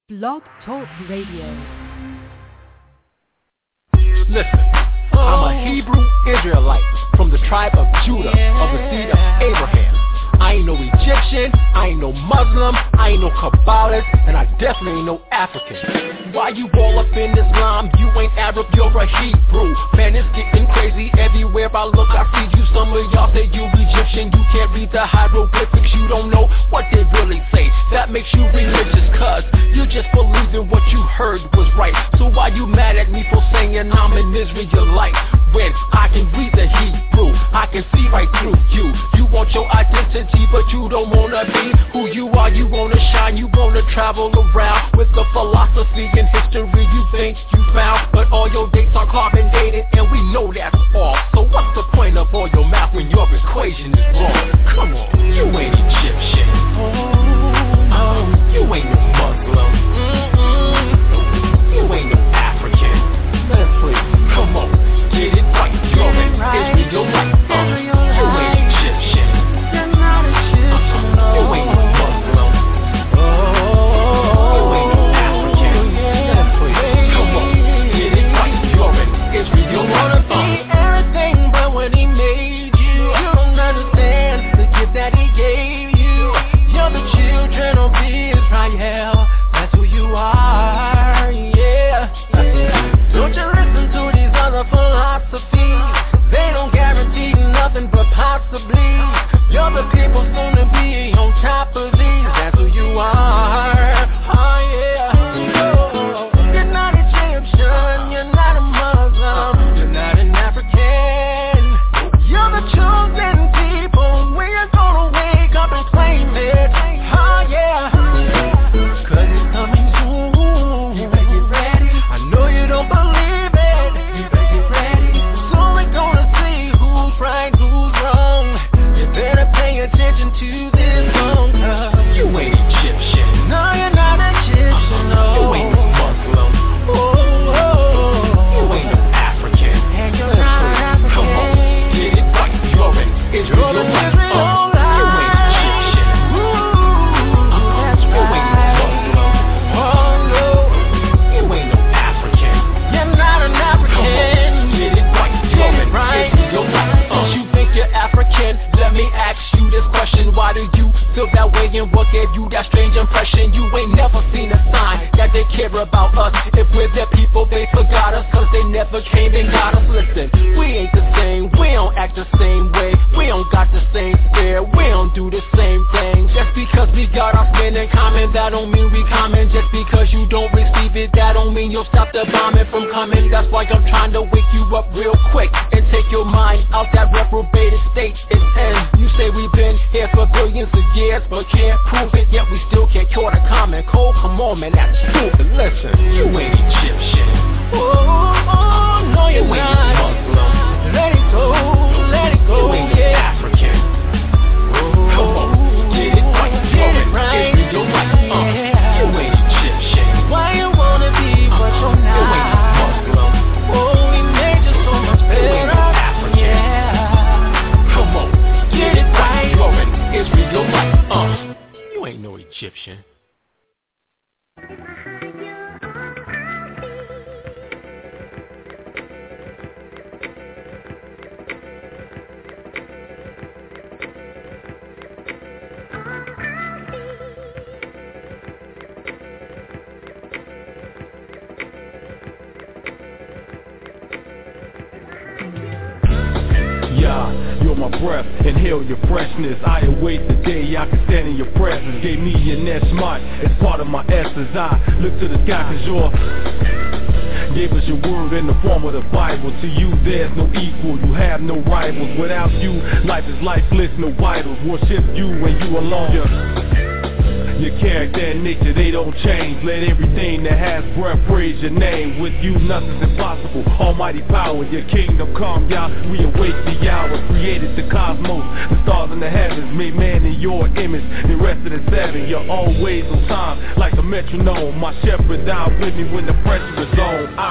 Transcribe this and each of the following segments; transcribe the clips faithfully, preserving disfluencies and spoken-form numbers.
Blog Talk Radio. Listen, I'm a Hebrew Israelite from the tribe of Judah, of the seed of Abraham. I ain't no Egyptian, I ain't no Muslim, I ain't no Kabbalist, and I definitely ain't no African. Why you all up in Islam? You ain't Arab, you're a Hebrew. Man, it's getting crazy everywhere I look. I see you, some of y'all say you Egyptian. You can't read the hieroglyphics, you don't know what they really say. That makes you religious, cuz you just believed in what you heard was right. So why you mad at me for saying I'm an Israelite? When I can read the Hebrew, I can see right through you. You want your identity, but you don't wanna be who you are. You wanna shine, you wanna travel around with the philosophy and history you think you found. But all your dates are carbon dated, and we know that's all. So what's the point of all your math when your equation is wrong? Come on, you ain't Egyptian. Oh, you ain't no Muslim. Mm-mm. You ain't no African. Man, please, come on, get it right. You're an Israelite. Uh, you ain't Egyptian. You're not Egyptian, no. You ain't no Muslim. Oh, you ain't no African. Man, please, come on, get it right. You're an Israelite. You wanna be everything but what he made you. You don't understand the gift that he gave you. You're the children of Israel. That's who you are, yeah. Don't you listen to these other philosophies. They don't guarantee nothing but possibly. You're the people's gonna be on top of these. That's who you are, oh yeah. You're not Egyptian, you're not a Muslim, you're not an African. You're the chosen people. We're gonna wake up and claim it, oh yeah. Cause it's coming soon. You better get ready. I know you don't believe it. You better get ready. Soon we're gonna see who's right, who's wrong. You better pay attention to this song, cause you ain't Egyptian. No, you're not Egyptian, no. You ain't no Muslim. Oh, oh, oh. You ain't no African. And you're not African. Come on, get it right. You're an Israelite. Uh, you ain't Egyptian. Ooh, that's right. You ain't no Muslim. Oh, no. You ain't no African. You're not an African. Come on, get it right. You're an Israelite. Uh, you think you're African? Let me ask you this question. Why do you feel that way, and what gave you that strange impression? You ain't never seen a sign that they care about us. If we're their people, they forgot us, cause they never came and got us. Listen, we ain't the same, we don't act the same way, we don't got the same spirit, we don't do the same thing. Just because we got our skin in common, that don't mean we common. Just because you don't receive it, that don't mean you'll stop the bombing from coming. That's why I'm trying to wake you up real quick and take your mind out that reprobated state it's in. You say we've been here for billions of years, but can't prove it, yet we still can't cure the common cold. Come on, man, that's stupid. Listen, you ain't Egyptian. Oh, oh, no, you're you ain't not Muslim. Let it go, let it go. You ain't no yeah. African. Oh, come on, get it right, get it right. It's your right. Uh, you ain't Egyptian. Why you wanna be, but you're not? You ain't no Muslim. Oh, we made you so much better. You ain't no African. Yeah. Come on, get it right. You're an Israelite. Uh, you ain't no Egyptian. You're my breath, inhale your freshness. I await the day I can stand in your presence. Gave me your neshmat as part of my essence. I look to the sky cause you're gave us your word in the form of the Bible. To you there's no equal, you have no rivals. Without you, life is lifeless, no vitals. Worship you and you alone. Your character and nature, they don't change. Let everything that has breath praise your name. With you nothing's impossible, almighty power. Your kingdom come, Yah, we await the hour. Created the cosmos, the stars in the heavens. Made man in your image, the rest of the seven. You're always on time, like a metronome. My shepherd down with me when the pressure is on. I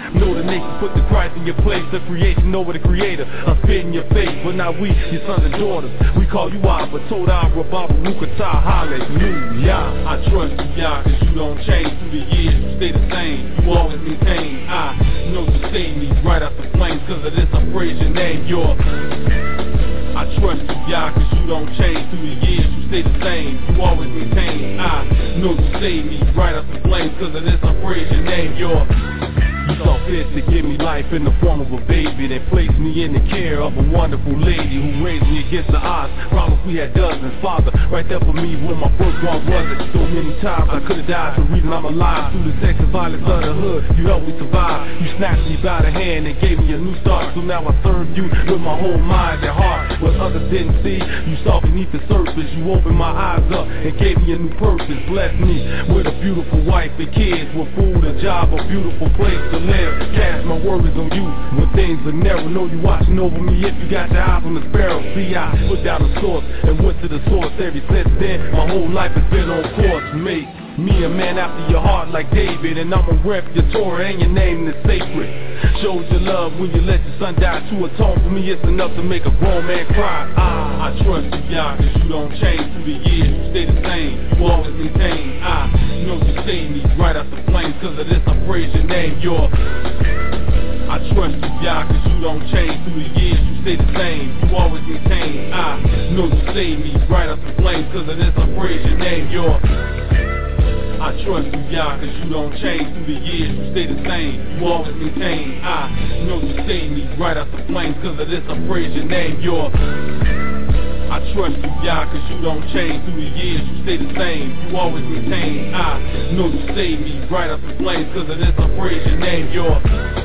Know the nation put the Christ in your place, the creation over the creator. I spit in your face, but not we, your sons and daughters. We call you out, but told our Rababa Rukata, hallelujah. I trust you, Yah, cause you don't change through the years, you stay the same. You always maintain, I know you save me right out the flames. Cause of this, I praise your name, you're I trust you, Yah, cause you don't change through the years, you stay the same. You always maintain, I know you save me right out the flames. Cause of this, I praise your name, you're You saw fit to give me life in the form of a baby. They placed me in the care of a wonderful lady who raised me against the odds. Promised we had dozens. Father, right there for me when my firstborn wasn't. So many times I could've died. The reason I'm alive through the sex and violence of the hood. You helped me survive. You snatched me by the hand and gave me a new start. So now I serve you with my whole mind and heart. What others didn't see, you saw beneath the surface. You opened my eyes up and gave me a new purpose. Blessed me with a beautiful wife and kids, with food, a job, a beautiful place to live. Cast my worries on you when things are narrow. Know you watching over me if you got your eyes on the sparrow. See, I put down the source and went to the source. Ever since then, my whole life has been on course. Make me a man after your heart like David, and I'ma rep your Torah and your name is sacred. Showed your love when you let your son die. To atone for me, it's enough to make a grown man cry. I, I trust you, Yah, cause you don't change through the years. You stay the same, you always maintain. I know you save me right out the flames. Cause of this, I praise your name, you're I trust you, Yah, cause you don't change through the years. You stay the same, you always maintain. I know you save me right out the flames. Cause of this, I praise your name, you're I trust you, Yah, cause you don't change through the years. You stay the same, you always maintain. I know you save me right out the flames. Cause of this, I praise your name, you're I trust you, Yah, cause you don't change through the years. You stay the same, you always maintain. I know you save me right out the flames. Cause of this, I praise your name, you're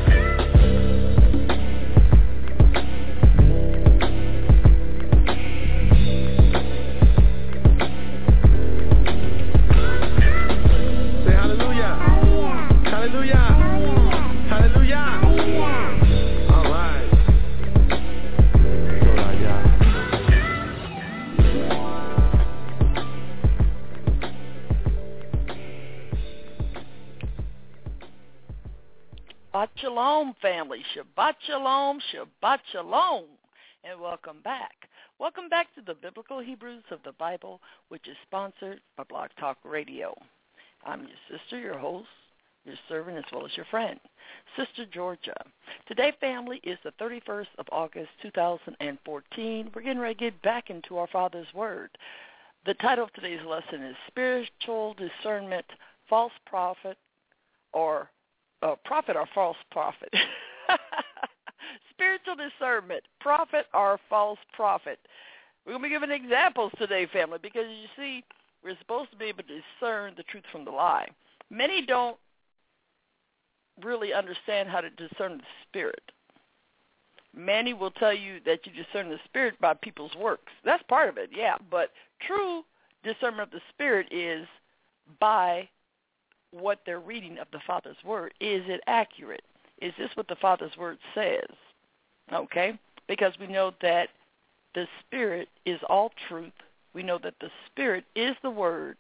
Shabbat Shalom, family. Shabbat Shalom, Shabbat Shalom, and welcome back. Welcome back to the Biblical Hebrews of the Bible, which is sponsored by Blog Talk Radio. I'm your sister, your host, your servant, as well as your friend, Sister Georgia. Today, family, is the thirty-first of August, two thousand fourteen. We're getting ready to get back into our Father's Word. The title of today's lesson is Spiritual Discernment, False Prophet, or Uh, prophet or false prophet. Spiritual discernment, prophet or false prophet. We're going to be giving examples today, family, because you see, we're supposed to be able to discern the truth from the lie. Many don't really understand how to discern the spirit. Many will tell you that you discern the spirit by people's works. That's part of it, yeah, but true discernment of the spirit is by what they're reading of the Father's Word. Is it accurate? Is this what the Father's Word says? Okay? Because we know that the Spirit is all truth. We know that the Spirit is the Word,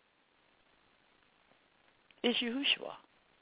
is Yahushua.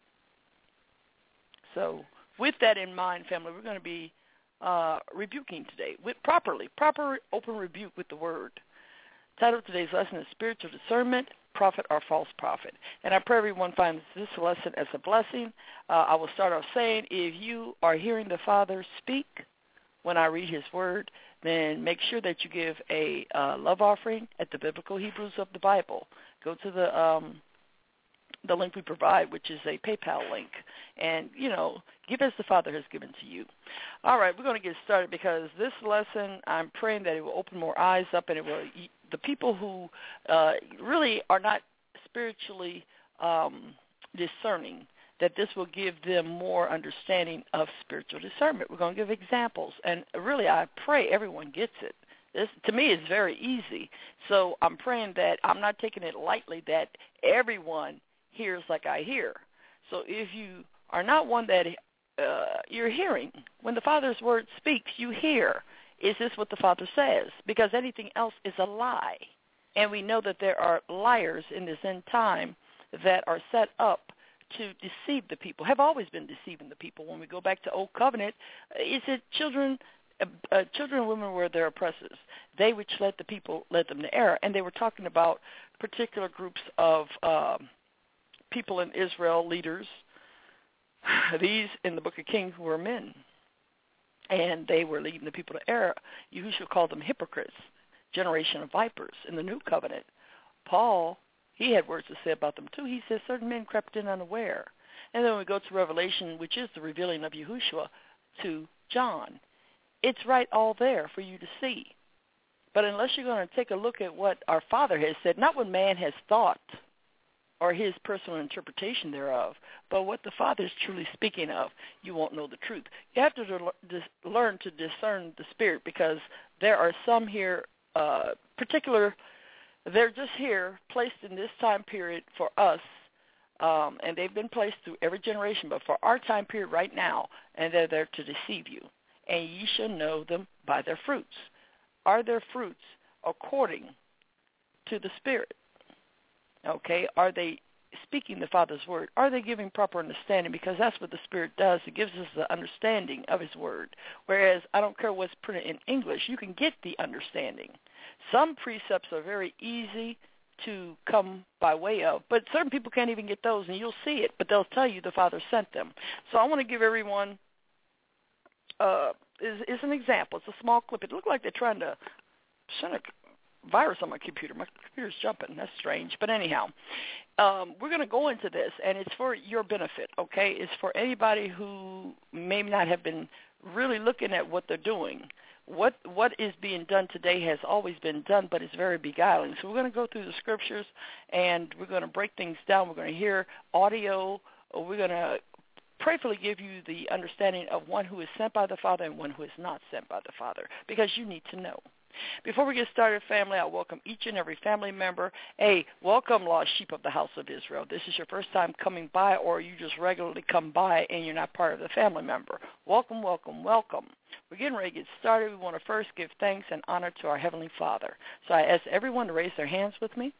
So with that in mind, family, we're going to be uh, rebuking today with properly, proper open rebuke with the Word. The title of today's lesson is Spiritual Discernment, Prophet or False Prophet. And I pray everyone finds this lesson as a blessing. Uh, I will start off saying, if you are hearing the Father speak when I read his word, then make sure that you give a uh, love offering at the Biblical Hebrews of the Bible. Go to the um, the link we provide, which is a PayPal link, and, you know, give as the Father has given to you. All right, we're going to get started because this lesson, I'm praying that it will open more eyes up, and it will, the people who uh, really are not spiritually um, discerning, that this will give them more understanding of spiritual discernment. We're going to give examples, and really I pray everyone gets it. This, to me, is very easy. So I'm praying that I'm not taking it lightly, that everyone hears like I hear. So if you are not one that uh, you're hearing, when the Father's word speaks, you hear, is this what the Father says? Because anything else is a lie. And we know that there are liars in this end time that are set up to deceive the people, have always been deceiving the people. When we go back to Old Covenant, it said children, uh, uh, children and women were their oppressors. They which led the people led them to error. And they were talking about particular groups of uh, people in Israel, leaders. These in the Book of Kings were men, and they were leading the people to error. Yahushua called them hypocrites, generation of vipers. In the New Covenant, Paul, he had words to say about them too. He says certain men crept in unaware. And then we go to Revelation, which is the revealing of Yahushua to John. It's right all there for you to see. But unless you're going to take a look at what our Father has said, not what man has thought or his personal interpretation thereof, but what the Father is truly speaking of, you won't know the truth. You have to dis- learn to discern the Spirit, because there are some here, uh, particular, they're just here, placed in this time period for us, um, and they've been placed through every generation, but for our time period right now, and they're there to deceive you. And ye shall know them by their fruits. Are their fruits according to the Spirit? Okay, are they speaking the Father's word? Are they giving proper understanding? Because that's what the Spirit does. It gives us the understanding of his word. Whereas I don't care what's printed in English, you can get the understanding. Some precepts are very easy to come by way of, but certain people can't even get those, and you'll see it, but they'll tell you the Father sent them. So I want to give everyone uh, is, is an example. It's a small clip. It looked like they're trying to send a virus on my computer. My computer's jumping. That's strange. But anyhow, um, we're going to go into this, and it's for your benefit, okay? It's for anybody who may not have been really looking at what they're doing. What What is being done today has always been done, but it's very beguiling. So we're going to go through the scriptures, and we're going to break things down. We're going to hear audio. We're going to prayerfully give you the understanding of one who is sent by the Father and one who is not sent by the Father, because you need to know. Before we get started, family, I welcome each and every family member. Hey, welcome, lost sheep of the house of Israel. This is your first time coming by, or you just regularly come by and you're not part of the family member. Welcome, welcome, welcome. We're getting ready to get started. We want to first give thanks and honor to our Heavenly Father. So I ask everyone to raise their hands with me.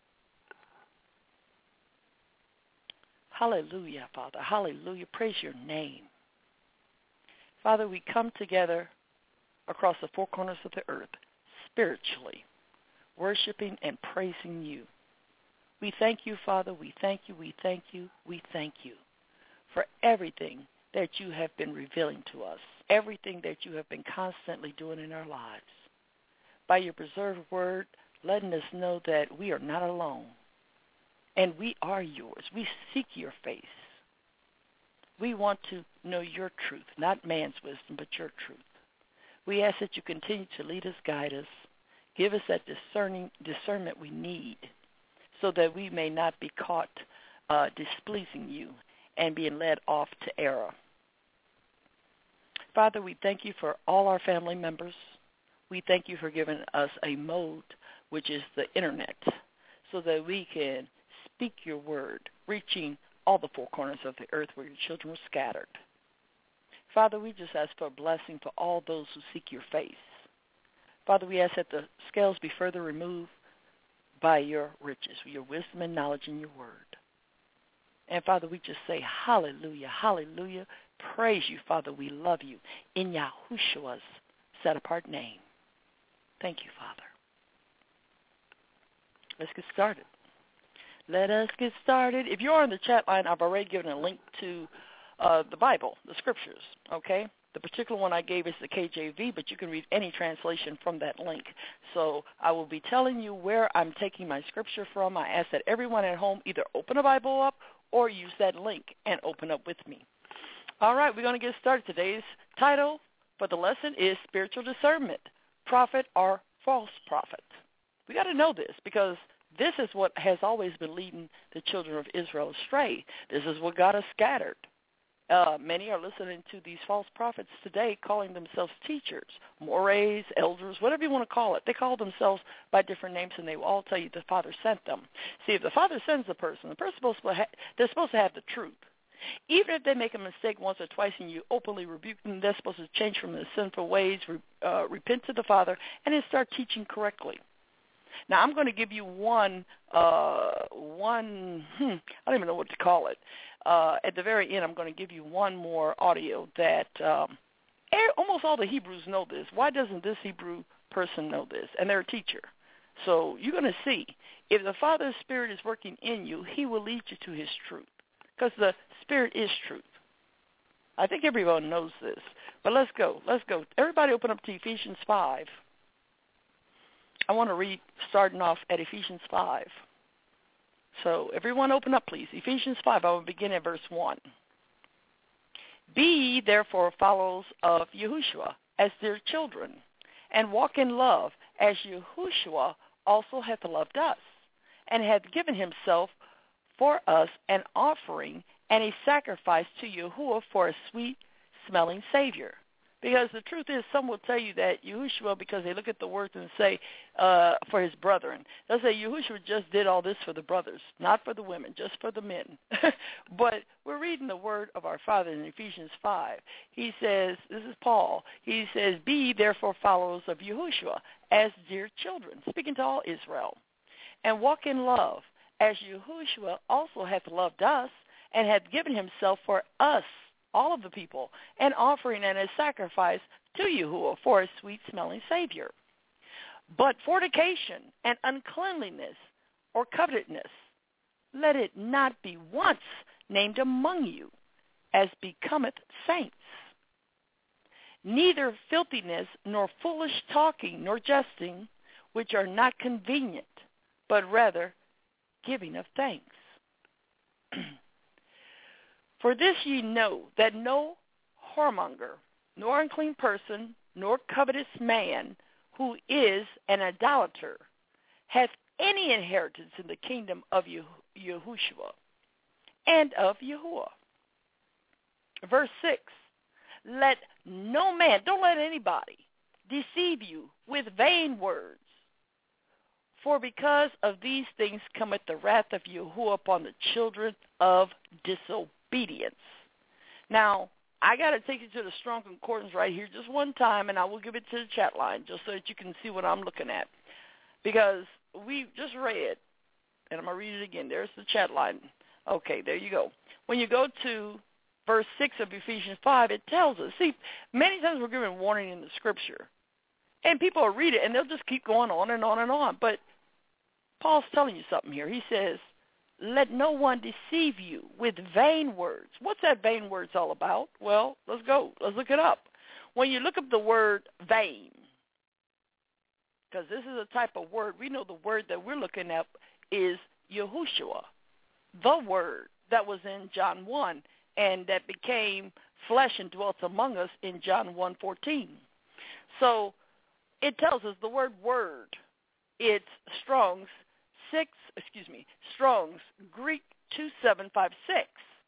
Hallelujah, Father. Hallelujah. Praise your name. Father, we come together across the four corners of the earth, spiritually, worshiping and praising you. We thank you, Father. We thank you. We thank you. We thank you for everything that you have been revealing to us, everything that you have been constantly doing in our lives. By your preserved word, letting us know that we are not alone, and we are yours. We seek your face. We want to know your truth, not man's wisdom, but your truth. We ask that you continue to lead us, guide us, give us that discerning discernment we need, so that we may not be caught uh, displeasing you and being led off to error. Father, we thank you for all our family members. We thank you for giving us a mode, which is the internet, so that we can speak your word, reaching all the four corners of the earth where your children were scattered. Father, we just ask for a blessing for all those who seek your face. Father, we ask that the scales be further removed by your riches, your wisdom and knowledge in your word. And Father, we just say hallelujah, hallelujah. Praise you, Father. We love you in Yahushua's set-apart name. Thank you, Father. Let's get started. Let us get started. If you're on the chat line, I've already given a link to Uh, the Bible, the scriptures, okay? The particular one I gave is the K J V, but you can read any translation from that link. So I will be telling you where I'm taking my scripture from. I ask that everyone at home either open a Bible up or use that link and open up with me. All right, we're going to get started. Today's title for the lesson is Spiritual Discernment, Prophet or False Prophet. We got to know this, because this is what has always been leading the children of Israel astray. This is what got us scattered. Uh, many are listening to these false prophets today, calling themselves teachers, mores, elders, whatever you want to call it. They call themselves by different names, and they will all tell you the Father sent them. See, if the Father sends the person, the person's supposed to ha- they're supposed to have the truth. Even if they make a mistake once or twice and you openly rebuke them, they're supposed to change from their sinful ways, re- uh, repent to the Father, and then start teaching correctly. Now, I'm going to give you one, uh, one, hmm, I don't even know what to call it. uh, at the very end, I'm going to give you one more audio that um, almost all the Hebrews know this. Why doesn't this Hebrew person know this? And they're a teacher. So you're going to see, if the Father's Spirit is working in you, he will lead you to his truth, because the Spirit is truth. I think everyone knows this, but let's go. Let's go. Everybody open up to Ephesians five. I want to read starting off at Ephesians five. So everyone open up, please. Ephesians five, I will begin at verse one. Be ye therefore followers of Yahushua as dear children, and walk in love, as Yahushua also hath loved us, and hath given himself for us an offering and a sacrifice to Yahuwah for a sweet-smelling Savior. Because the truth is, some will tell you that Yahushua, because they look at the words and say, uh, for his brethren. They'll say Yahushua just did all this for the brothers, not for the women, just for the men. But we're reading the word of our Father in Ephesians five. He says, this is Paul, he says, be ye therefore followers of Yahushua as dear children, speaking to all Israel, and walk in love, as Yahushua also hath loved us, and hath given himself for us, all of the people, an offering and a sacrifice to Yahuwah for a sweet-smelling Savior. But fornication and uncleanliness or covetousness, let it not be once named among you, as becometh saints. Neither filthiness, nor foolish talking, nor jesting, which are not convenient, but rather giving of thanks. For this ye know, that no whoremonger, nor unclean person, nor covetous man, who is an idolater, hath any inheritance in the kingdom of Yahushua and of Yahuwah. Verse six, let no man, don't let anybody deceive you with vain words, for because of these things cometh the wrath of Yahuwah upon the children of disobedience. Obedience. Now, I got to take you to the Strong Concordance right here just one time, and I will give it to the chat line just so that you can see what I'm looking at. Because we just read, and I'm going to read it again. There's the chat line. Okay, there you go. When you go to verse six of Ephesians five, it tells us. See, many times we're given warning in the Scripture, and people will read it, and they'll just keep going on and on and on. But Paul's telling you something here. He says, let no one deceive you with vain words. What's that vain words all about? Well, let's go. Let's look it up. When you look up the word vain, because this is a type of word, we know the word that we're looking at is Yahushua, the word that was in John one and that became flesh and dwelt among us in John one fourteen. So it tells us the word word, it's Strong's Six, excuse me, Strong's Greek two seven five six,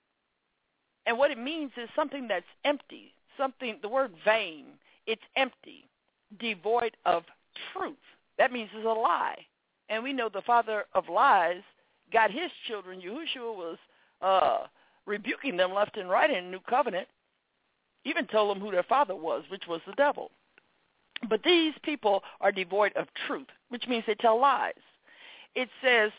and what it means is something that's empty. Something. The word vain. It's empty, devoid of truth. That means it's a lie, and we know the father of lies got his children. Yahushua was uh, rebuking them left and right in the New Covenant. Even told them who their father was, which was the devil. But these people are devoid of truth, which means they tell lies. It says,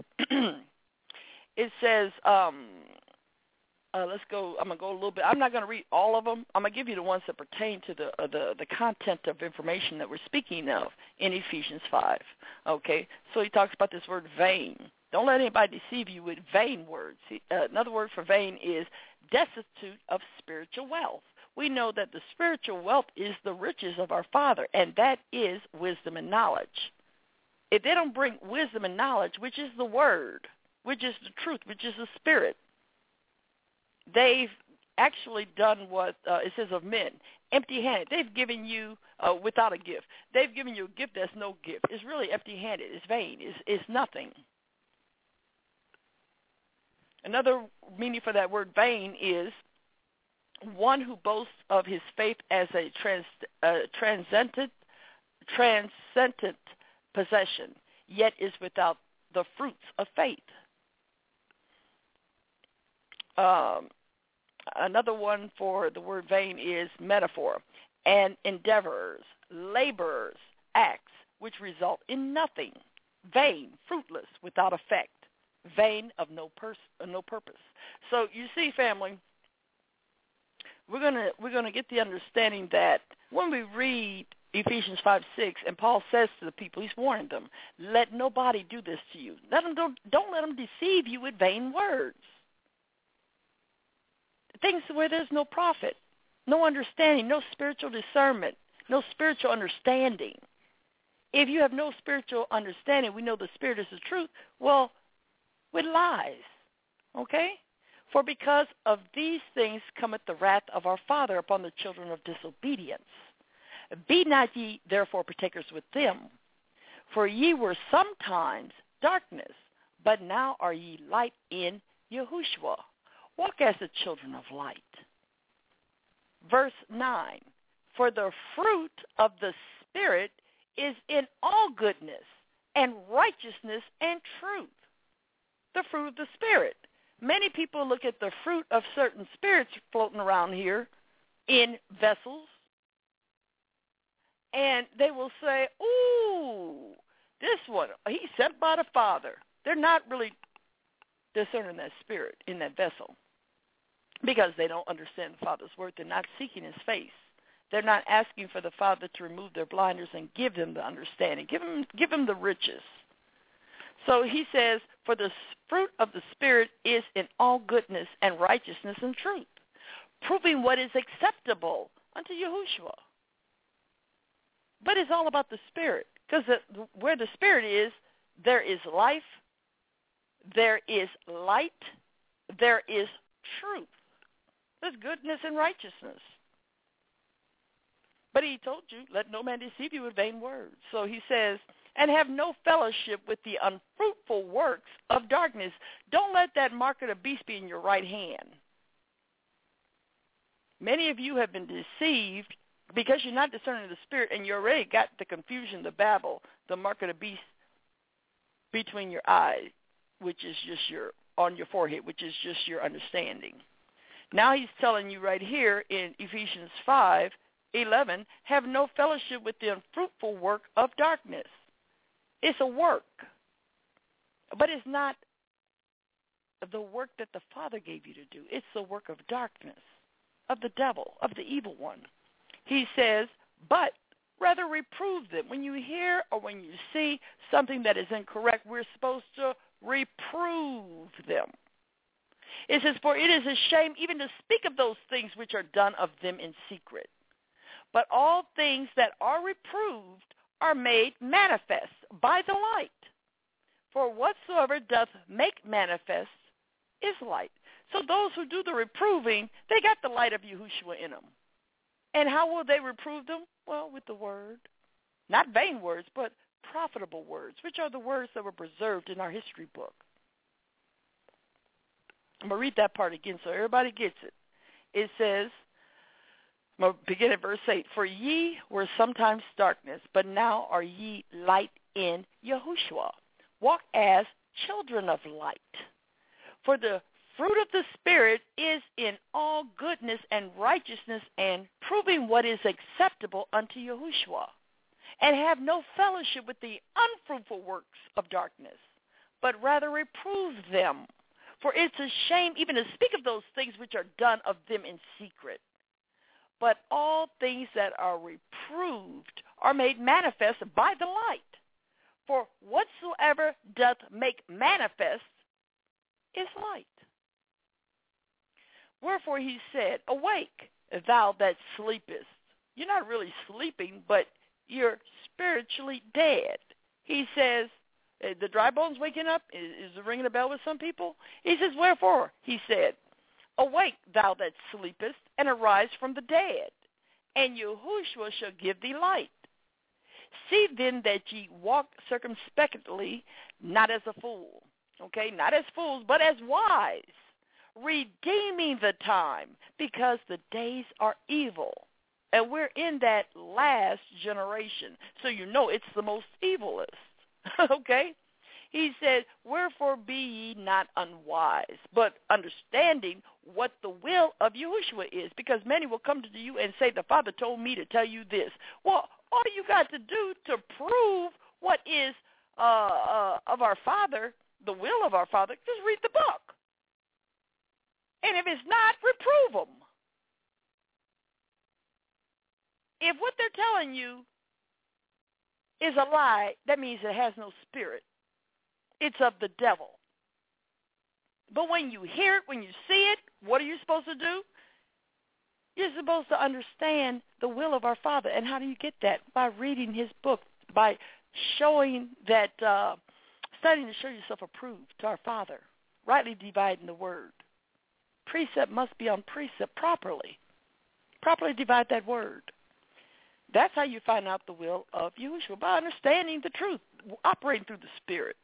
it says, um, uh, let's go, I'm going to go a little bit. I'm not going to read all of them. I'm going to give you the ones that pertain to the, uh, the the content of information that we're speaking of in Ephesians five. Okay, so he talks about this word vain. Don't let anybody deceive you with vain words. He, uh, another word for vain is destitute of spiritual wealth. We know that the spiritual wealth is the riches of our Father, and that is wisdom and knowledge. If they don't bring wisdom and knowledge, which is the word, which is the truth, which is the spirit, they've actually done what uh, it says of men, empty-handed. They've given you uh, without a gift. They've given you a gift that's no gift. It's really empty-handed. It's vain. It's, it's nothing. Another meaning for that word vain is one who boasts of his faith as a trans, uh, transcendent, transcendent possession, yet is without the fruits of faith. Um, another one for the word vain is metaphor, and endeavorers, laborers, acts which result in nothing, vain, fruitless, without effect. vain of no pers- uh, no purpose. So you see, family, we're gonna we're gonna get the understanding that when we read Ephesians five six, and Paul says to the people, he's warning them, let nobody do this to you. Let them don't, don't let them deceive you with vain words. Things where there's no profit, no understanding, no spiritual discernment, no spiritual understanding. If you have no spiritual understanding, we know the Spirit is the truth, well, with lies, okay? For because of these things cometh the wrath of our Father upon the children of disobedience. Be not ye therefore partakers with them, for ye were sometimes darkness, but now are ye light in Yahushua. Walk as the children of light. Verse nine, for the fruit of the Spirit is in all goodness and righteousness and truth. The fruit of the Spirit. Many people look at the fruit of certain spirits floating around here in vessels, and they will say, ooh, this one, he's sent by the Father. They're not really discerning that spirit in that vessel because they don't understand the Father's word. They're not seeking his face. They're not asking for the Father to remove their blinders and give them the understanding. Give them, give them the riches. So he says, for the fruit of the Spirit is in all goodness and righteousness and truth, proving what is acceptable unto Yahushua. But it's all about the Spirit, because the, where the Spirit is, there is life, there is light, there is truth. There's goodness and righteousness. But he told you, let no man deceive you with vain words. So he says, and have no fellowship with the unfruitful works of darkness. Don't let that mark of the beast be in your right hand. Many of you have been deceived because you're not discerning the Spirit, and you already got the confusion, the babble, the mark of the beast between your eyes, which is just your, on your forehead, which is just your understanding. Now he's telling you right here in Ephesians five eleven, have no fellowship with the unfruitful work of darkness. It's a work, but it's not the work that the Father gave you to do. It's the work of darkness, of the devil, of the evil one. He says, but rather reprove them. When you hear or when you see something that is incorrect, we're supposed to reprove them. It says, for it is a shame even to speak of those things which are done of them in secret. But all things that are reproved are made manifest by the light. For whatsoever doth make manifest is light. So those who do the reproving, they got the light of Yahushua in them. And how will they reprove them? Well, with the word. Not vain words, but profitable words, which are the words that were preserved in our history book. I'm going to read that part again so everybody gets it. It says, I'm going to begin at verse eight. For ye were sometimes darkness, but now are ye light in Yahushua. Walk as children of light. For the fruit of the Spirit is in all goodness and righteousness, and proving what is acceptable unto Yahushua. And have no fellowship with the unfruitful works of darkness, but rather reprove them. For it's a shame even to speak of those things which are done of them in secret. But all things that are reproved are made manifest by the light. For whatsoever doth make manifest is light. Wherefore he said, awake, thou that sleepest. You're not really sleeping, but you're spiritually dead. He says, the dry bones waking up, is, is it ringing a bell with some people? He says, wherefore, he said, awake, thou that sleepest, and arise from the dead, and Yahushua shall give thee light. See then that ye walk circumspectly, not as a fool, okay, not as fools, but as wise, redeeming the time, because the days are evil. And we're in that last generation, so you know it's the most evilest, okay? He said, wherefore be ye not unwise, but understanding what the will of Yahushua is, because many will come to you and say, the Father told me to tell you this. Well, all you got to do to prove what is uh, uh, of our Father, the will of our Father, just read the book. And if it's not, reprove them. If what they're telling you is a lie, that means it has no spirit. It's of the devil. But when you hear it, when you see it, what are you supposed to do? You're supposed to understand the will of our Father. And how do you get that? By reading his book, by showing that, uh, studying to show yourself approved to our Father, rightly dividing the word. Precept must be on precept properly. Properly divide that word. That's how you find out the will of Yahushua, by understanding the truth, operating through the Spirit.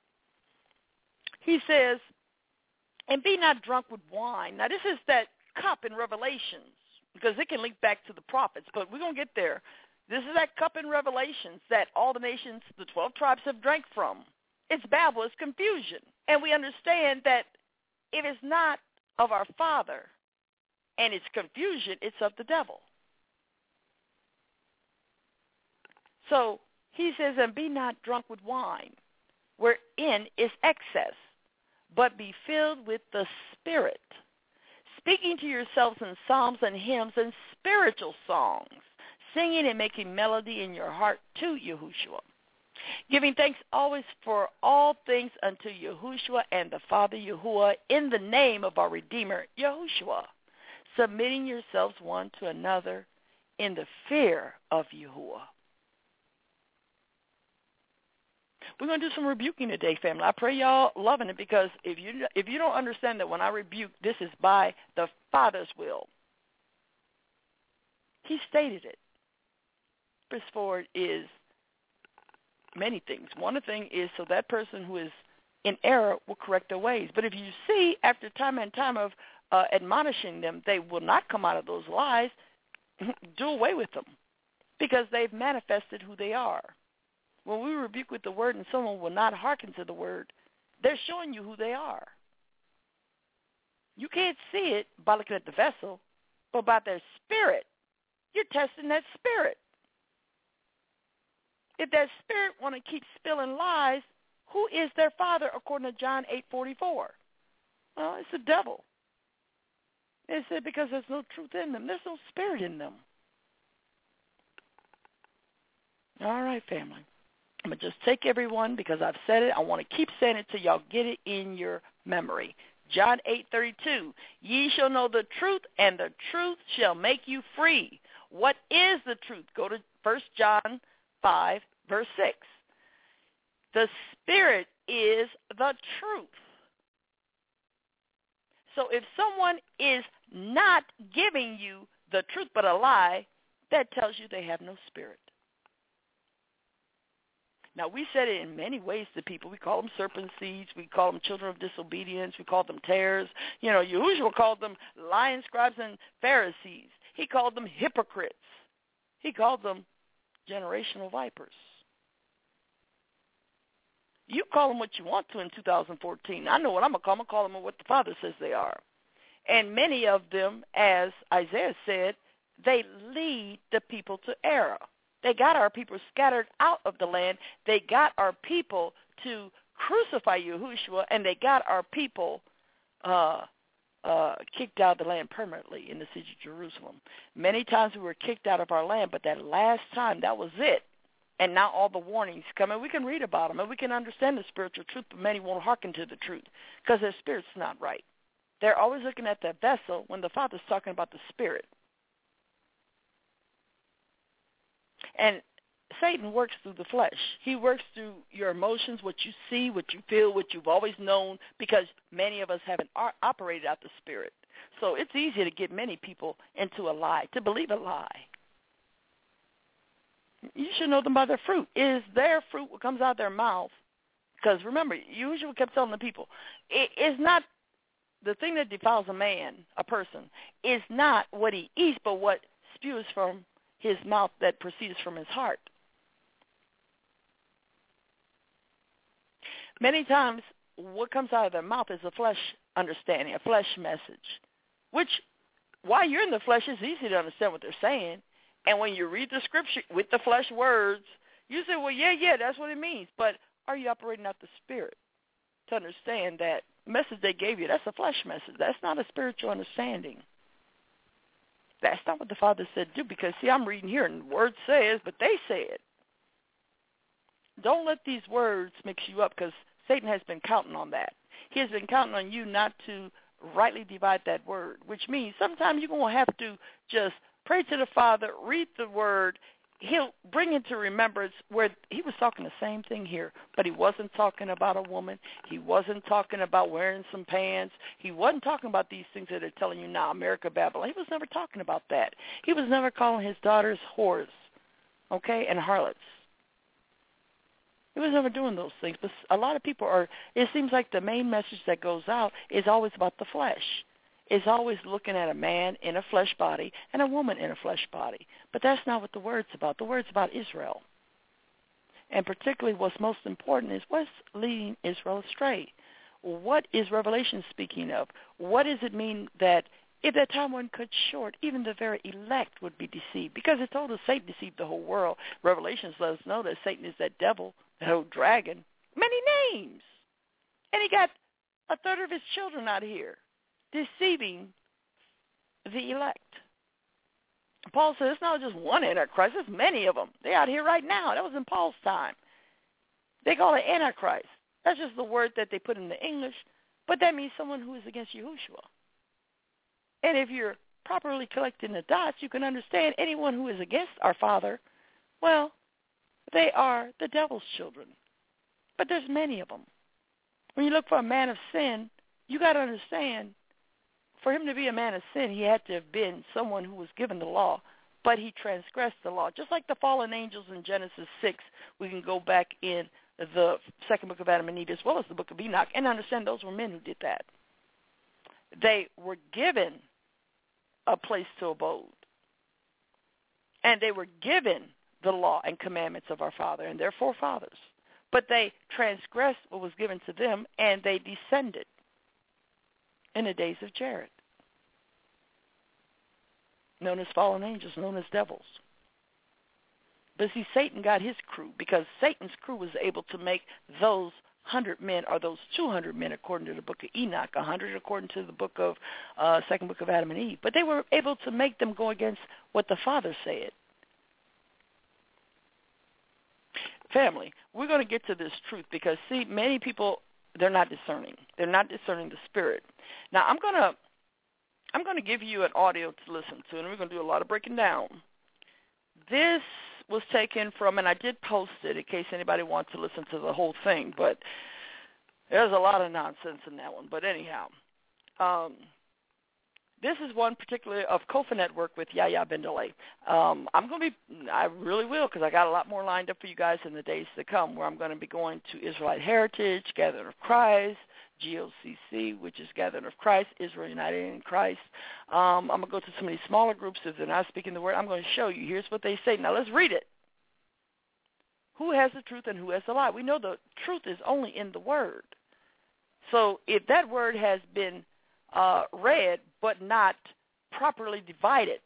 He says, and be not drunk with wine. Now, this is that cup in Revelations, because it can link back to the prophets, but we're going to get there. This is that cup in Revelations that all the nations, the twelve tribes, have drank from. It's Babel, it's confusion. And we understand that if it's not of our Father and it's confusion, it's of the devil. So he says, and be not drunk with wine, wherein is excess, but be filled with the Spirit, speaking to yourselves in psalms and hymns and spiritual songs, singing and making melody in your heart to Yahushua, giving thanks always for all things unto Yahushua and the Father Yahuwah in the name of our Redeemer Yahushua, submitting yourselves one to another in the fear of Yahuwah. We're going to do some rebuking today, family. I pray y'all loving it, because if you if you don't understand that when I rebuke, this is by the Father's will. He stated it. Purpose for it is many things. One thing is so that person who is in error will correct their ways. But if you see after time and time of uh, admonishing them, they will not come out of those lies, do away with them, because they've manifested who they are. When we rebuke with the word and someone will not hearken to the word, they're showing you who they are. You can't see it by looking at the vessel, but by their spirit. You're testing that spirit. If that spirit want to keep spilling lies, who is their father according to John eight forty-four? Well, it's the devil. It said because there's no truth in them. There's no spirit in them. All right, family. I'm going to just take everyone, because I've said it. I want to keep saying it till y'all get it in your memory. John eight thirty-two, ye shall know the truth, and the truth shall make you free. What is the truth? Go to First John five, verse six. The Spirit is the truth. So if someone is not giving you the truth but a lie, that tells you they have no spirit. Now, we said it in many ways to people. We call them serpent seeds. We call them children of disobedience. We call them tares. You know, Yahushua called them lying scribes and Pharisees. He called them hypocrites. He called them generational vipers. You call them what you want to in two thousand fourteen. I know what I'm going to call them. I'm going to call them what the Father says they are. And many of them, as Isaiah said, they lead the people to error. They got our people scattered out of the land. They got our people to crucify Yahushua, and they got our people uh, uh, kicked out of the land permanently in the city of Jerusalem. Many times we were kicked out of our land, but that last time, that was it. And now all the warnings come, and we can read about them, and we can understand the spiritual truth, but many won't hearken to the truth because their spirit's not right. They're always looking at that vessel when the Father's talking about the spirit. And Satan works through the flesh. He works through your emotions, what you see, what you feel, what you've always known, because many of us haven't operated out the spirit. So it's easy to get many people into a lie, to believe a lie. You should know them by their fruit. It is their fruit what comes out of their mouth. Because remember, you usually kept telling the people, it is not the thing that defiles a man, a person, is not what he eats, but what spews from his mouth that proceeds from his heart. Many times, what comes out of their mouth is a flesh understanding, a flesh message, which, while you're in the flesh, it's easy to understand what they're saying. And when you read the scripture with the flesh words, you say, well, yeah, yeah, that's what it means. But are you operating out the spirit? to understand that message they gave you, that's a flesh message. That's not a spiritual understanding. That's not what the Father said do, because, see, I'm reading here, and the word says, but they say it. Don't let these words mix you up, because Satan has been counting on that. He has been counting on you not to rightly divide that word, which means sometimes you're going to have to just pray to the Father, read the word. He'll bring into remembrance where he was talking the same thing here, but he wasn't talking about a woman. He wasn't talking about wearing some pants. He wasn't talking about these things that are telling you now, America, Babylon. He was never talking about that. He was never calling his daughters whores, okay, and harlots. He was never doing those things. But a lot of people are, it seems like the main message that goes out is always about the flesh. Is always looking at a man in a flesh body and a woman in a flesh body. But that's not what the word's about. The word's about Israel. And particularly what's most important is what's leading Israel astray. What is Revelation speaking of? What does it mean that if that time wasn't cut short, even the very elect would be deceived? Because it told us Satan deceived the whole world. Revelations let us know that Satan is that devil, that old dragon. Many names. And he got a third of his children out here, deceiving the elect. Paul says it's not just one Antichrist, there's many of them. They're out here right now. That was in Paul's time. They call it Antichrist. That's just the word that they put in the English, but that means someone who is against Yahushua. And if you're properly collecting the dots, you can understand anyone who is against our Father, well, they are the devil's children. But there's many of them. When you look for a man of sin, you got to understand, for him to be a man of sin, he had to have been someone who was given the law, but he transgressed the law. Just like the fallen angels in Genesis six, we can go back in the second book of Adam and Eve as well as the book of Enoch and understand those were men who did that. They were given a place to abode, and they were given the law and commandments of our Father and their forefathers, but they transgressed what was given to them, and they descended in the days of Jared, known as fallen angels, known as devils. But see, Satan got his crew, because Satan's crew was able to make those hundred men, or those two hundred men, according to the book of Enoch, a hundred according to the book of uh, second book of Adam and Eve. But they were able to make them go against what the Father said. Family, we're going to get to this truth, because see, many people, they're not discerning. They're not discerning the Spirit. Now, I'm going to I'm going to give you an audio to listen to, and we're going to do a lot of breaking down. This was taken from, and I did post it in case anybody wants to listen to the whole thing, but there's a lot of nonsense in that one. But anyhow, um, this is one particularly of Kofa Network with Yahya Ben Delay. Um, I'm going to be, I really will, because I got a lot more lined up for you guys in the days to come, where I'm going to be going to Israelite Heritage, Gathering of Christ, G O C C, which is Gathering of Christ, Israel United in Christ. Um, I'm going to go to some of these smaller groups. If they're not speaking the word, I'm going to show you. Here's what they say. Now, let's read it. Who has the truth and who has the lie? We know the truth is only in the word. So if that word has been uh, read but not properly divided,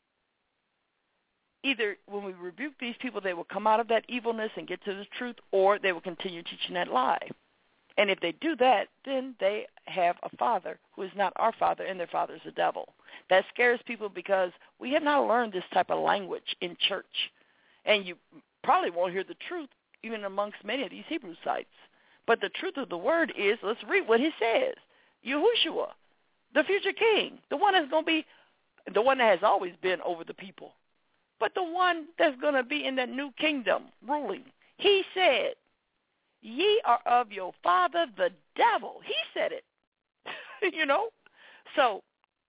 either when we rebuke these people, they will come out of that evilness and get to the truth, or they will continue teaching that lie. And if they do that, then they have a father who is not our father, and their father is the devil. That scares people, because we have not learned this type of language in church. And you probably won't hear the truth even amongst many of these Hebrew sites. But the truth of the word is, let's read what he says. Yahushua, the future king, the one that's going to be, the one that has always been over the people, but the one that's going to be in that new kingdom ruling. He said, ye are of your father, the devil. He said it, you know. So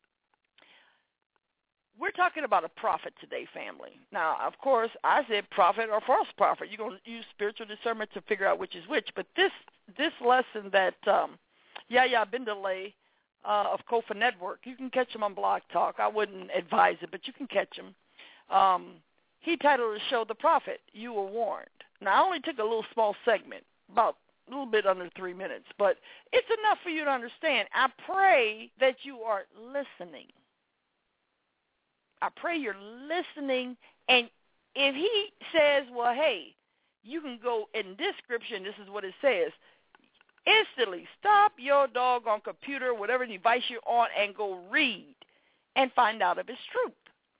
we're talking about a prophet today, family. Now, of course, I said prophet or false prophet. You're going to use spiritual discernment to figure out which is which. But this this lesson that um, Yahya Ben Delay uh, of Kofa Network, you can catch him on Blog Talk. I wouldn't advise it, but you can catch him. Um, he titled the show, The Prophet, You Were Warned. Now, I only took a little small segment, about a little bit under three minutes, but it's enough for you to understand. I pray that you are listening. I pray you're listening, and if he says, well, hey, you can go in this scripture, and this is what it says, instantly stop your doggone computer, whatever device you're on, and go read and find out if it's truth.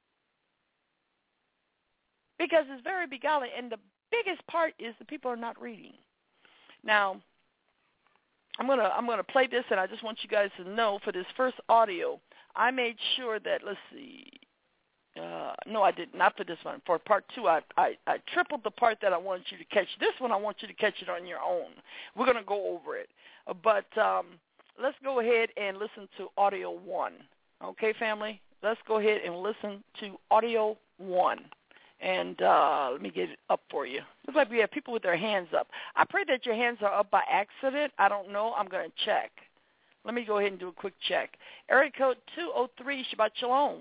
Because it's very beguiling, and the biggest part is the people are not reading. Now, I'm gonna I'm gonna play this, and I just want you guys to know for this first audio, I made sure that, let's see, uh, no, I did not for this one. For part two, I, I I tripled the part that I wanted you to catch. This one, I want you to catch it on your own. We're gonna go over it, but um, let's go ahead and listen to audio one. Okay, family, let's go ahead and listen to audio one. And uh, let me get it up for you. Looks like we have people with their hands up. I pray that your hands are up by accident. I don't know. I'm going to check. Let me go ahead and do a quick check. Area code two oh three, Shabbat Shalom.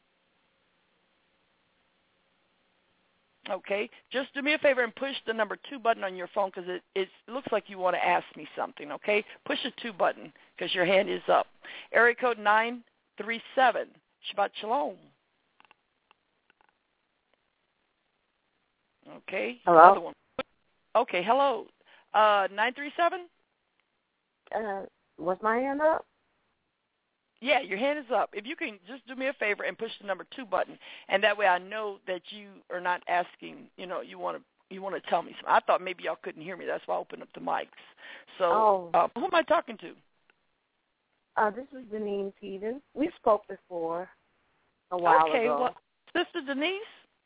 Okay. Just do me a favor and push the number two button on your phone because it, it looks like you want to ask me something, okay? Push the two button because your hand is up. Area code nine three seven, Shabbat Shalom. Okay. Hello? Another one. Okay, hello. Uh, nine three seven? Uh, was my hand up? Yeah, your hand is up. If you can just do me a favor and push the number two button, and that way I know that you are not asking, you know, you want to you want to tell me something. I thought maybe y'all couldn't hear me. That's why I opened up the mics. So oh. uh, who am I talking to? Uh, this is Denise Heaton. We spoke before a while okay, ago. Well, Sister Denise?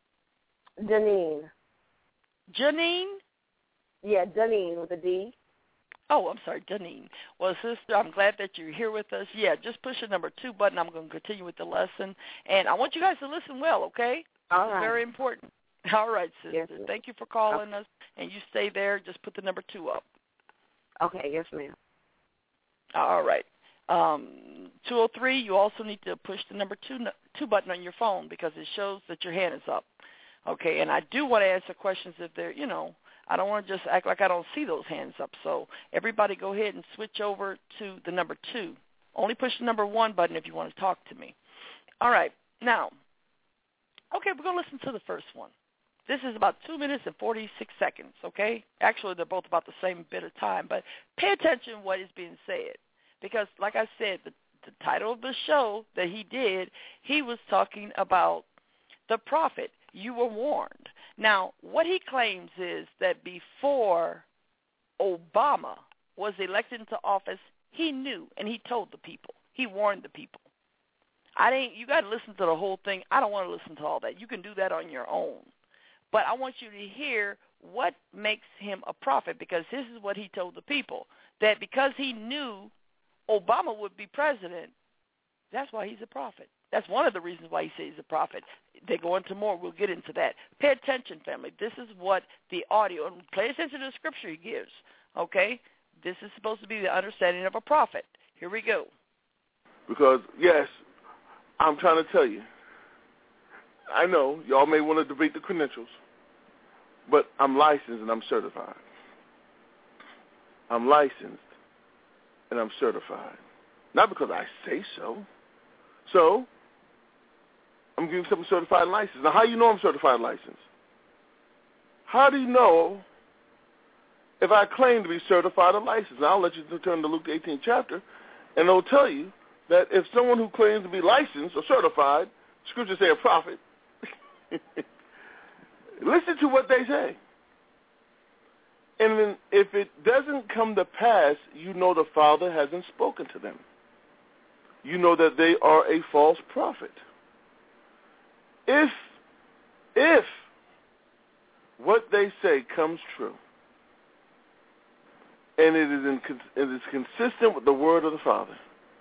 Janine. Janine? Yeah, Janine with a D. Oh, I'm sorry, Janine. Well, sister, I'm glad that you're here with us. Yeah, just push the number two button. I'm going to continue with the lesson. And I want you guys to listen well, okay? All this right. is very important. All right, sister. Yes, Thank you for calling okay. us. And you stay there. Just put the number two up. Okay, yes, ma'am. All right. Um, two oh three, you also need to push the number two, two button on your phone because it shows that your hand is up. Okay, and I do want to answer questions if they're, you know, I don't want to just act like I don't see those hands up. So everybody go ahead and switch over to the number two. Only push the number one button if you want to talk to me. All right, now, okay, we're going to listen to the first one. This is about two minutes and forty-six seconds, okay? Actually, they're both about the same bit of time, but pay attention to what is being said. Because, like I said, the, the title of the show that he did, he was talking about the prophet. You were warned. Now, what he claims is that before Obama was elected into office, he knew and he told the people. He warned the people. I didn't. You got to listen to the whole thing. I don't want to listen to all that. You can do that on your own. But I want you to hear what makes him a prophet because this is what he told the people, that because he knew Obama would be president, that's why he's a prophet. That's one of the reasons why he says he's a prophet. They go into more. We'll get into that. Pay attention, family. This is what the audio, and pay attention to the scripture he gives, okay? This is supposed to be the understanding of a prophet. Here we go. Because, yes, I'm trying to tell you, I know y'all may want to debate the credentials, but I'm licensed and I'm certified. I'm licensed and I'm certified. Not because I say so. So, I'm giving something certified and licensed. Now, how do you know I'm certified and licensed? How do you know if I claim to be certified and licensed? Now, I'll let you turn to Luke the eighteenth chapter, and it'll tell you that if someone who claims to be licensed or certified, scriptures say a prophet, listen to what they say. And then if it doesn't come to pass, you know the Father hasn't spoken to them. You know that they are a false prophet. If, if what they say comes true, and it is, in, it is consistent with the word of the Father,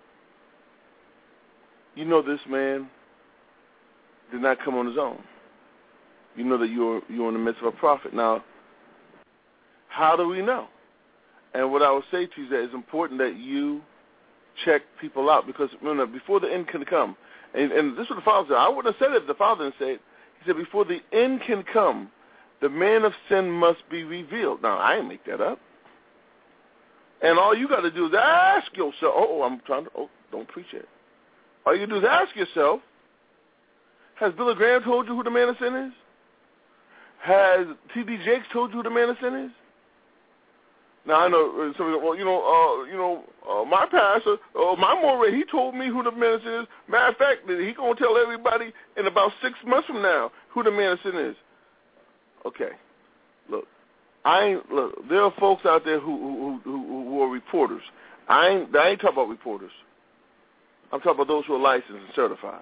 you know this man did not come on his own. You know that you're, you're in the midst of a prophet. Now, how do we know? And what I would say to you is that it's important that you check people out because remember, before the end can come, and, and this is what the Father said. I wouldn't have said it if the Father didn't say it. He said, before the end can come, the man of sin must be revealed. Now, I didn't make that up. And all you got to do is ask yourself, oh, I'm trying to, oh, don't preach it. All you do is ask yourself, has Billy Graham told you who the man of sin is? Has T D Jakes told you who the man of sin is? Now I know somebody. Well, you know, uh, you know, uh, my pastor, uh, my Moreh, he told me who the minister is. Matter of fact, he gonna tell everybody in about six months from now who the minister is. Okay, look, I ain't look. There are folks out there who who who, who are reporters. I ain't. I ain't talking about reporters. I'm talking about those who are licensed and certified.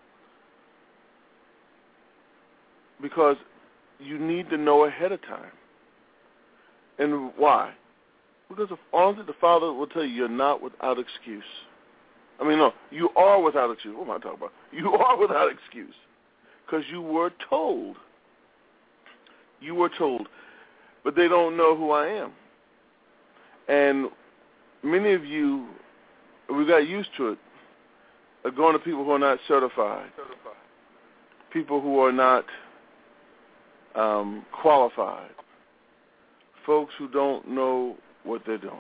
Because you need to know ahead of time. And why? Because if, honestly, the Father will tell you you're not without excuse. I mean, no, you are without excuse. What am I talking about? You are without excuse because you were told. You were told, but they don't know who I am. And many of you, we got used to it, are going to people who are not certified, certified. people who are not um, qualified, folks who don't know what they're doing.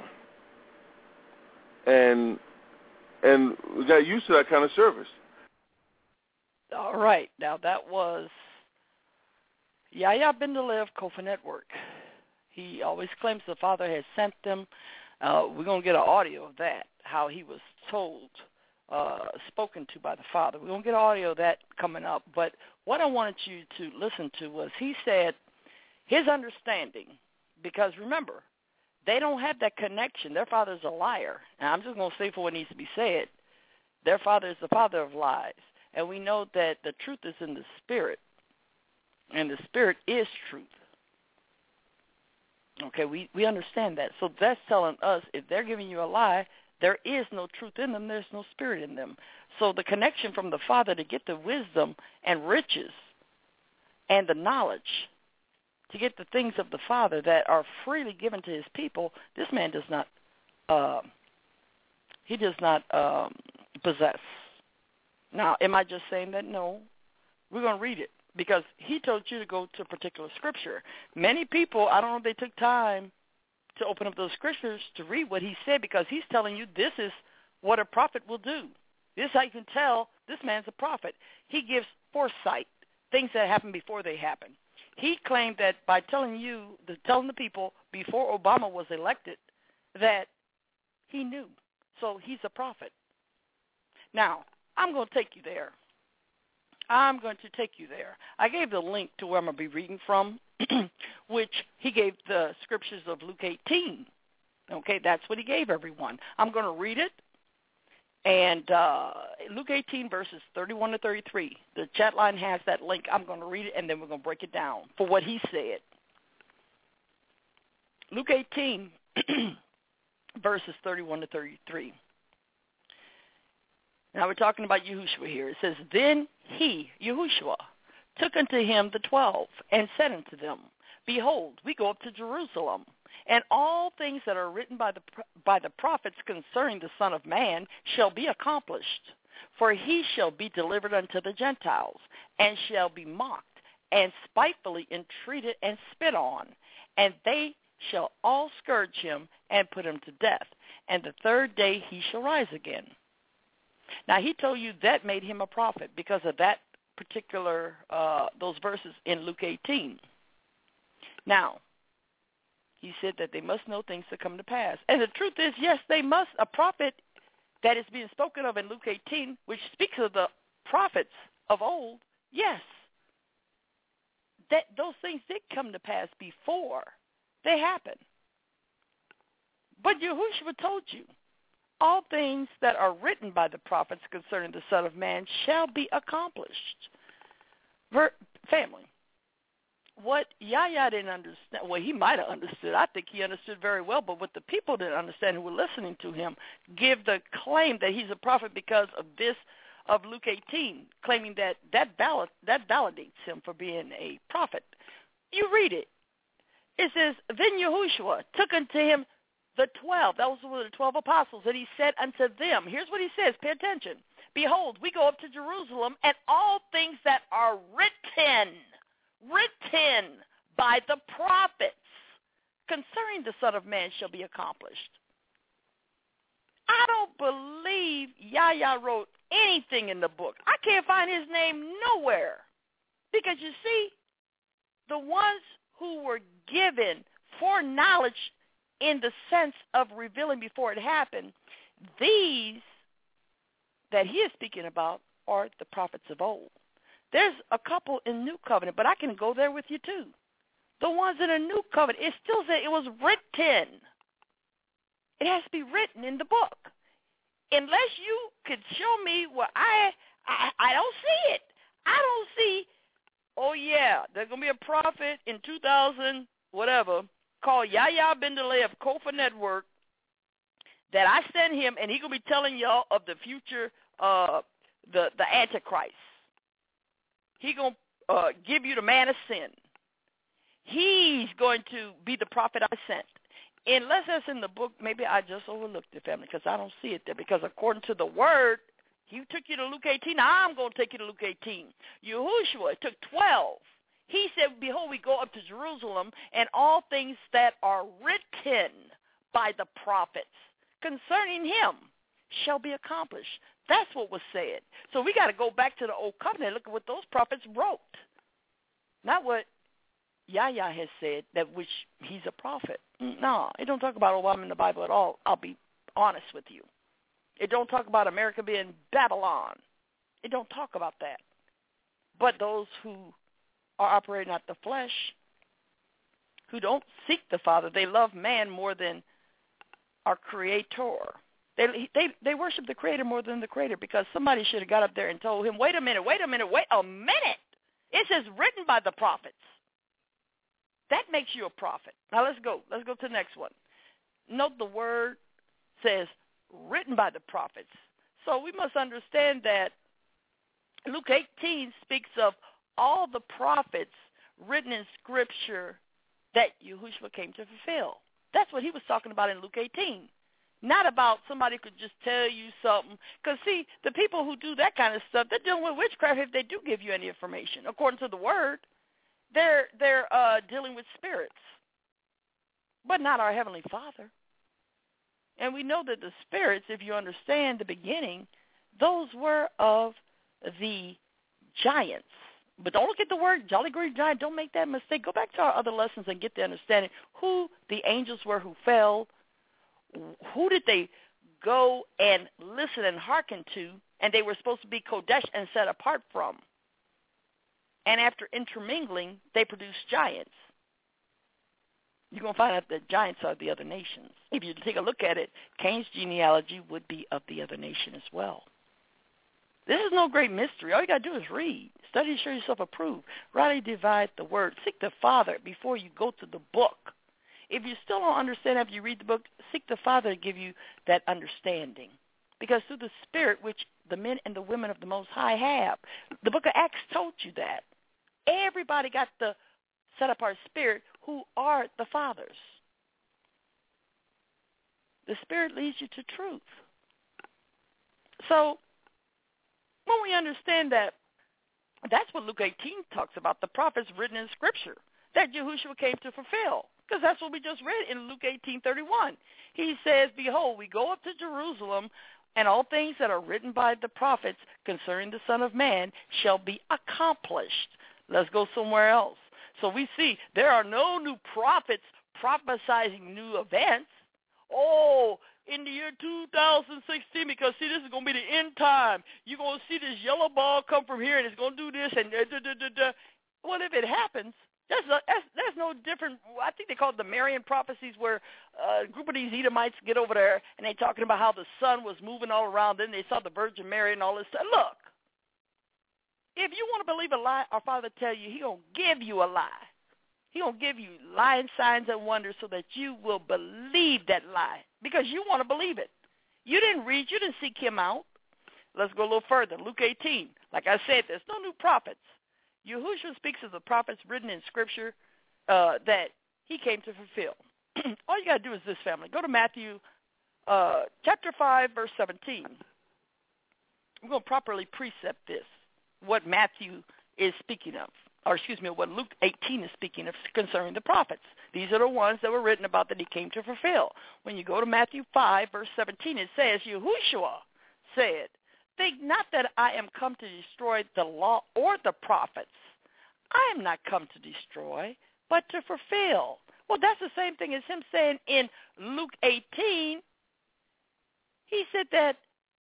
And and we got used to that kind of service. All right. Now, that was Yahya Ben Dolev, Kofa Network. He always claims the Father has sent them. Uh, we're going to get an audio of that, how he was told, uh, spoken to by the Father. We're going to get an audio of that coming up. But what I wanted you to listen to was he said his understanding, because remember, they don't have that connection. Their father's a liar. And I'm just going to say for what needs to be said. Their father is the father of lies. And we know that the truth is in the Spirit. And the Spirit is truth. Okay, we, we understand that. So that's telling us if they're giving you a lie, there is no truth in them. There's no Spirit in them. So the connection from the Father to get the wisdom and riches and the knowledge, to get the things of the Father that are freely given to his people, this man does not, uh, he does not um, possess. Now, am I just saying that? No. We're going to read it because he told you to go to a particular scripture. Many people, I don't know if they took time to open up those scriptures to read what he said, because he's telling you this is what a prophet will do. This is how you can tell this man's a prophet. He gives foresight, things that happen before they happen. He claimed that by telling you, the, telling the people before Obama was elected, that he knew. So he's a prophet. Now, I'm going to take you there. I'm going to take you there. I gave the link to where I'm going to be reading from, which he gave the scriptures of Luke eighteen. Okay, that's what he gave everyone. I'm going to read it. And uh, Luke eighteen, verses thirty-one to thirty-three. The chat line has that link. I'm going to read it, and then we're going to break it down for what he said. Luke eighteen, verses thirty-one to thirty-three. Now we're talking about Yahushua here. It says, Then he, Yahushua, took unto him the twelve, and said unto them, Behold, we go up to Jerusalem, and all things that are written by the by the prophets concerning the Son of Man shall be accomplished. For he shall be delivered unto the Gentiles, and shall be mocked, and spitefully entreated, and spit on. And they shall all scourge him, and put him to death. And the third day he shall rise again. Now, he told you that made him a prophet because of that particular, uh, those verses in Luke eighteen. Now, he said that they must know things to come to pass. And the truth is, yes, they must. A prophet that is being spoken of in Luke eighteen, which speaks of the prophets of old, yes, that those things did come to pass before they happened. But Yahushua told you, all things that are written by the prophets concerning the Son of Man shall be accomplished. Ver- family, what Yahya didn't understand, well, he might have understood. I think he understood very well, but what the people didn't understand who were listening to him give the claim that he's a prophet because of this, of Luke eighteen, claiming that that, valid, that validates him for being a prophet. You read it. It says, Then Yahushua took unto him the twelve, those were the twelve apostles, and he said unto them, here's what he says, pay attention. Behold, we go up to Jerusalem, and all things that are written, written by the prophets concerning the Son of Man shall be accomplished. I don't believe Yahya wrote anything in the book. I can't find his name nowhere. Because you see, the ones who were given foreknowledge in the sense of revealing before it happened. These that he is speaking about are the prophets of old. There's a couple in New Covenant, but I can go there with you too. The ones in a New Covenant, it still says it was written. It has to be written in the book. Unless you could show me where I, I, I don't see it. I don't see, oh yeah, there's going to be a prophet in two thousand, whatever, called Yahya Ben Delay of Kofa Network, that I sent him, and he's going to be telling y'all of the future, uh, the, the Antichrist. He's going to uh, give you the man of sin. He's going to be the prophet I sent. Unless that's in the book, maybe I just overlooked it, family, because I don't see it there. Because according to the word, he took you to Luke eighteen. Now I'm going to take you to Luke eighteen. Yahushua, it took twelve. He said, behold, we go up to Jerusalem, and all things that are written by the prophets concerning him shall be accomplished. That's what was said. So we got to go back to the Old Covenant and look at what those prophets wrote. Not what Yahya has said, that which he's a prophet. No, it don't talk about Obama in the Bible at all. I'll be honest with you. It don't talk about America being Babylon. It don't talk about that. But those who are operating out the flesh, who don't seek the Father, they love man more than our Creator. They they they worship the Creator more than the Creator, because somebody should have got up there and told him, wait a minute, wait a minute, wait a minute. It says written by the prophets. That makes you a prophet. Now let's go. Let's go to the next one. Note the word says written by the prophets. So we must understand that Luke eighteen speaks of all the prophets written in Scripture that Yahushua came to fulfill. That's what he was talking about in Luke eighteen. Not about somebody could just tell you something. Because, see, the people who do that kind of stuff, they're dealing with witchcraft if they do give you any information. According to the word, they're, they're uh, dealing with spirits, but not our Heavenly Father. And we know that the spirits, if you understand the beginning, those were of the giants. But don't look at the word Jolly Green Giant. Don't make that mistake. Go back to our other lessons and get the understanding who the angels were who fell. Who did they go and listen and hearken to, and they were supposed to be Kodesh and set apart from. And after intermingling, they produced giants. You're going to find out that giants are the other nations. If you take a look at it, Cain's genealogy would be of the other nation as well. This is no great mystery. All you got to do is read. Study to show yourself approved. Rightly divide the word. Seek the Father before you go to the book. If you still don't understand after you read the book, seek the Father to give you that understanding. Because through the Spirit, which the men and the women of the Most High have, the book of Acts told you that. Everybody got the set-apart Spirit who are the fathers. The Spirit leads you to truth. So when we understand that, that's what Luke eighteen talks about, the prophets written in Scripture, that Yahushua came to fulfill. Because that's what we just read in Luke eighteen thirty-one. He says, behold, we go up to Jerusalem, and all things that are written by the prophets concerning the Son of Man shall be accomplished. Let's go somewhere else. So we see there are no new prophets prophesying new events. Oh, in the year two thousand sixteen, because, see, this is going to be the end time. You're going to see this yellow ball come from here, and it's going to do this, and da, da, da, da, da. Well, if it happens, That's, a, that's that's no different. I think they call it the Marian prophecies, where uh, a group of these Edomites get over there and they're talking about how the sun was moving all around. Then they saw the Virgin Mary and all this stuff. Look, if you want to believe a lie, our Father tell you He gonna give you a lie. He gonna give you lying signs and wonders so that you will believe that lie because you want to believe it. You didn't read. You didn't seek Him out. Let's go a little further. Luke eighteen. Like I said, there's no new prophets. Yahushua speaks of the prophets written in Scripture uh, that he came to fulfill. All you got to do is this, family. Go to Matthew uh, chapter five, verse seventeen. We're going to properly precept this, what Matthew is speaking of, or excuse me, what Luke eighteen is speaking of concerning the prophets. These are the ones that were written about that he came to fulfill. When you go to Matthew five, verse seventeen, it says, Yahushua said, think not that I am come to destroy the law or the prophets. I am not come to destroy, but to fulfill. Well, that's the same thing as him saying in Luke eighteen, he said that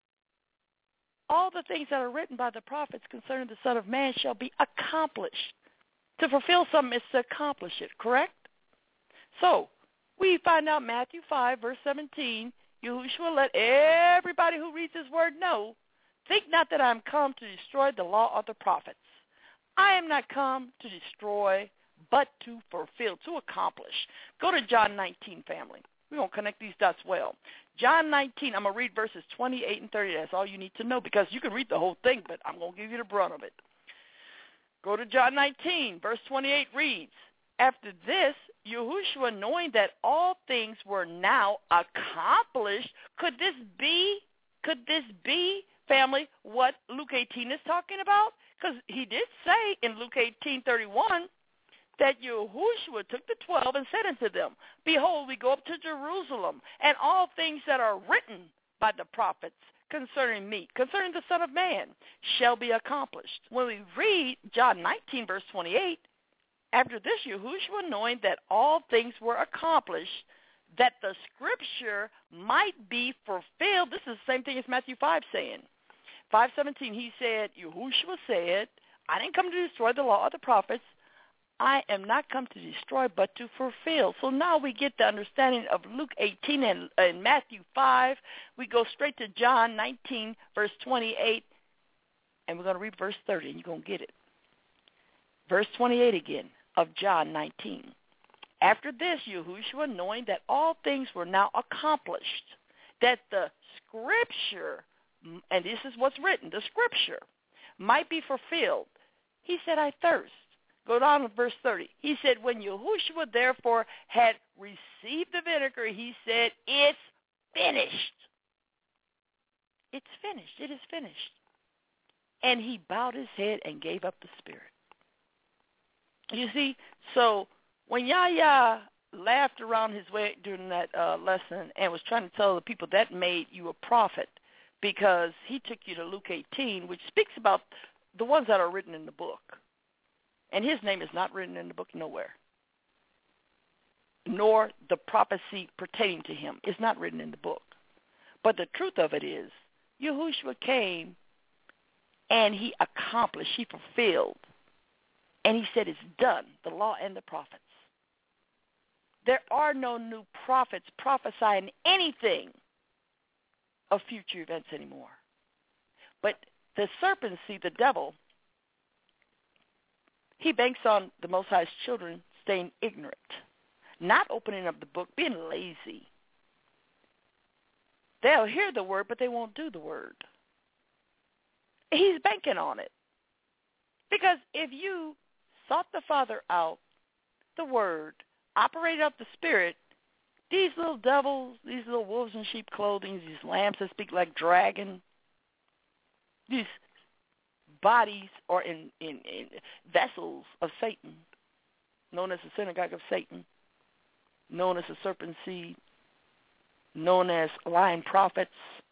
all the things that are written by the prophets concerning the Son of Man shall be accomplished. To fulfill something is to accomplish it, correct? So we find out Matthew five, verse seventeen, Yahushua let everybody who reads his word know, think not that I am come to destroy the law of the prophets. I am not come to destroy, but to fulfill, to accomplish. Go to John nineteen, family. We're going to connect these dots well. John nineteen, I'm going to read verses twenty-eight and thirty. That's all you need to know because you can read the whole thing, but I'm going to give you the brunt of it. Go to John nineteen, verse twenty-eight reads, after this, Yahushua, knowing that all things were now accomplished, could this be, could this be, family, what Luke eighteen is talking about? Because he did say in Luke eighteen thirty-one that Yahushua took the twelve and said unto them, behold, we go up to Jerusalem, and all things that are written by the prophets concerning me, concerning the Son of Man, shall be accomplished. When we read John nineteen, verse twenty-eight, after this, Yahushua, knowing that all things were accomplished, that the scripture might be fulfilled. This is the same thing as Matthew five saying. five seventeen, he said, Yahushua said, I didn't come to destroy the law of the prophets. I am not come to destroy, but to fulfill. So now we get the understanding of Luke eighteen and, and Matthew five. We go straight to John nineteen, verse twenty-eight, and we're going to read verse thirty, and you're going to get it. Verse twenty-eight again of John nineteen. After this, Yahushua, knowing that all things were now accomplished, that the scripture, and this is what's written, the scripture might be fulfilled, he said, I thirst. Go down to verse thirty. He said, when Yahushua therefore had received the vinegar, he said, it's finished. It's finished. It is finished. And he bowed his head and gave up the spirit. You see, so when Yahya laughed around his way during that uh, lesson and was trying to tell the people that made you a prophet because he took you to Luke eighteen, which speaks about the ones that are written in the book. And his name is not written in the book nowhere. Nor the prophecy pertaining to him is not written in the book. But the truth of it is, Yahushua came and he accomplished, he fulfilled. And he said it's done, the law and the prophets. There are no new prophets prophesying anything of future events anymore. But the serpent, see, the devil, he banks on the Most High's children staying ignorant, not opening up the book, being lazy. They'll hear the word, but they won't do the word. He's banking on it. Because if you sought the Father out, the word, operated out the Spirit, these little devils, these little wolves in sheep clothing, these lambs that speak like dragon, these bodies are in, in, in vessels of Satan, known as the synagogue of Satan, known as the serpent seed, known as lying prophets.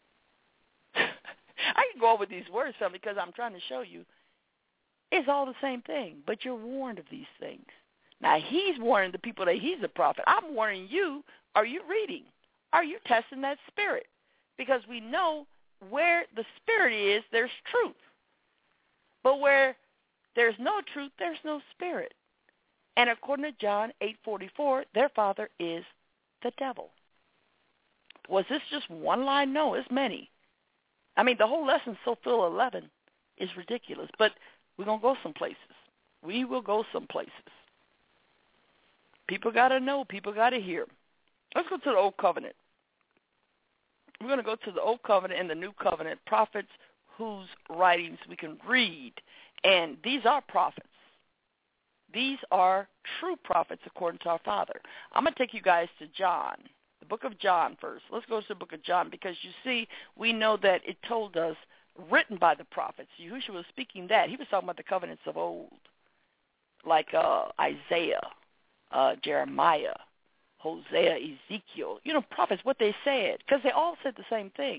I can go over these words, family, because I'm trying to show you it's all the same thing, but you're warned of these things. Now, he's warning the people that he's a prophet. I'm warning you, are you reading? Are you testing that spirit? Because we know where the spirit is, there's truth. But where there's no truth, there's no spirit. And according to John eight forty-four, their father is the devil. Was this just one line? No, it's many. I mean, the whole lesson, so full eleven, is ridiculous. But we're going to go some places. We will go some places. People got to know. People got to hear. Let's go to the Old Covenant. We're going to go to the Old Covenant and the New Covenant, prophets whose writings we can read. And these are prophets. These are true prophets according to our Father. I'm going to take you guys to John, the book of John first. Let's go to the book of John because, you see, we know that it told us, written by the prophets. Yahushua was speaking that. He was talking about the covenants of old, like uh, Isaiah, uh, Jeremiah, Hosea, Ezekiel. You know, prophets, what they said, because they all said the same thing.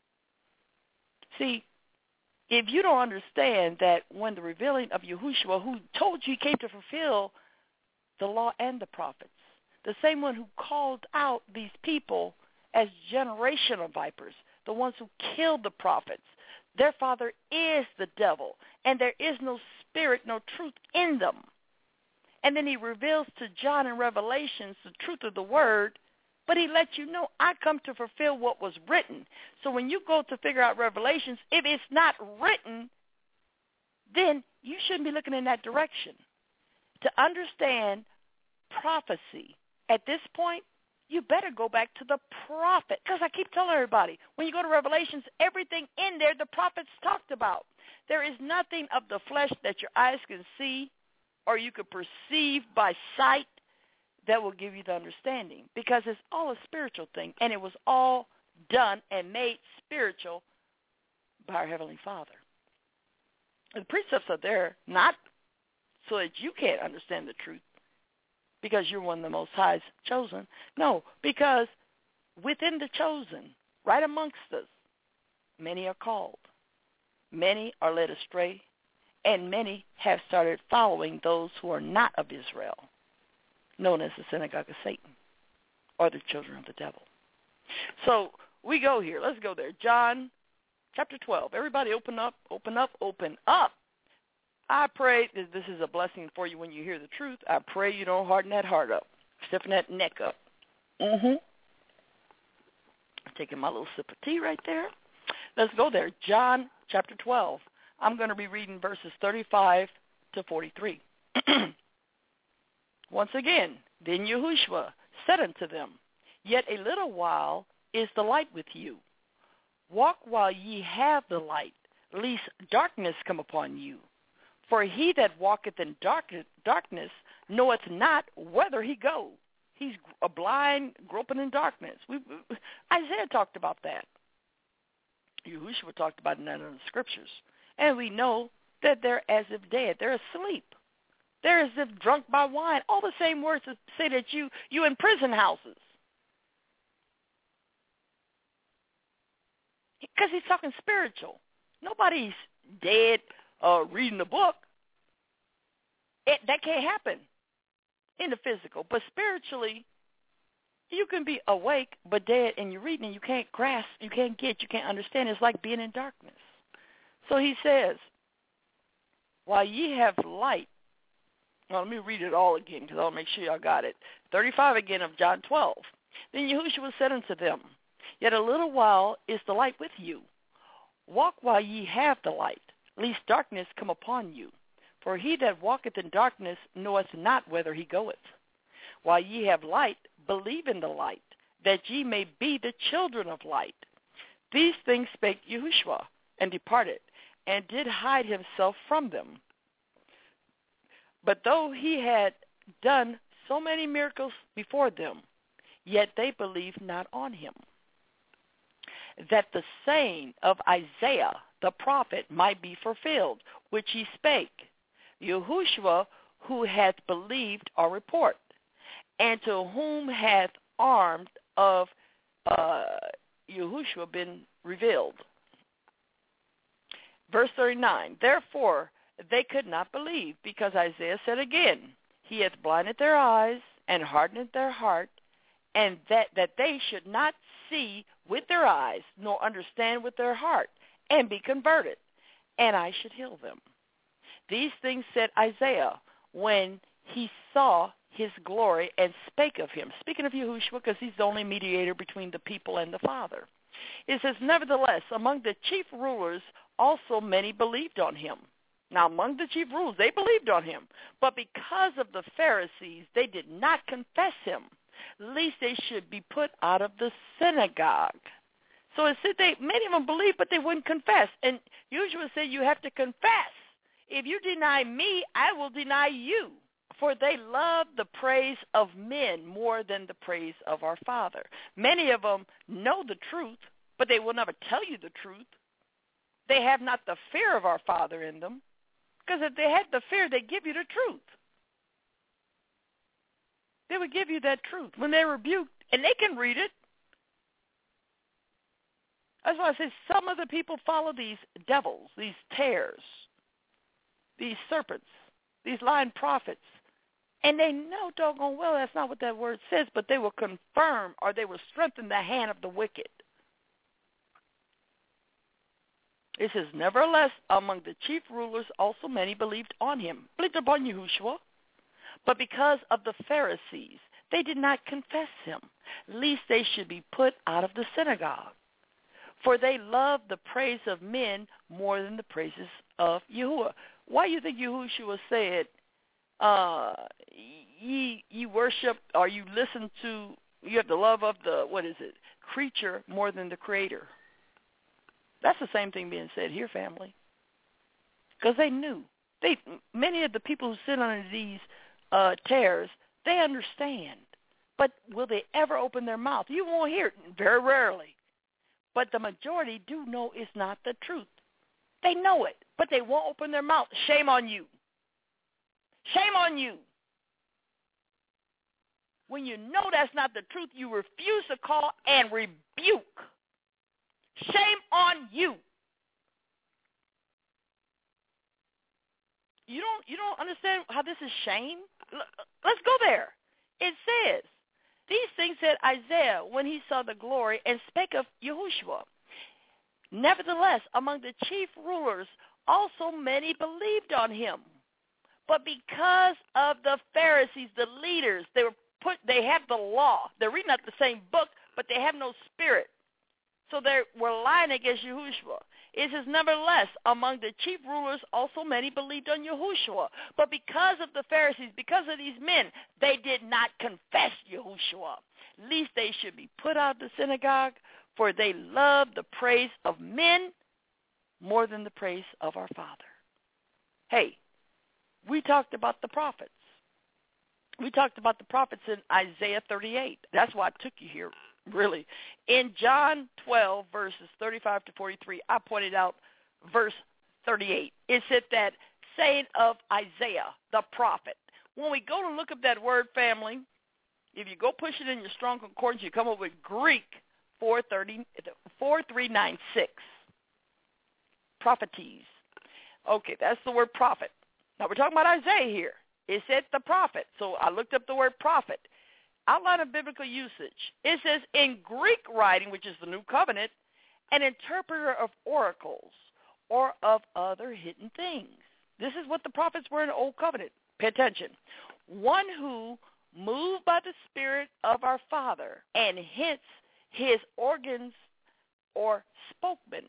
See, if you don't understand that when the revealing of Yahushua, who told you he came to fulfill the law and the prophets, the same one who called out these people as generational vipers, the ones who killed the prophets. Their father is the devil, and there is no spirit, no truth in them. And then he reveals to John in Revelations the truth of the word, but he lets you know, I come to fulfill what was written. So when you go to figure out Revelations, if it's not written, then you shouldn't be looking in that direction. To understand prophecy at this point, you better go back to the prophet. Because I keep telling everybody, when you go to Revelations, everything in there the prophets talked about. There is nothing of the flesh that your eyes can see or you could perceive by sight that will give you the understanding, because it's all a spiritual thing, and it was all done and made spiritual by our Heavenly Father. The precepts are there not so that you can't understand the truth because you're one of the Most High's chosen. No, because within the chosen, right amongst us, many are called, many are led astray, and many have started following those who are not of Israel, known as the synagogue of Satan, or the children of the devil. So we go here. Let's go there. John chapter twelve. Everybody open up, open up, open up. I pray that this is a blessing for you when you hear the truth. I pray you don't harden that heart up, stiffen that neck up. Mm-hmm. Taking my little sip of tea right there. Let's go there. John chapter twelve. I'm going to be reading verses thirty-five to forty-three. Once again, then Yahushua said unto them, Yet a little while is the light with you. Walk while ye have the light, lest darkness come upon you. For he that walketh in darkness, darkness knoweth not whither he go. He's a blind, groping in darkness. We, Isaiah talked about that. Yahushua talked about it in the scriptures. And we know that they're as if dead. They're asleep. They're as if drunk by wine. All the same words that say that you you in prison houses. Because he's talking spiritual. Nobody's dead uh, reading a book. It, that can't happen in the physical. But spiritually, you can be awake but dead, and you're reading and you can't grasp, you can't get, you can't understand. It's like being in darkness. So he says, while ye have light, well, let me read it all again because I'll make sure y'all got it. thirty-five again of John twelve. Then Yahushua said unto them, Yet a little while is the light with you. Walk while ye have the light, lest darkness come upon you. For he that walketh in darkness knoweth not whither he goeth. While ye have light, believe in the light, that ye may be the children of light. These things spake Yahushua, and departed, and did hide himself from them. But though he had done so many miracles before them, yet they believed not on him. That the saying of Isaiah the prophet might be fulfilled, which he spake, Yahushua, who hath believed our report, and to whom hath armed of uh, Yahushua been revealed. Verse thirty-nine, Therefore they could not believe, because Isaiah said again, He hath blinded their eyes and hardened their heart, and that, that they should not see with their eyes, nor understand with their heart, and be converted, and I should heal them. These things said Isaiah when he saw his glory and spake of him. Speaking of Yahushua, because he's the only mediator between the people and the Father. It says, Nevertheless, among the chief rulers also many believed on him. Now, among the chief rulers, they believed on him. But because of the Pharisees, they did not confess him, lest they should be put out of the synagogue. So it said they, many of them believed, but they wouldn't confess. And usually say you have to confess. If you deny me, I will deny you. For they love the praise of men more than the praise of our Father. Many of them know the truth, but they will never tell you the truth. They have not the fear of our Father in them. Because if they had the fear, they'd give you the truth. They would give you that truth when they're rebuked, and they can read it. That's why I say some of the people follow these devils, these tares, these serpents, these lying prophets, And they know doggone well that's not what that word says, but they will confirm or they will strengthen the hand of the wicked. It says, nevertheless, among the chief rulers also many believed on him, believed upon Yahushua. But because of the Pharisees, they did not confess him, lest they should be put out of the synagogue. For they loved the praise of men more than the praises of Yahuwah. Why do you think Yahushua said, uh, ye, ye worship or you listen to, you have the love of the, what is it, creature more than the creator? That's the same thing being said here, family. Because they knew. They Many of the people who sit under these uh, tears, they understand. But will they ever open their mouth? You won't hear it very rarely. But the majority do know it's not the truth. They know it, but they won't open their mouth. Shame on you. Shame on you. When you know that's not the truth, you refuse to call and rebuke. Shame on you. You don't you don't understand how this is shame? Let's go there. It says, these things said Isaiah when he saw the glory and spake of Yahushua. Nevertheless, among the chief rulers also many believed on him. But because of the Pharisees, the leaders, they were put they have the law. They're reading out the same book, but they have no spirit. So they were lying against Yahushua. It says, nevertheless, among the chief rulers also many believed on Yahushua. But because of the Pharisees, because of these men, they did not confess Yahushua, lest they should be put out of the synagogue, for they loved the praise of men more than the praise of our Father. Hey, we talked about the prophets. We talked about the prophets in Isaiah thirty-eight. That's why I took you here. Really. In John twelve, verses thirty-five to forty-three, I pointed out verse thirty-eight. It said that saying of Isaiah, the prophet. When we go to look up that word, family, if you go push it in your strong concordance, you come up with Greek four three nine six. Prophetes. Okay, that's the word prophet. Now we're talking about Isaiah here. It said the prophet. So I looked up the word prophet. Outline of biblical usage. It says in Greek writing, which is the New Covenant, an interpreter of oracles or of other hidden things. This is what the prophets were in the Old Covenant. Pay attention. One who, moved by the Spirit of our Father, and hence his organs or spokesman,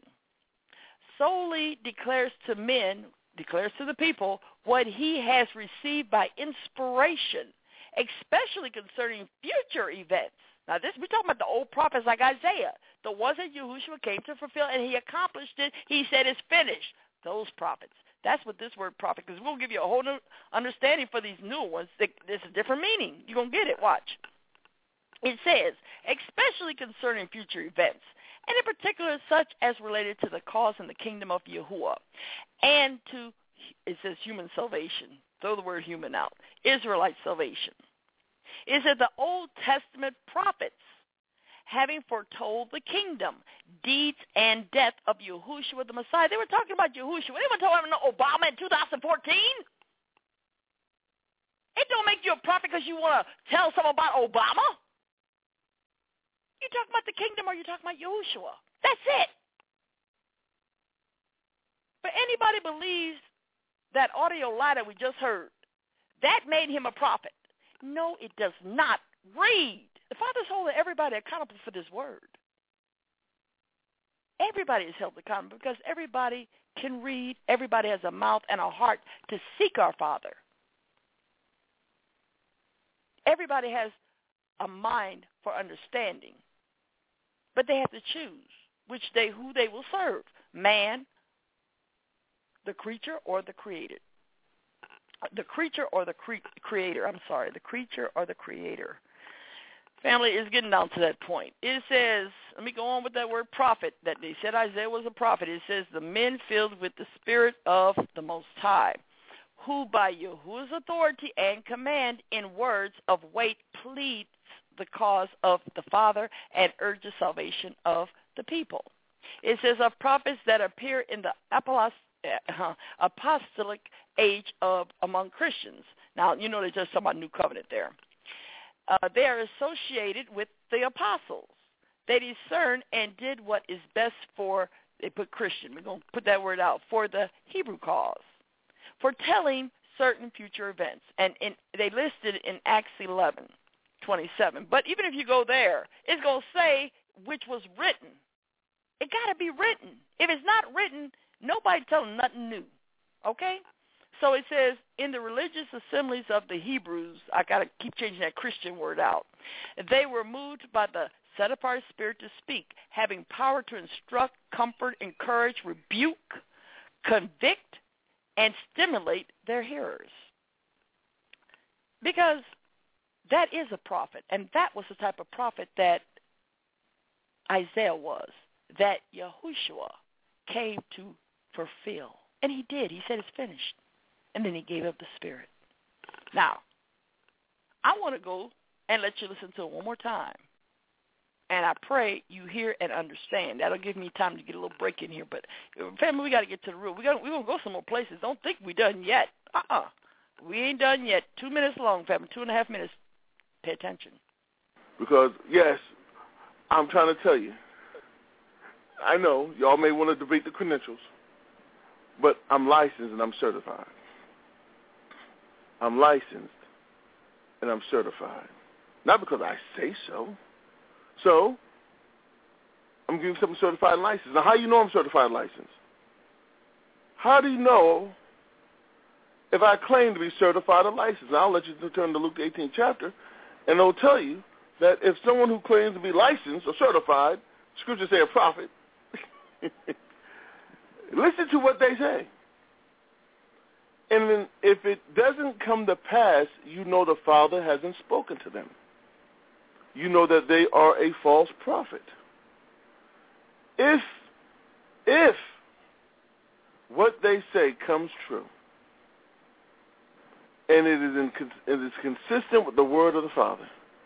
solely declares to men, declares to the people, what he has received by inspiration, especially concerning future events. Now, this we're talking about the old prophets like Isaiah, the ones that Yahushua came to fulfill, and he accomplished it. He said it's finished. Those prophets. That's what this word prophet, because we'll give you a whole new understanding for these new ones. There's a different meaning. You're going to get it. Watch. It says, especially concerning future events, and in particular such as related to the cause and the kingdom of Yahuwah, and to, it says human salvation. Throw the word human out. Israelite salvation. It said the Old Testament prophets, having foretold the kingdom, deeds, and death of Yahushua the Messiah. They were talking about Yahushua. They weren't talking about Obama in two thousand fourteen. It don't make you a prophet because you want to tell someone about Obama. You talking about the kingdom or you talking about Yahushua. That's it. But anybody believes that audio lie that we just heard, that made him a prophet. No, it does not. Read. The Father's holding everybody accountable for this word. Everybody is held accountable because everybody can read. Everybody has a mouth and a heart to seek our Father. Everybody has a mind for understanding. But they have to choose which they who they will serve. Man, the creature, or the created. The creature or the cre- creator. I'm sorry, the creature or the creator. Family is getting down to that point. It says, let me go on with that word prophet, that they said Isaiah was a prophet. It says, the men filled with the Spirit of the Most High, who by Yahuwah's authority and command in words of weight pleads the cause of the Father and urges salvation of the people. It says of prophets that appear in the apostolic age of among Christians. Now, you know they're just talking about New Covenant there. Uh, they are associated with the apostles. They discerned and did what is best for, they put Christian, we're going to put that word out, for the Hebrew cause, for telling certain future events. And, and they listed in Acts eleven twenty-seven. But even if you go there, it's going to say which was written. It got to be written. If it's not written, nobody tells them nothing new, okay? So it says, in the religious assemblies of the Hebrews, I got to keep changing that Christian word out, they were moved by the set-apart Spirit to speak, having power to instruct, comfort, encourage, rebuke, convict, and stimulate their hearers. Because that is a prophet, and that was the type of prophet that Isaiah was, that Yahushua came to fulfill. And he did. He said it's finished. And then he gave up the Spirit. Now, I want to go and let you listen to it one more time. And I pray you hear and understand. That'll give me time to get a little break in here. But, family, we got to get to the root. We're going to go some more places. Don't think we're done yet. Uh-uh. We ain't done yet. Two minutes long, family. Two and a half minutes. Pay attention. Because, yes, I'm trying to tell you, I know y'all may want to debate the credentials, but I'm licensed and I'm certified. I'm licensed and I'm certified. Not because I say so. So, I'm giving something certified and licensed. Now, how do you know I'm certified and licensed? How do you know if I claim to be certified or licensed? Now, I'll let you turn to Luke the eighteenth chapter, and it'll tell you that if someone who claims to be licensed or certified, Scripture say a prophet, listen to what they say. And then if it doesn't come to pass, you know the Father hasn't spoken to them. You know that they are a false prophet. If, if what they say comes true, and it is, in, it is consistent with the word of the Father,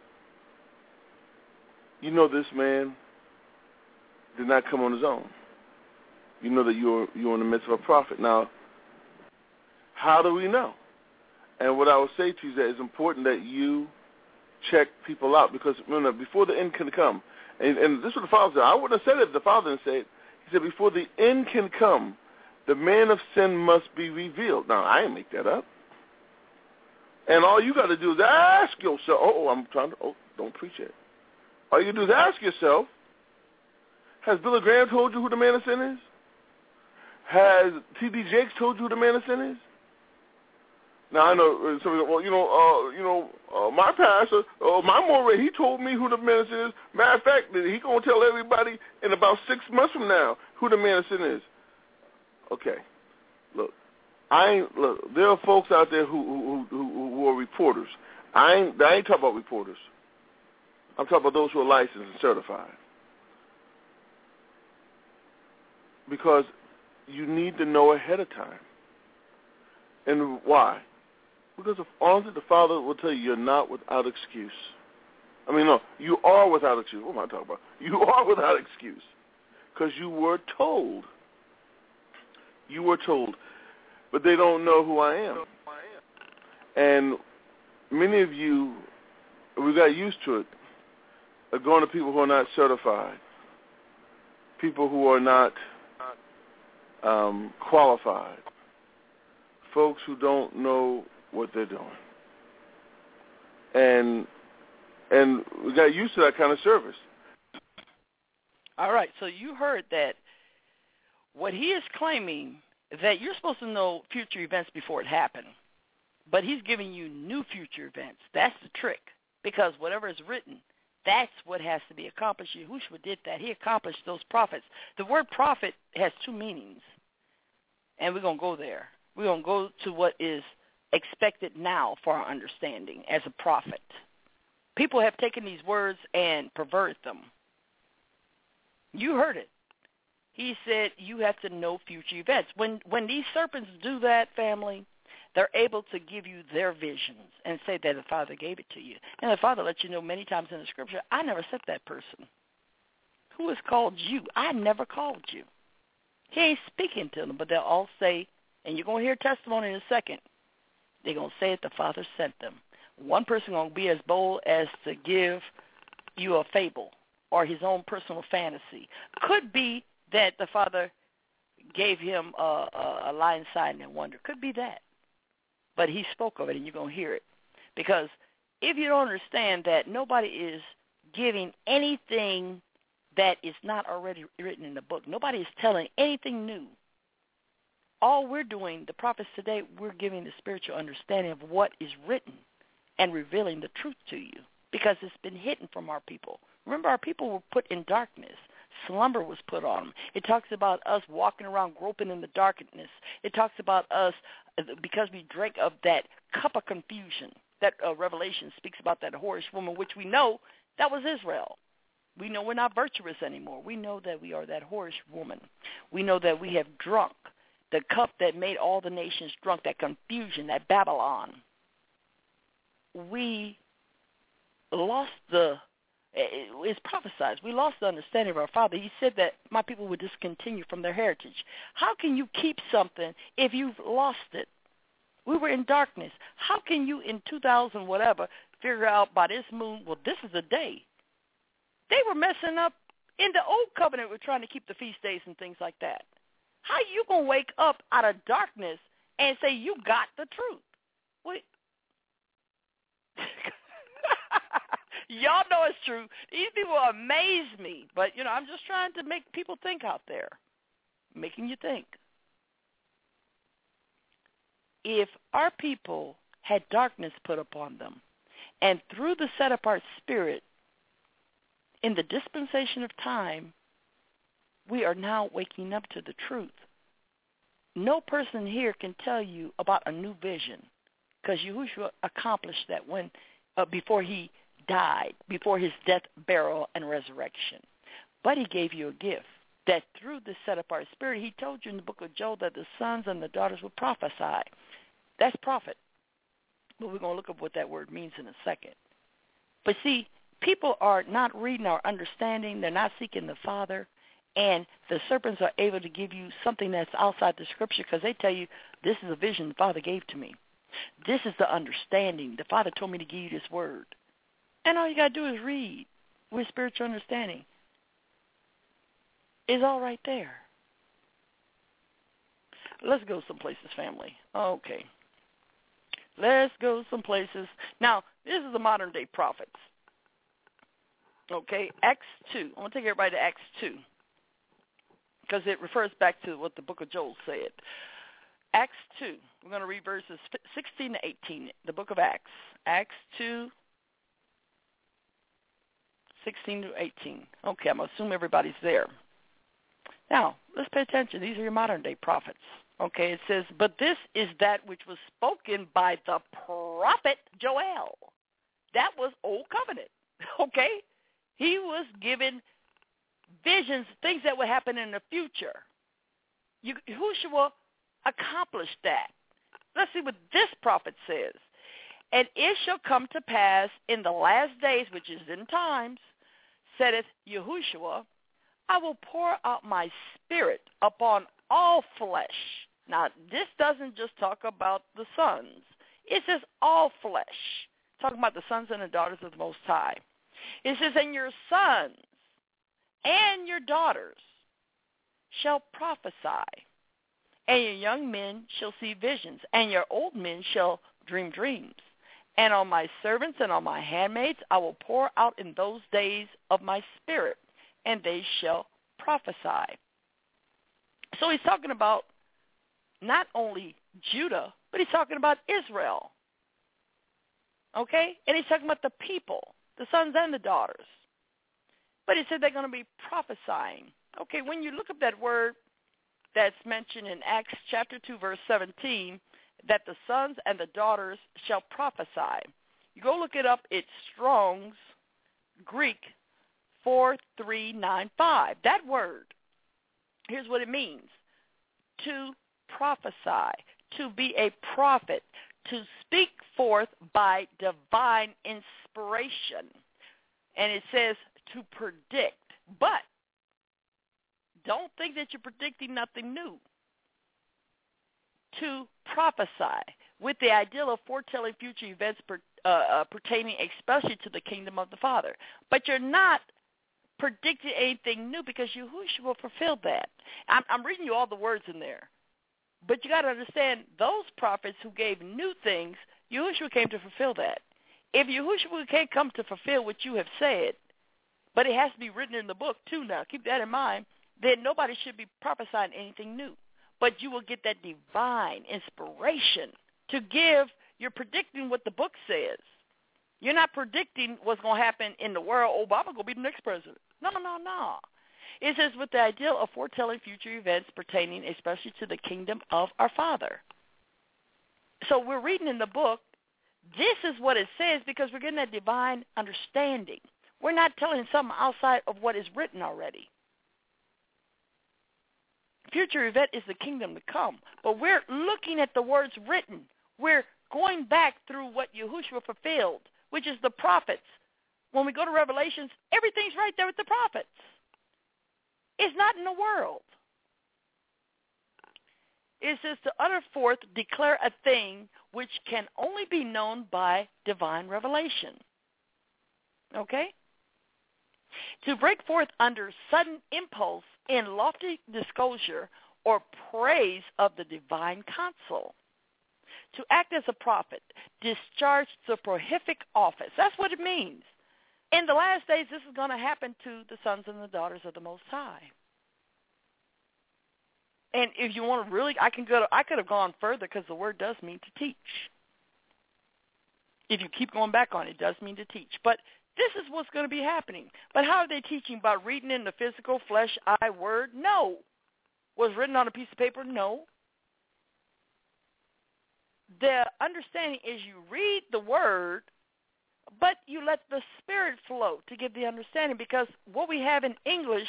you know this man did not come on his own. You know that you're, you're in the midst of a prophet. Now, how do we know? And what I would say to you is that it's important that you check people out, because you know, before the end can come, and, and this is what the Father said. I wouldn't have said it if the Father didn't say it. He said, before the end can come, the man of sin must be revealed. Now, I didn't make that up. And all you got to do is ask yourself, oh, I'm trying to, oh, don't preach it. All you do is ask yourself, has Billy Graham told you who the man of sin is? Has T D Jakes told you who the man of sin is? Now I know somebody. Well, you know, uh, you know, uh, my pastor, uh, my Moray, he told me who the man of sin is. Matter of fact, he gonna tell everybody in about six months from now who the man of sin is. Okay, look, I ain't look. There are folks out there who who who, who are reporters. I ain't. I ain't talking about reporters. I'm talking about those who are licensed and certified. Because you need to know ahead of time. And why? Because if honestly, the Father will tell you you're not without excuse. I mean, no, you are without excuse. What am I talking about? You are without excuse. Because you were told. You were told. But they don't know who I am. And many of you, we got used to it, are going to people who are not certified. People who are not um, qualified. Folks who don't know what they're doing. And and we got used to that kind of service. All right, so you heard that what he is claiming, that you're supposed to know future events before it happened, but he's giving you new future events. That's the trick, because whatever is written, that's what has to be accomplished. Yahushua did that. He accomplished those prophets. The word prophet has two meanings, and we're going to go there. We're going to go to what is expected now for our understanding as a prophet. People have taken these words and perverted them. You heard it. He said you have to know future events. When when these serpents do that, family, they're able to give you their visions and say that the Father gave it to you. And the Father lets you know many times in the Scripture, I never sent that person. Who has called you? I never called you. He ain't speaking to them, but they'll all say, and you're going to hear testimony in a second, They're going to say it, the Father sent them. One person going to be as bold as to give you a fable or his own personal fantasy. Could be that the Father gave him a, a, a lion, sign, and wonder. Could be that. But he spoke of it, and you're going to hear it. Because if you don't understand that nobody is giving anything that is not already written in the book, nobody is telling anything new. All we're doing, the prophets today, we're giving the spiritual understanding of what is written and revealing the truth to you because it's been hidden from our people. Remember, our people were put in darkness. Slumber was put on them. It talks about us walking around groping in the darkness. It talks about us because we drank of that cup of confusion. That uh, Revelation speaks about that whorish woman, which we know that was Israel. We know we're not virtuous anymore. We know that we are that whorish woman. We know that we have drunk the cup that made all the nations drunk, that confusion, that Babylon. We lost the, it's prophesied, we lost the understanding of our Father. He said that my people would discontinue from their heritage. How can you keep something if you've lost it? We were in darkness. How can you in two thousand whatever figure out by this moon, well, this is a day? They were messing up in the old covenant. We're trying to keep the feast days and things like that. How you going to wake up out of darkness and say you got the truth? Wait. Y'all know it's true. These people amaze me. But, you know, I'm just trying to make people think out there, making you think. If our people had darkness put upon them, and through the set-apart spirit, in the dispensation of time, we are now waking up to the truth. No person here can tell you about a new vision because Yahushua accomplished that when uh, before he died, before his death, burial, and resurrection. But he gave you a gift that through the set-apart spirit, he told you in the book of Joel that the sons and the daughters would prophesy. That's prophet. But we're going to look up what that word means in a second. But see, people are not reading or understanding. They're not seeking the Father. And the serpents are able to give you something that's outside the Scripture because they tell you, this is a vision the Father gave to me. This is the understanding. The Father told me to give you this word. And all you got to do is read with spiritual understanding. It's all right there. Let's go some places, family. Okay. Let's go some places. Now, this is the modern-day prophets. Okay, Acts two. I want to take everybody to Acts two because it refers back to what the book of Joel said. Acts two. We're going to read verses sixteen to eighteen, the book of Acts. Acts two, sixteen to eighteen. Okay, I'm going to assume everybody's there. Now, let's pay attention. These are your modern-day prophets. Okay, it says, but this is that which was spoken by the prophet Joel. That was Old Covenant, okay? He was given visions, things that would happen in the future. You, Yahushua accomplished that. Let's see what this prophet says. And it shall come to pass in the last days, which is in times, saith Yahushua, I will pour out my spirit upon all flesh. Now, this doesn't just talk about the sons. It says all flesh. Talking about the sons and the daughters of the Most High. It says, and your sons and your daughters shall prophesy, and your young men shall see visions, and your old men shall dream dreams. And on my servants and on my handmaids I will pour out in those days of my spirit, and they shall prophesy. So he's talking about not only Judah, but he's talking about Israel. Okay? And he's talking about the people, the sons and the daughters. But he said they're going to be prophesying. Okay, when you look up that word that's mentioned in Acts chapter two, verse seventeen, that the sons and the daughters shall prophesy. You go look it up. It's Strong's Greek four three nine five. That word, here's what it means. To prophesy, to be a prophet, to speak forth by divine inspiration. And it says to predict. But don't think that you're predicting nothing new. To prophesy. with the ideal of foretelling future events per, uh, uh, pertaining especially to the kingdom of the Father. But you're not predicting anything new because Yahushua fulfilled that. I'm, I'm reading you all the words in there. But you got to understand, those prophets who gave new things, Yahushua came to fulfill that. If Yahushua can't come to fulfill what you have said, but it has to be written in the book too now, keep that in mind, then nobody should be prophesying anything new. But you will get that divine inspiration to give. You're predicting what the book says. You're not predicting what's going to happen in the world. Obama going to be the next president. No, no, no. It says with the ideal of foretelling future events pertaining especially to the kingdom of our Father. So we're reading in the book, this is what it says because we're getting that divine understanding. We're not telling something outside of what is written already. Future event is the kingdom to come, but we're looking at the words written. We're going back through what Yahushua fulfilled, which is the prophets. When we go to Revelations, everything's right there with the prophets. It's not in the world. It says to utter forth, declare a thing which can only be known by divine revelation. Okay? To break forth under sudden impulse in lofty disclosure or praise of the divine counsel. To act as a prophet, discharge the prolific office. That's what it means. In the last days, this is going to happen to the sons and the daughters of the Most High. And if you want to really, I can go. To, I could have gone further because the word does mean to teach. If you keep going back on it, it does mean to teach. But this is what's going to be happening. But how are they teaching? By reading in the physical, flesh, eye, word? No. Was written on a piece of paper? No. The understanding is you read the word, but you let the Spirit flow to give the understanding, because what we have in English,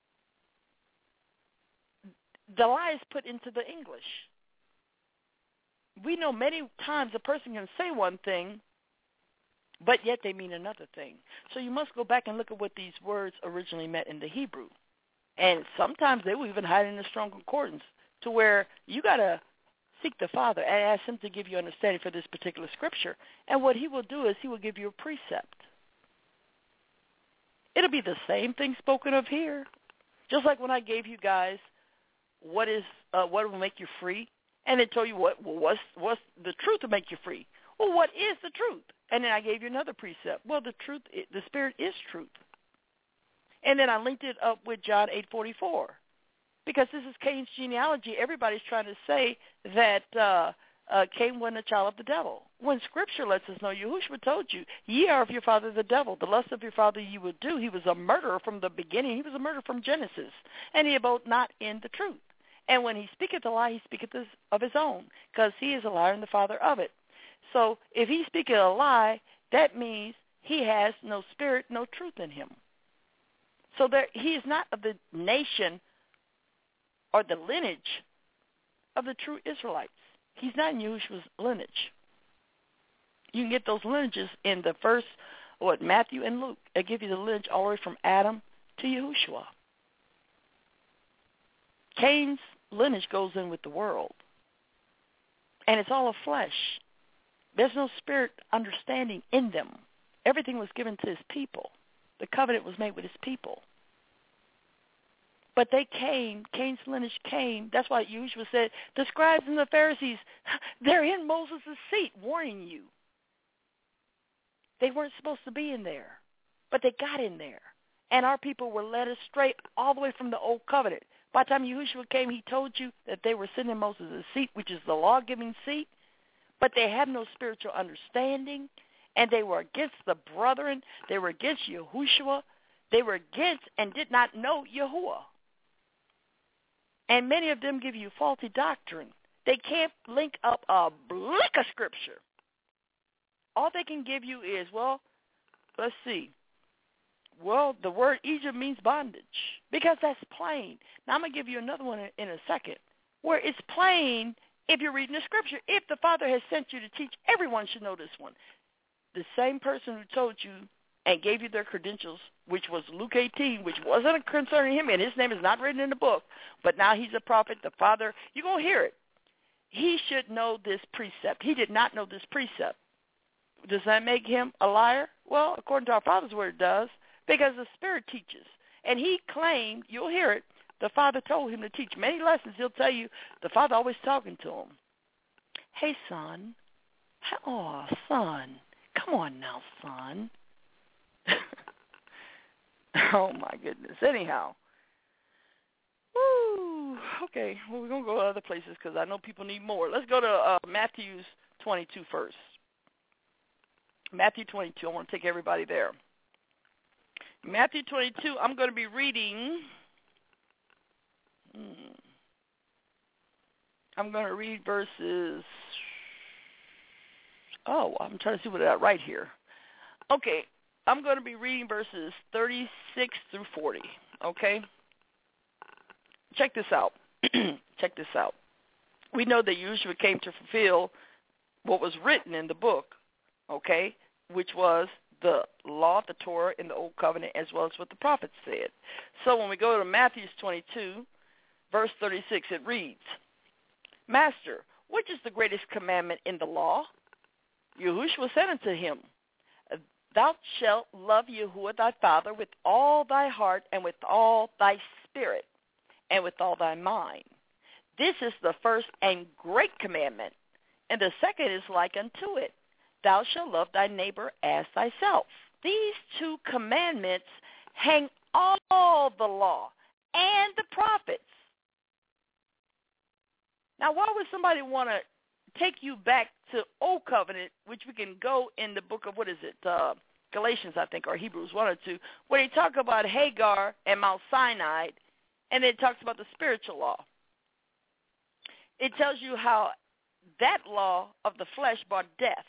the lie is put into the English. We know many times a person can say one thing, but yet they mean another thing. So you must go back and look at what these words originally meant in the Hebrew. And sometimes they will even hide in the strong concordance to where you got to seek the Father and ask him to give you understanding for this particular scripture. And what he will do is he will give you a precept. It'll be the same thing spoken of here. Just like when I gave you guys what is uh, what will make you free, and it told you what well, what's, what's the truth to make you free. Well, what is the truth? And then I gave you another precept. Well, the truth, the Spirit is truth. And then I linked it up with John eight forty-four. Because this is Cain's genealogy. Everybody's trying to say that uh, uh, Cain wasn't a child of the devil. When Scripture lets us know, Yahushua told you, ye are of your father the devil. The lust of your father you would do. He was a murderer from the beginning. He was a murderer from Genesis. And he abode not in the truth. And when he speaketh a lie, he speaketh of his own, because he is a liar and the father of it. So if he speaketh a lie, that means he has no spirit, no truth in him. So there, he is not of the nation or the lineage of the true Israelites. He's not in Yahushua's lineage. You can get those lineages in the first, what, Matthew and Luke. They give you the lineage all the way from Adam to Yahushua. Cain's lineage goes in with the world. And it's all of flesh. There's no spirit understanding in them. Everything was given to his people. The covenant was made with his people. But they came, Cain's lineage came. That's why Yahushua said, the scribes and the Pharisees, they're in Moses' seat, warning you. They weren't supposed to be in there, but they got in there. And our people were led astray all the way from the old covenant. By the time Yahushua came, he told you that they were sitting in Moses' seat, which is the law-giving seat, but they had no spiritual understanding, and they were against the brethren. They were against Yahushua. They were against and did not know Yahuwah. And many of them give you faulty doctrine. They can't link up a lick of Scripture. All they can give you is, well, let's see. Well, the word Egypt means bondage, because that's plain. Now, I'm going to give you another one in, in a second, where it's plain if you're reading the Scripture. If the Father has sent you to teach, everyone should know this one. The same person who told you and gave you their credentials, which was Luke eighteen, which wasn't concerning him, and his name is not written in the book, but now he's a prophet, the Father. You're going to hear it. he should know this precept. He did not know this precept. Does that make him a liar? Well, according to our Father's word, it does, because the Spirit teaches. And he claimed, you'll hear it, the Father told him to teach many lessons. He'll tell you the Father always talking to him. Hey, son. Oh, son. Come on now, son. Oh, my goodness. Anyhow. Woo. Okay, well, we're going to go to other places because I know people need more. Let's go to uh, Matthew twenty-two first. Matthew twenty-two. I want to take everybody there. Matthew twenty-two, I'm going to be reading. Hmm, I'm going to read verses. Oh, I'm trying to see what I got right here. Okay, I'm going to be reading verses thirty-six through forty. Okay? Check this out. Check this out. We know that Yeshua came to fulfill what was written in the book, okay, which was the law, the Torah, in the Old Covenant, as well as what the prophets said. So when we go to Matthew twenty-two, verse thirty-six, it reads, Master, which is the greatest commandment in the law? Yahushua said unto him, Thou shalt love Yahuwah thy Father with all thy heart and with all thy spirit and with all thy mind. This is the first and great commandment, and the second is like unto it. Thou shalt love thy neighbor as thyself. These two commandments hang all the law and the prophets. Now, why would somebody want to take you back to Old Covenant, which we can go in the book of, what is it, uh, Galatians, I think, or Hebrews one or two, where they talk about Hagar and Mount Sinai, and it talks about the spiritual law. It tells you how that law of the flesh brought death.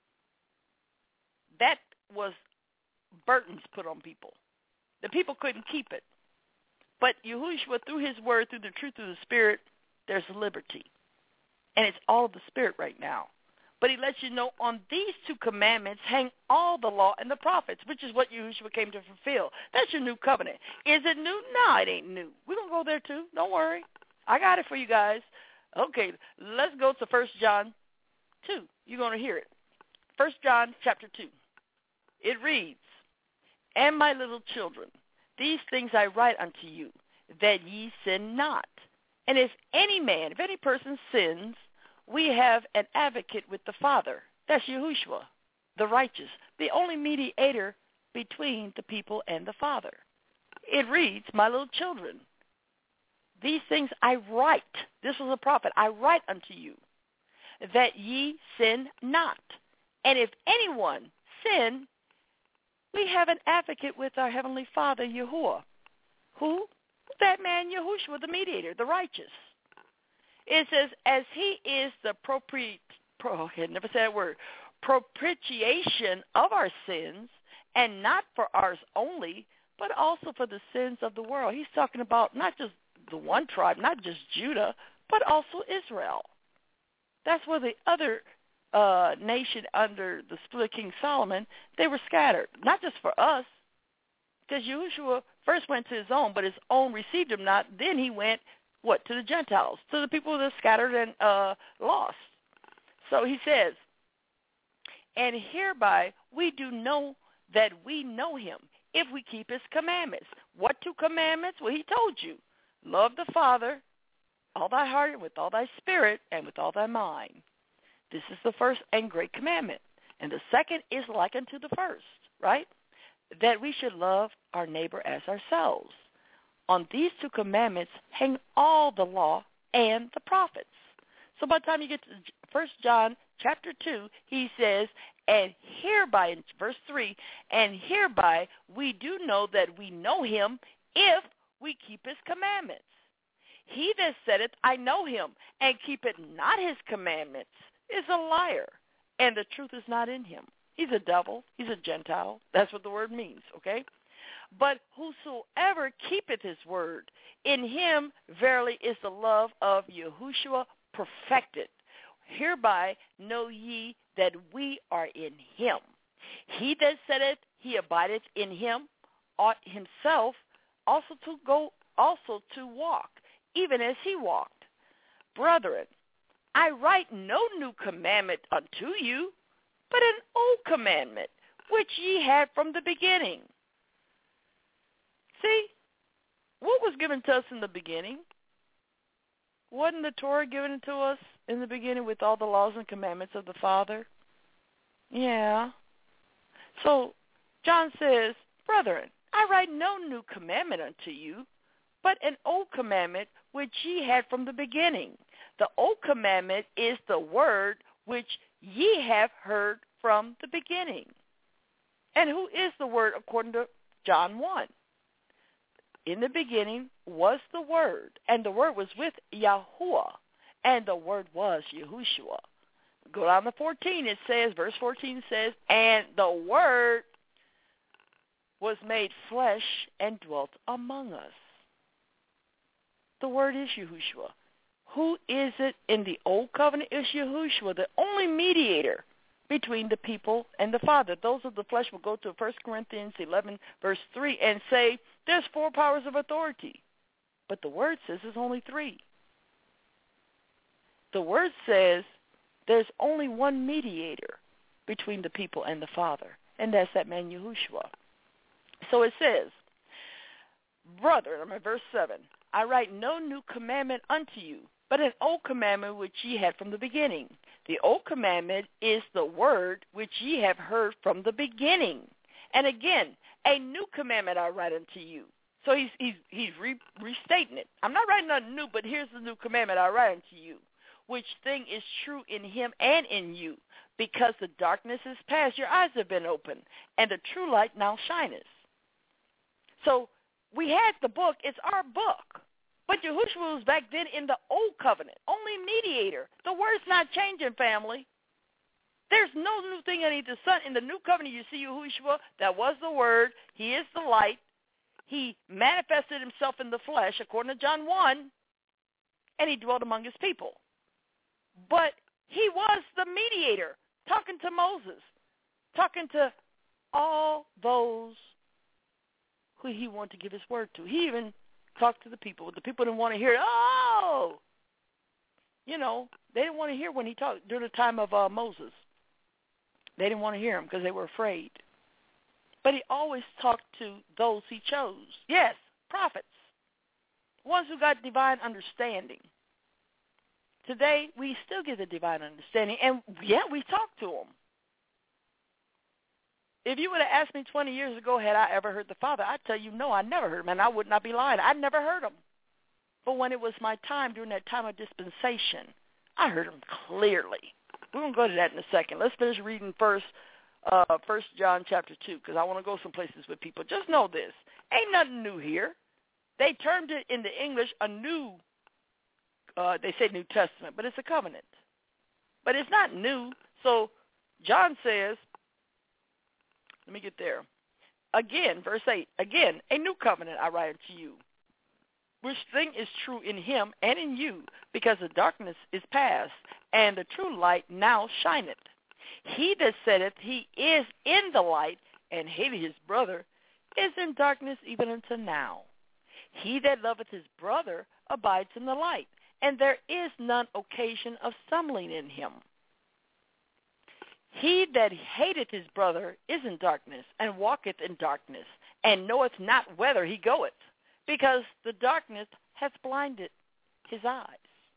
That was burdens put on people. The people couldn't keep it. But Yahushua, through his word, through the truth of the Spirit, there's liberty. And it's all of the Spirit right now. But he lets you know on these two commandments hang all the law and the prophets, which is what Yahushua came to fulfill. That's your new covenant. Is it new? No, it ain't new. We're going to go there too. Don't worry. I got it for you guys. Okay, let's go to First John two. You're going to hear it. First John chapter two. It reads, And my little children, these things I write unto you, that ye sin not. And if any man, if any person sins, we have an advocate with the Father. That's Yahushua, the righteous, the only mediator between the people and the Father. It reads, My little children, these things I write. This was a prophet. I write unto you, that ye sin not. And if anyone sin, we have an advocate with our Heavenly Father, Yahuwah. Who? That man, Yahushua, the mediator, the righteous. It says, as he is the propri, pro, okay, never say that word, propitiation of our sins, and not for ours only, but also for the sins of the world. He's talking about not just the one tribe, not just Judah, but also Israel. That's where the other uh, nation under the split King Solomon, they were scattered. Not just for us, because Yahushua first went to his own, but his own received him not. Then he went, what, to the Gentiles, to the people that are scattered and uh, lost. So he says, and hereby we do know that we know him, if we keep his commandments. What two commandments? Well, he told you. Love the Father, all thy heart, and with all thy spirit, and with all thy mind. This is the first and great commandment. And the second is like unto the first, right? That we should love our neighbor as ourselves. On these two commandments hang all the law and the prophets. So by the time you get to First John chapter two, he says, and hereby, in verse three, and hereby we do know that we know him if we keep his commandments. He that saith, I know him, and keepeth not his commandments, is a liar, and the truth is not in him. He's a devil. He's a Gentile. That's what the word means, okay? But whosoever keepeth his word, in him verily is the love of Yahushua perfected. Hereby know ye that we are in him. He that saith he abideth in him ought himself also to go, also to walk, even as he walked. Brethren, I write no new commandment unto you, but an old commandment, which ye had from the beginning. See, what was given to us in the beginning? Wasn't the Torah given to us in the beginning with all the laws and commandments of the Father? Yeah. So John says, brethren, I write no new commandment unto you, but an old commandment which ye had from the beginning. The old commandment is the word which ye have heard from the beginning. And who is the word according to John one? In the beginning was the Word, and the Word was with Yahuwah, and the Word was Yahushua. Go down to fourteen, it says, verse fourteen says, and the Word was made flesh and dwelt among us. The Word is Yahushua. Who is it in the Old Covenant? It's Yahushua, the only mediator between the people and the Father. Those of the flesh will go to First Corinthians eleven, verse three, and say, there's four powers of authority. But the Word says there's only three. The Word says there's only one mediator between the people and the Father, and that's that man Yahushua. So it says, brethren, I'm at verse seven, I write no new commandment unto you, but an old commandment which ye had from the beginning. The old commandment is the word which ye have heard from the beginning. And again, a new commandment I write unto you. So he's he's he's re, restating it. I'm not writing nothing new, but here's the new commandment I write unto you, which thing is true in him and in you, because the darkness is past, your eyes have been opened, and the true light now shineth. So we had the book, it's our book. But Yahushua was back then in the old covenant, only mediator. The word's not changing, family. There's no new thing underneath the sun. In the new covenant, you see Yahushua, that was the word. He is the light. He manifested himself in the flesh, according to John one, and he dwelt among his people. But he was the mediator, talking to Moses, talking to all those who he wanted to give his word to. He even talked to the people. The people didn't want to hear it. Oh! You know, they didn't want to hear when he talked during the time of uh, Moses. They didn't want to hear him because they were afraid. But he always talked to those he chose. Yes, prophets, ones who got divine understanding. Today, we still get the divine understanding, and yeah, we talk to them. If you would have asked me twenty years ago, had I ever heard the Father, I'd tell you, no, I never heard him, and I would not be lying. I never heard him. But when it was my time, during that time of dispensation, I heard him clearly. We're going to go to that in a second. Let's finish reading first, uh, First John chapter two, because I want to go some places with people. Just know this. Ain't nothing new here. They termed it in the English a new, uh, they say New Testament, but it's a covenant. But it's not new. So John says, let me get there. Again, verse eight, again, a new covenant I write unto you, which thing is true in him and in you, because the darkness is past, and the true light now shineth. He that saith he is in the light, and hated his brother, is in darkness even unto now. He that loveth his brother abides in the light, and there is none occasion of stumbling in him. He that hateth his brother is in darkness, and walketh in darkness, and knoweth not whither he goeth, because the darkness hath blinded his eyes.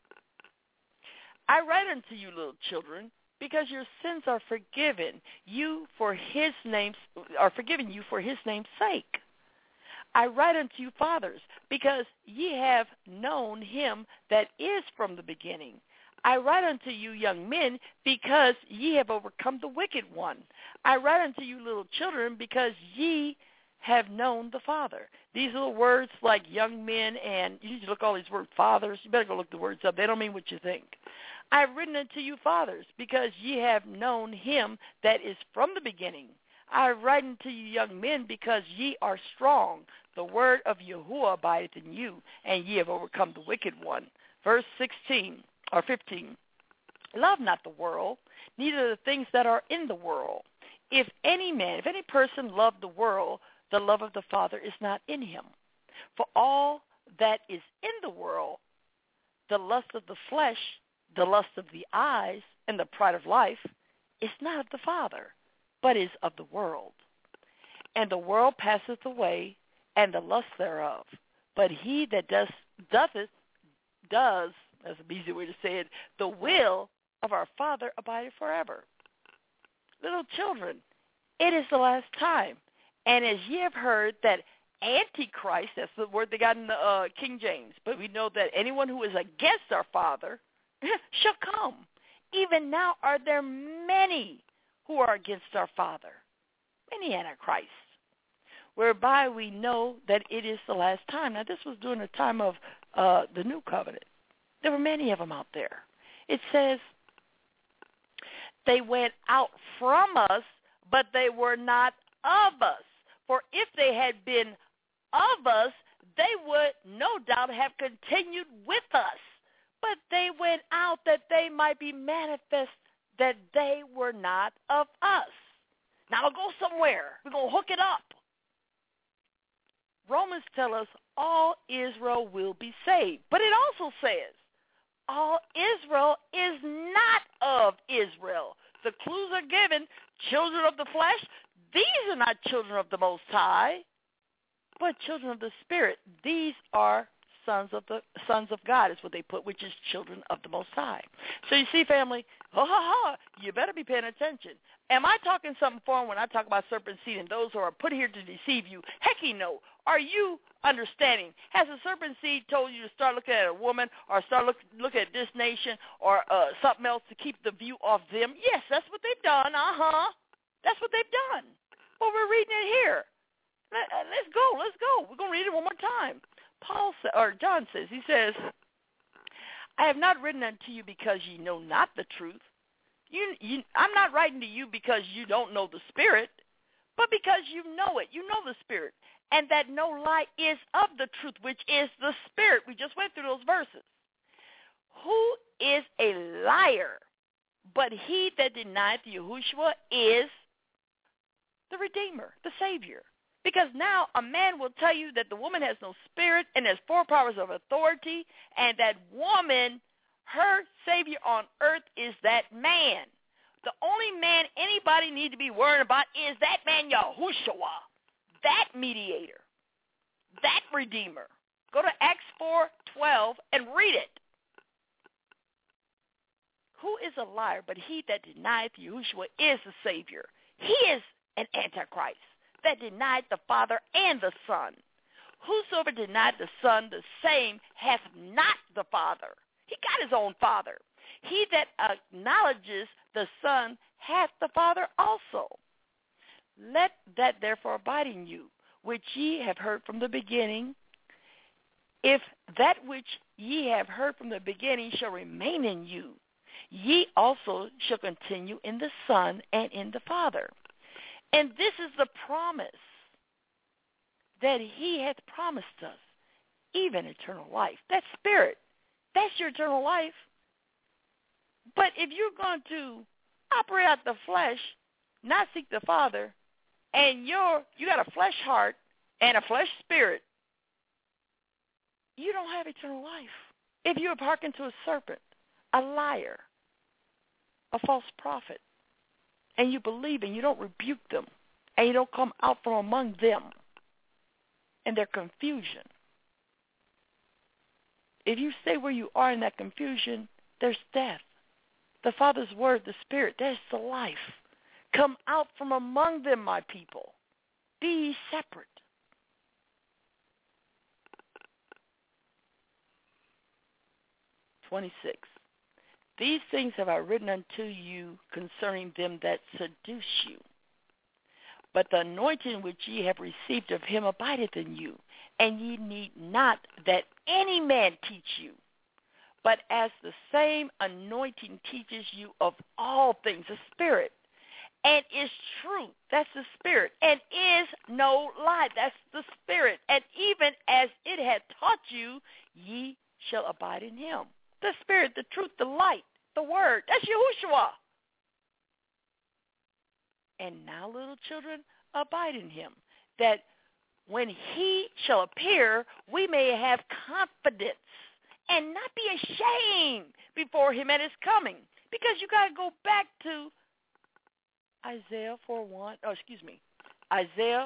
I write unto you, little children, because your sins are forgiven you for his name's are forgiven you for his name's sake. I write unto you, fathers, because ye have known him that is from the beginning. I write unto you, young men, because ye have overcome the wicked one. I write unto you, little children, because ye have known the Father. These little words like young men, and you need to look all these words, fathers. You better go look the words up. They don't mean what you think. I have written unto you, fathers, because ye have known him that is from the beginning. I write unto you, young men, because ye are strong. The word of Yahuwah abideth in you, and ye have overcome the wicked one. Verse sixteen. Or fifteen, love not the world, neither the things that are in the world. If any man, if any person love the world, the love of the Father is not in him. For all that is in the world, the lust of the flesh, the lust of the eyes and the pride of life is not of the Father, but is of the world. And the world passeth away, and the lust thereof. But he that does, dotheth, does, that's an easy way to say it, the will of our Father abideth forever. Little children, it is the last time. And as ye have heard that Antichrist, that's the word they got in the uh, King James, but we know that anyone who is against our Father shall come. Even now are there many who are against our Father, many Antichrists, whereby we know that it is the last time. Now, this was during the time of uh, the New Covenant. There were many of them out there. It says, they went out from us, but they were not of us. For if they had been of us, they would no doubt have continued with us. But they went out that they might be manifest that they were not of us. Now I'll go somewhere. We're going to hook it up. Romans tell us all Israel will be saved. But it also says all Israel is not of Israel. The clues are given. Children of the flesh, these are not children of the Most High, but children of the Spirit. These are sons of the sons of God is what they put, which is children of the Most High. So you see, family, ha ha ha, you better be paying attention. Am I talking something foreign when I talk about serpent seed and those who are put here to deceive you? Hecky no. Are you understanding? Has the serpent seed told you to start looking at a woman or start look, look at this nation or uh, something else to keep the view off them? Yes, that's what they've done. Uh-huh. That's what they've done. Well, we're reading it here. Let, uh, let's go. Let's go. We're going to read it one more time. Paul sa- or John says, he says, I have not written unto you because ye know not the truth. You, you, I'm not writing to you because you don't know the Spirit, but because you know it. You know the Spirit. And that no lie is of the truth, which is the Spirit. We just went through those verses. Who is a liar? But he that denieth Yahushua is the Redeemer, the Savior. Because now a man will tell you that the woman has no spirit and has four powers of authority, and that woman, her Savior on earth is that man. The only man anybody need to be worried about is that man Yahushua, that mediator, that Redeemer. Go to Acts four twelve and read it. Who is a liar but he that denieth Yahushua is the Savior? He is an Antichrist that denied the Father and the Son. Whosoever denied the Son, the same hath not the Father. He got his own Father. He that acknowledges the Son hath the Father also. Let that therefore abide in you, which ye have heard from the beginning. If that which ye have heard from the beginning shall remain in you, ye also shall continue in the Son and in the Father. And this is the promise that he hath promised us, even eternal life. That's spirit. That's your eternal life. But if you're going to operate out the flesh, not seek the Father, and you're you got a flesh heart and a flesh spirit, you don't have eternal life. If you have hearkened to a serpent, a liar, a false prophet, and you believe and you don't rebuke them, and you don't come out from among them and their confusion. If you stay where you are in that confusion, there's death. The Father's word, the Spirit, that's the life. Come out from among them, my people. Be ye separate. twenty-six. These things have I written unto you concerning them that seduce you. But the anointing which ye have received of him abideth in you, and ye need not that any man teach you. But as the same anointing teaches you of all things, the Spirit, and is truth, that's the Spirit, and is no lie, that's the Spirit. And even as it hath taught you, ye shall abide in him. The Spirit, the truth, the light, the Word, that's Yahushua. And now, little children, abide in him, that when he shall appear, we may have confidence and not be ashamed before him at his coming. Because you got to go back to Isaiah four one. Oh, excuse me. Isaiah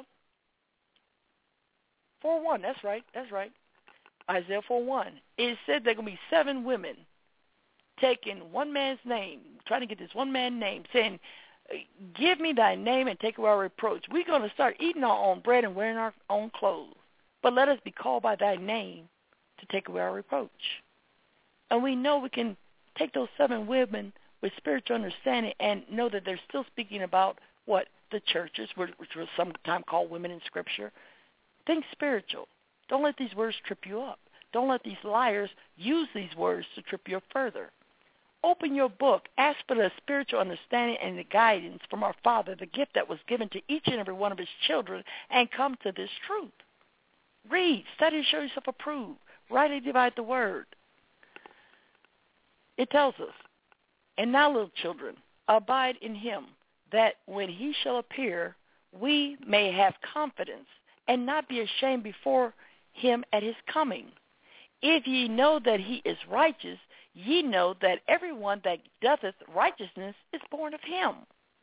four one. That's right. That's right. Isaiah four one. It said there are going to be seven women taking one man's name, trying to get this one man's name, saying, give me thy name and take away our reproach. We're going to start eating our own bread and wearing our own clothes. But let us be called by thy name to take away our reproach. And we know we can take those seven women with spiritual understanding and know that they're still speaking about what? The churches, which were sometimes called women in Scripture. Think spiritual. Don't let these words trip you up. Don't let these liars use these words to trip you up further. Open your book. Ask for the spiritual understanding and the guidance from our Father, the gift that was given to each and every one of his children, and come to this truth. Read, study, show yourself approved. Rightly divide the word. It tells us, and now, little children, abide in him, that when he shall appear, we may have confidence and not be ashamed before him at his coming. If ye know that he is righteous, ye know that everyone that doeth righteousness is born of him.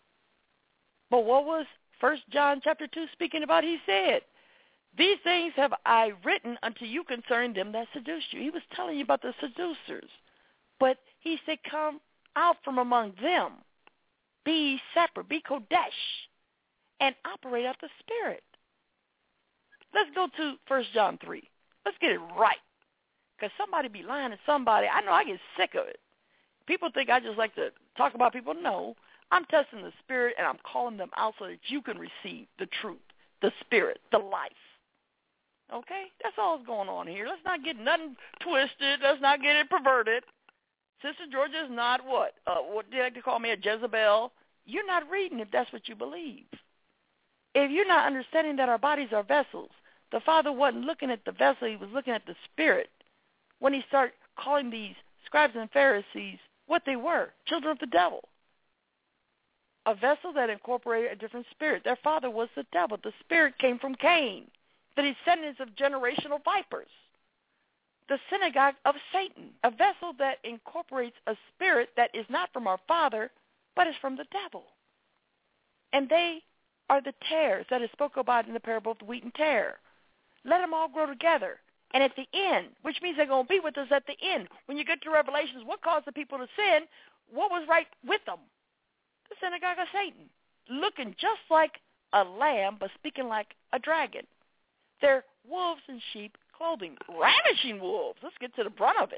But what was First John chapter two speaking about? He said, these things have I written unto you concerning them that seduce you. He was telling you about the seducers. But he said, come out from among them. Be separate, be Kodesh, and operate out the Spirit. Let's go to First John three. Let's get it right. Because somebody be lying to somebody. I know I get sick of it. People think I just like to talk about people. No, I'm testing the Spirit, and I'm calling them out so that you can receive the truth, the Spirit, the life. Okay? That's all that's going on here. Let's not get nothing twisted. Let's not get it perverted. Sister Georgia is not what? Uh, what do you like to call me, a Jezebel? You're not reading if that's what you believe. If you're not understanding that our bodies are vessels, the Father wasn't looking at the vessel. He was looking at the Spirit. When he started calling these scribes and Pharisees what they were, children of the devil. A vessel that incorporated a different spirit. Their father was the devil. The spirit came from Cain, the descendants of generational vipers. The synagogue of Satan, a vessel that incorporates a spirit that is not from our Father, but is from the devil. And they are the tares that is spoken about in the parable of the wheat and tare. Let them all grow together. And at the end, which means they're going to be with us at the end, when you get to Revelations, what caused the people to sin? What was right with them? The synagogue of Satan, looking just like a lamb, but speaking like a dragon. They're wolves in sheep clothing, ravishing wolves. Let's get to the brunt of it.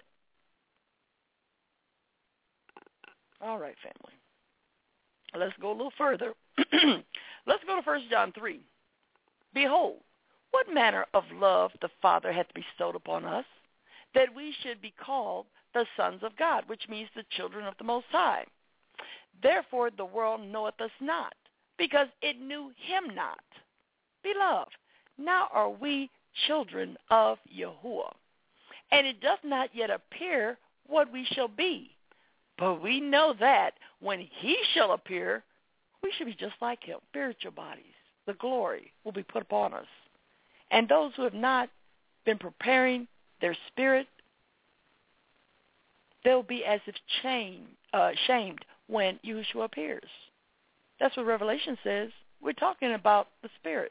All right, family. Let's go a little further. Let's go to First John three. Behold, what manner of love the Father hath bestowed upon us, that we should be called the sons of God, which means the children of the Most High. Therefore the world knoweth us not, because it knew him not. Beloved, now are we children of Yahuwah, and it doth not yet appear what we shall be. But we know that when he shall appear, we shall be just like him. Spiritual bodies, the glory will be put upon us. And those who have not been preparing their spirit, they'll be as if shamed, uh, shamed when Yahushua appears. That's what Revelation says. We're talking about the Spirit.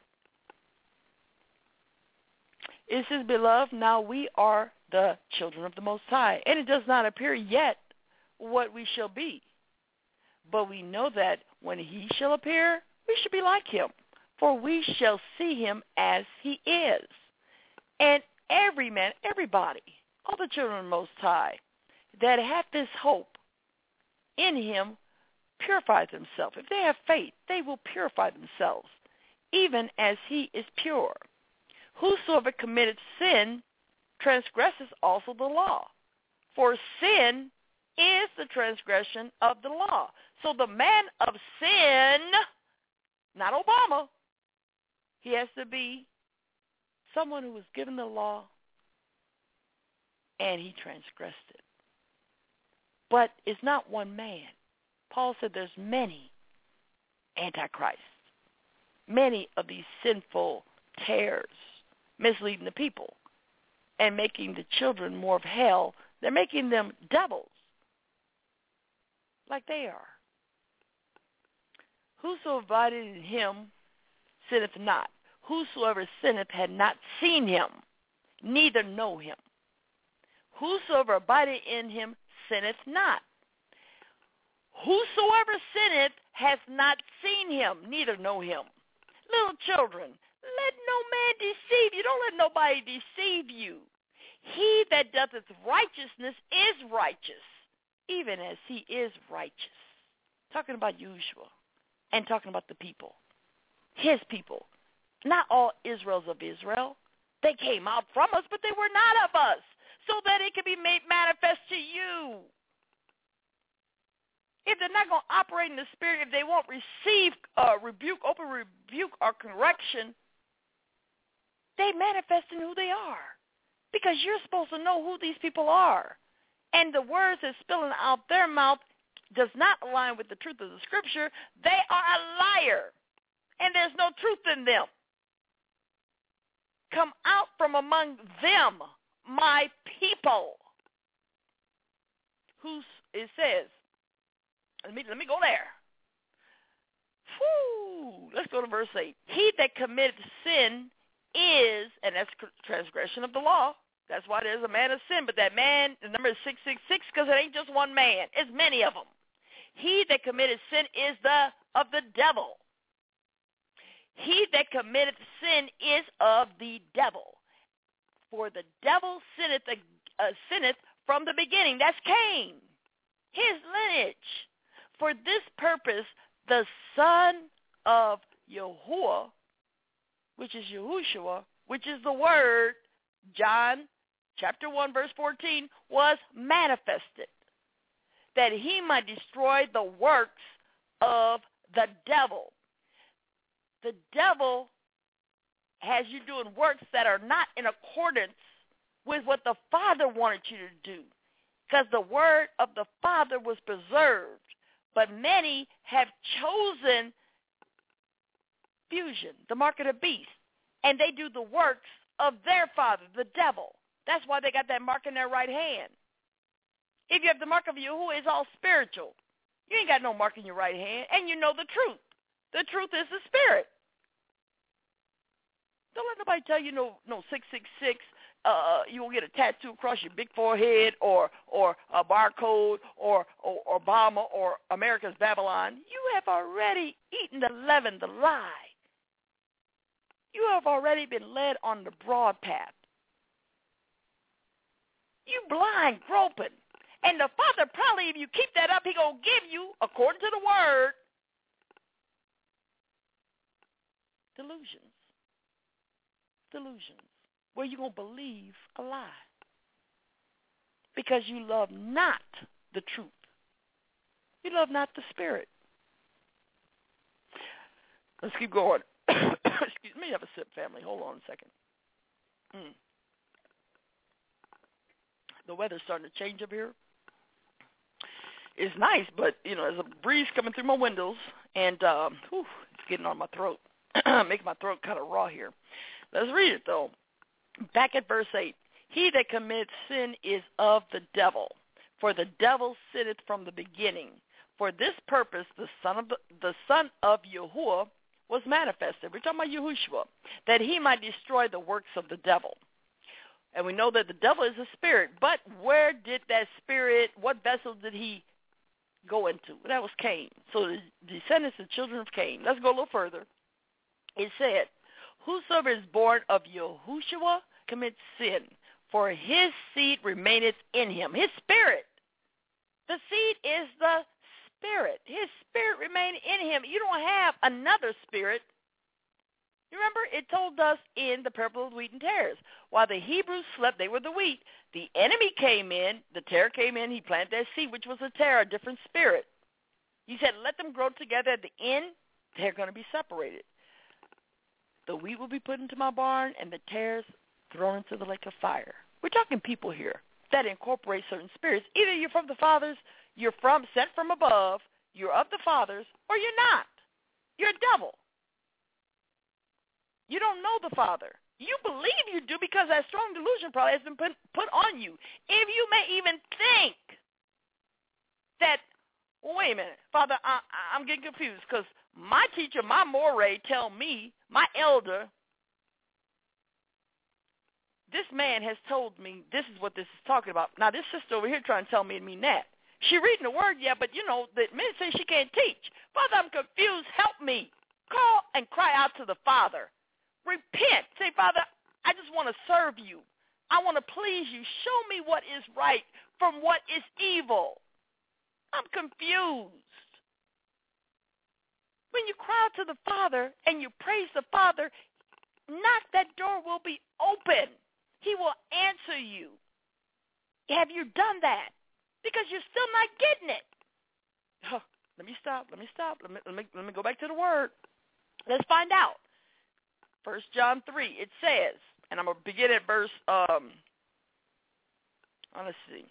It says, beloved, now we are the children of the Most High. And it does not appear yet what we shall be. But we know that when he shall appear, we shall be like him. For we shall see him as he is. And every man, everybody, all the children of the Most High, that have this hope in him, purifies themselves. If they have faith, they will purify themselves, even as he is pure. Whosoever committed sin transgresses also the law. For sin is the transgression of the law. So the man of sin, not Obama, he has to be someone who was given the law and he transgressed it. But it's not one man. Paul said there's many antichrists, many of these sinful tares misleading the people and making the children more of hell They're making them devils, like they are. Whoso abideth in him sinneth not. Whosoever sinneth had not seen him, neither know him. Whosoever abideth in him sinneth not. Whosoever sinneth has not seen him, neither know him. Little children, let no man deceive you. Don't let nobody deceive you. He that doeth righteousness is righteous, even as he is righteous. Talking about Yeshua and talking about the people, his people. Not all Israels of Israel. They came out from us, but they were not of us, so that it could be made manifest to you. If they're not going to operate in the Spirit, if they won't receive uh, rebuke, open rebuke, or correction, they manifest in who they are, because you're supposed to know who these people are. And the words that's spilling out their mouth does not align with the truth of the Scripture. They are a liar, and there's no truth in them. Come out from among them, my people. Who it says, let me let me go there. Whew, let's go to verse eight. He that committeth sin is, and that's transgression of the law. That's why there's a man of sin. But that man, the number is six six six, because it ain't just one man. It's many of them. He that committed sin is the of the devil. He that committeth sin is of the devil. For the devil sinneth, uh, sinneth from the beginning. That's Cain, his lineage. For this purpose, the son of Yahuwah, which is Yahushua, which is the word, John chapter one, verse fourteen, was manifested, that he might destroy the works of the devil. The devil has you doing works that are not in accordance with what the Father wanted you to do, because the word of the Father was preserved. But many have chosen fusion, the mark of the beast, and they do the works of their father, the devil. That's why they got that mark in their right hand. If you have the mark of Yahuwah, it's all spiritual. You ain't got no mark in your right hand, and you know the truth. The truth is the Spirit. Don't let nobody tell you no no six six six. Uh, you will get a tattoo across your big forehead, or or a barcode, or, or or Obama, or America's Babylon. You have already eaten the leaven, the lie. You have already been led on the broad path. You blind, groping. And the Father probably, if you keep that up, he going to give you, according to the word, delusions. Delusions. Where you're going to believe a lie. Because you love not the truth. You love not the Spirit. Let's keep going. Excuse me, have a sip, family. Hold on a second. Mm. The weather's starting to change up here. It's nice, but, you know, there's a breeze coming through my windows, and um, whew, it's getting on my throat, making my throat kind of raw here. Let's read it, though. Back at verse eight. He that commits sin is of the devil, for the devil sinneth from the beginning. For this purpose the Son of the, the Son of Yahuwah was manifested. We're talking about Yahushua, that he might destroy the works of the devil. And we know that the devil is a spirit. But where did that spirit, what vessel did he go into? That was Cain. So the descendants of the children of Cain. Let's go a little further. It said, whosoever is born of Yahushua commits sin, for his seed remaineth in him. His spirit. The seed is the spirit. His spirit remained in him. You don't have another spirit. You remember, it told us in the parable of the wheat and tares. While the Hebrews slept, they were the wheat. The enemy came in, the tare came in, he planted that seed, which was a tare, a different spirit. He said, let them grow together. At the end, they're going to be separated. The wheat will be put into my barn, and the tares thrown into the lake of fire. We're talking people here that incorporate certain spirits. Either you're from the fathers, you're from sent from above, you're of the fathers, or you're not. You're a devil. You don't know the Father. You believe you do because that strong delusion probably has been put, put on you. If you may even think that, well, wait a minute, Father, I, I'm getting confused because my teacher, my moray, tell me, my elder, this man has told me this is what this is talking about. Now, this sister over here trying to tell me to mean that. She reading the word, yeah, but, you know, the minute say she can't teach. Father, I'm confused. Help me. Call and cry out to the Father. Repent. Say, Father, I just want to serve you. I want to please you. Show me what is right from what is evil. I'm confused. When you cry out to the Father and you praise the Father, knock, that door will be open. He will answer you. Have you done that? Because you're still not getting it. Huh, let me stop. Let me stop. Let me, let me let me go back to the word. Let's find out. First John three, it says, and I'm going to begin at verse, um, let's see.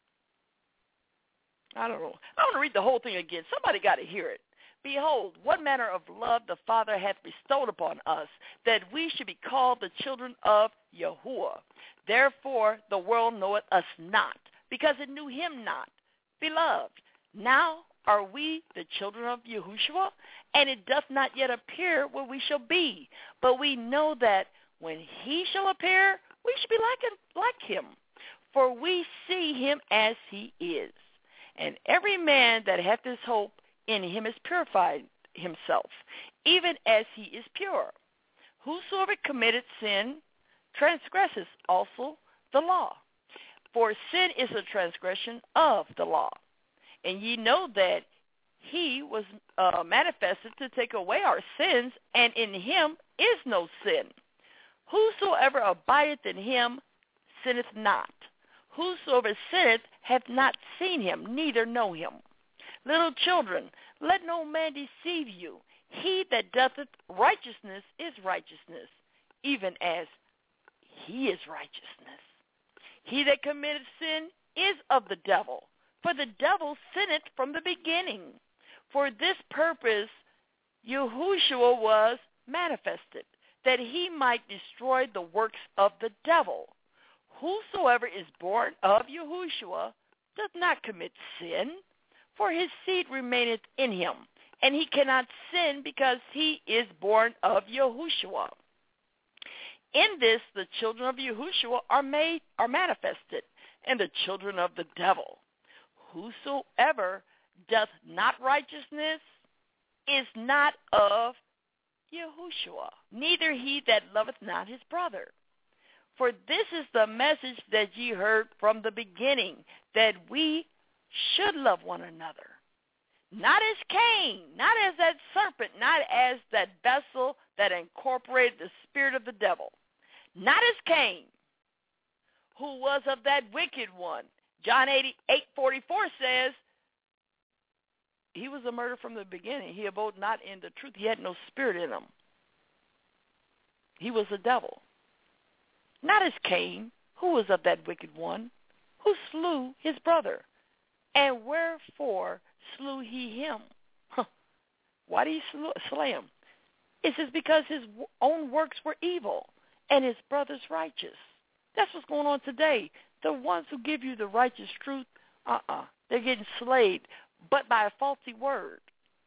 I don't know. I want to read the whole thing again. Somebody got to hear it. Behold, what manner of love the Father hath bestowed upon us, that we should be called the children of Yahuwah. Therefore the world knoweth us not, because it knew him not. Beloved, now are we the children of Yahushua, and it doth not yet appear what we shall be. But we know that when he shall appear, we shall be like, like him, for we see him as he is. And every man that hath this hope in him is purified himself, even as he is pure. Whosoever committeth sin transgresses also the law. For sin is a transgression of the law. And ye know that he was uh, manifested to take away our sins, and in him is no sin. Whosoever abideth in him sinneth not. Whosoever sinneth hath not seen him, neither know him. Little children, let no man deceive you. He that doth righteousness is righteousness, even as he is righteousness. He that committeth sin is of the devil, for the devil sinneth from the beginning. For this purpose Yahushua was manifested, that he might destroy the works of the devil. Whosoever is born of Yahushua doth not commit sin, for his seed remaineth in him, and he cannot sin because he is born of Yahushua. In this the children of Yahushua are made are manifested, and the children of the devil. Whosoever doth not righteousness is not of Yahushua, neither he that loveth not his brother. For this is the message that ye heard from the beginning, that we should love one another. Not as Cain, not as that serpent, not as that vessel that incorporated the spirit of the devil. Not as Cain, who was of that wicked one. John eight forty-four says, he was a murderer from the beginning. He abode not in the truth. He had no spirit in him. He was a devil. Not as Cain, who was of that wicked one, who slew his brother. And wherefore slew he him? Huh. Why did he slay him? It says because his own works were evil and his brother's righteous. That's what's going on today. The ones who give you the righteous truth, uh-uh, they're getting slayed, but by a faulty word.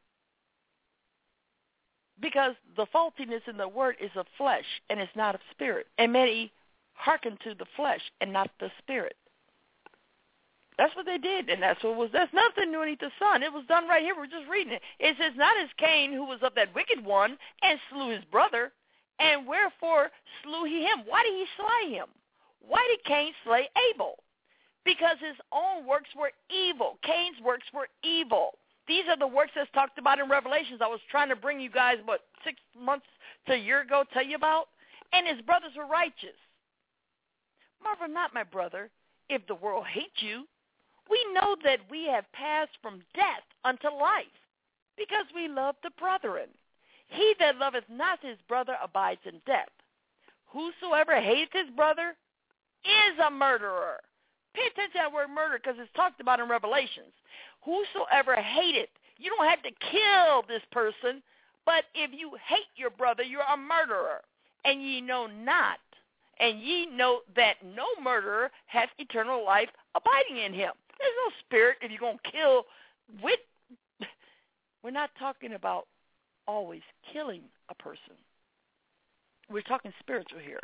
Because the faultiness in the word is of flesh and it's not of spirit. And many hearken to the flesh and not the spirit. That's what they did, and that's what was. That's nothing new beneath the sun. It was done right here. We're just reading it. It says, not as Cain, who was of that wicked one, and slew his brother, and wherefore slew he him? Why did he slay him? Why did Cain slay Abel? Because his own works were evil. Cain's works were evil. These are the works that's talked about in Revelations. I was trying to bring you guys, what, six months to a year ago, tell you about? And his brothers were righteous. Marvel not, my brother, if the world hates you. We know that we have passed from death unto life, because we love the brethren. He that loveth not his brother abides in death. Whosoever hateth his brother is a murderer. Pay attention to that word murder, because it's talked about in Revelations. Whosoever hateth, you don't have to kill this person, but if you hate your brother, you're a murderer. and ye know not, and ye know that no murderer hath eternal life abiding in him. There's no spirit if you're going to kill with. We're not talking about always killing a person. We're talking spiritual here.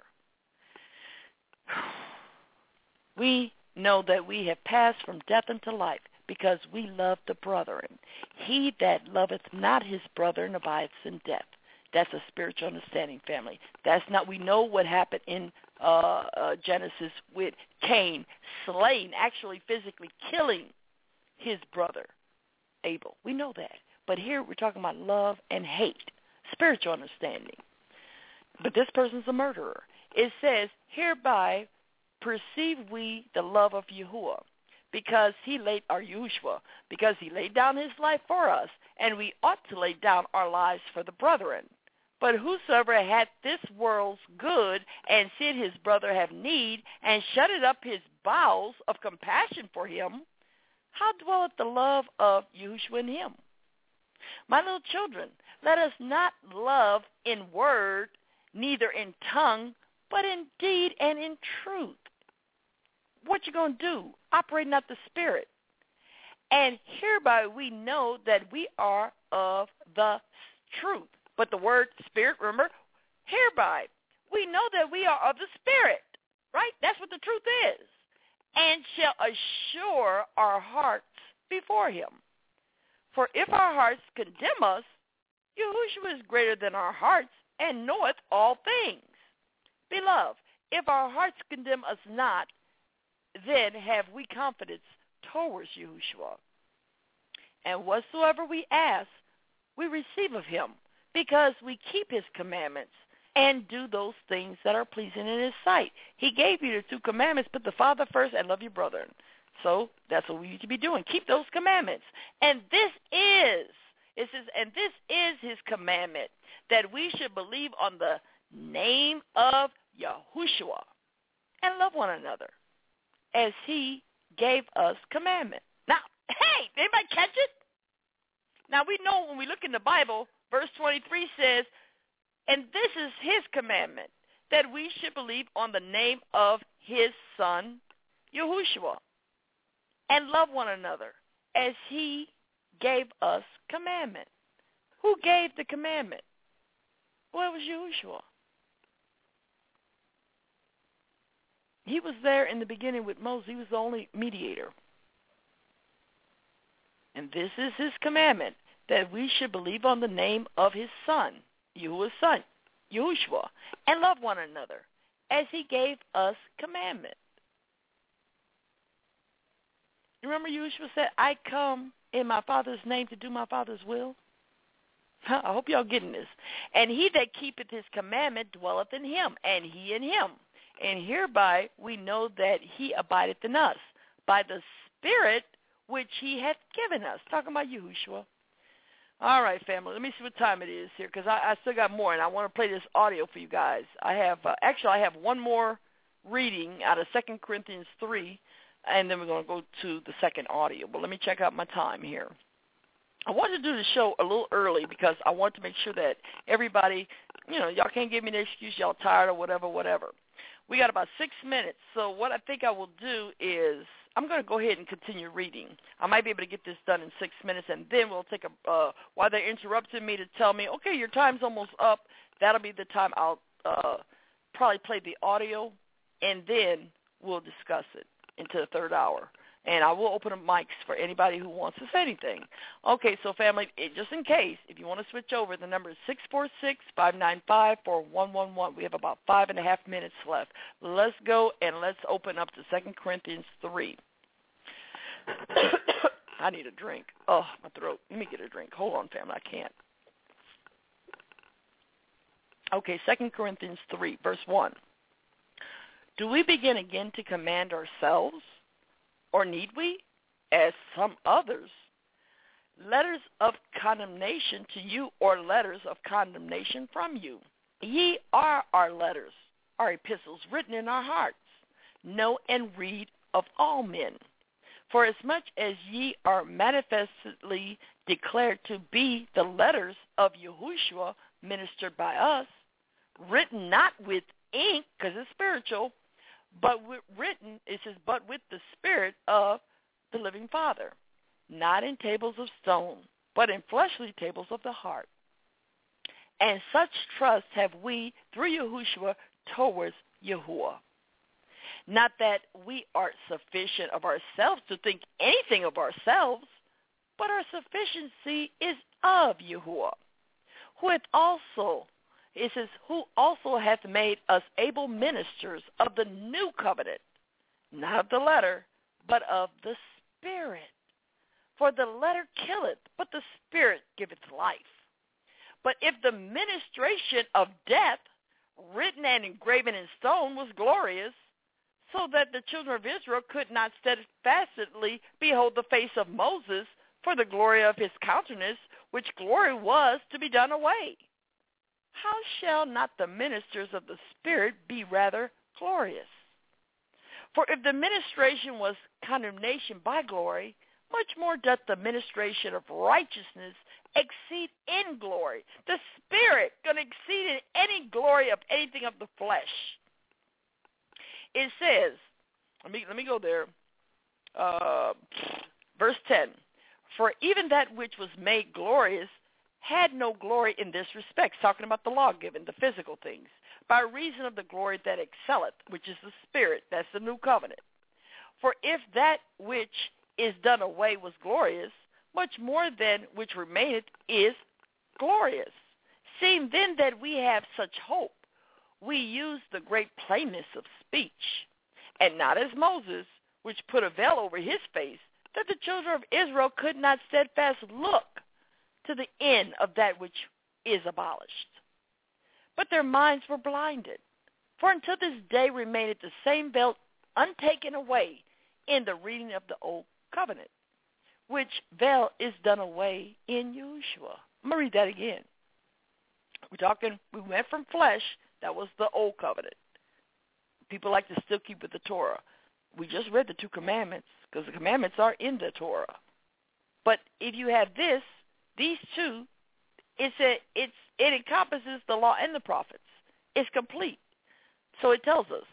We know that we have passed from death unto life because we love the brethren. He that loveth not his brethren abides in death. That's a spiritual understanding, family. That's not, we know what happened in uh, uh, Genesis with Cain slaying, actually physically killing his brother, Abel. We know that. But here we're talking about love and hate, spiritual understanding. But this person's a murderer. It says, hereby perceive we the love of Yahuwah, because he laid, or Yahushua, because he laid down his life for us, and we ought to lay down our lives for the brethren. But whosoever hath this world's good, and seeth his brother have need, and shutteth up his bowels of compassion for him, how dwelleth the love of Yahushua in him? My little children, let us not love in word, neither in tongue, but in deed and in truth. What you going to do? Operating out the Spirit. And hereby we know that we are of the truth. But the word Spirit, remember, hereby we know that we are of the Spirit, right? That's what the truth is. And shall assure our hearts before him. For if our hearts condemn us, Yahushua is greater than our hearts, and knoweth all things. Beloved, if our hearts condemn us not, then have we confidence towards Yahushua. And whatsoever we ask, we receive of him, because we keep his commandments and do those things that are pleasing in his sight. He gave you the two commandments, put the Father first and love your brethren. So that's what we need to be doing. Keep those commandments. And this is, it says, and this is his commandment, that we should believe on the name of Yahushua and love one another as he gave us commandment. Now, hey, anybody catch it? Now, we know when we look in the Bible, verse twenty-three says, and this is his commandment, that we should believe on the name of his son, Yahushua, and love one another as he gave us commandment. Who gave the commandment? Well, it was Yahushua. He was there in the beginning with Moses. He was the only mediator. And this is his commandment, that we should believe on the name of his son, Yahuwah's son, Yahushua, and love one another as he gave us commandment. Remember Yahushua said, I come in my Father's name to do my Father's will? I hope y'all getting this. And he that keepeth his commandment dwelleth in him, and he in him. And hereby we know that he abideth in us, by the Spirit which he hath given us. Talking about Yahushua. All right, family, let me see what time it is here, because I, I still got more, and I want to play this audio for you guys. I have, uh, actually, I have one more reading out of Second Corinthians three, and then we're going to go to the second audio. But let me check out my time here. I wanted to do the show a little early because I want to make sure that everybody, you know, y'all can't give me the excuse y'all tired or whatever, whatever. We got about six minutes, so what I think I will do is I'm going to go ahead and continue reading. I might be able to get this done in six minutes, and then we'll take a, uh, while they're interrupting me to tell me, okay, your time's almost up, that'll be the time I'll uh, probably play the audio, and then we'll discuss it into the third hour. And I will open up mics for anybody who wants to say anything. Okay, so family, it, just in case, if you want to switch over, the number is six four six, five nine five, four one one one. We have about five and a half minutes left. Let's go and let's open up to Second Corinthians three. I need a drink. Oh, my throat. Let me get a drink. Hold on, family. I can't. Okay, Second Corinthians three, verse one. Do we begin again to command ourselves? Or need we, as some others, letters of condemnation to you or letters of condemnation from you? Ye are our letters, our epistles written in our hearts, know and read of all men. For as much as ye are manifestly declared to be the letters of Yahushua ministered by us, written not with ink, because it's spiritual, but with, written, it says, but with the Spirit of the living Father, not in tables of stone, but in fleshly tables of the heart. And such trust have we through Yahushua towards Yahuwah. Not that we are sufficient of ourselves to think anything of ourselves, but our sufficiency is of Yahuwah, who hath also, it says, who also hath made us able ministers of the new covenant, not of the letter, but of the Spirit. For the letter killeth, but the Spirit giveth life. But if the ministration of death, written and engraven in stone, was glorious, so that the children of Israel could not steadfastly behold the face of Moses for the glory of his countenance, which glory was to be done away, how shall not the ministers of the Spirit be rather glorious? For if the ministration was condemnation by glory, much more doth the ministration of righteousness exceed in glory. The Spirit going to exceed in any glory of anything of the flesh. It says, let me let me go there, uh, verse ten, for even that which was made glorious had no glory in this respect, talking about the law given, the physical things, by reason of the glory that excelleth, which is the Spirit, that's the new covenant. For if that which is done away was glorious, much more than which remaineth is glorious. Seeing then that we have such hope, we use the great plainness of speech, and not as Moses, which put a veil over his face, that the children of Israel could not steadfast look to the end of that which is abolished. But their minds were blinded. For until this day remaineth the same veil untaken away in the reading of the old covenant, which veil is done away in Yahushua. I'm going to read that again. We're talking, we went from flesh, that was the old covenant. People like to still keep with the Torah. We just read the two commandments, because the commandments are in the Torah. But if you have this, these two, it's a, it's, it encompasses the law and the prophets. It's complete. So it tells us,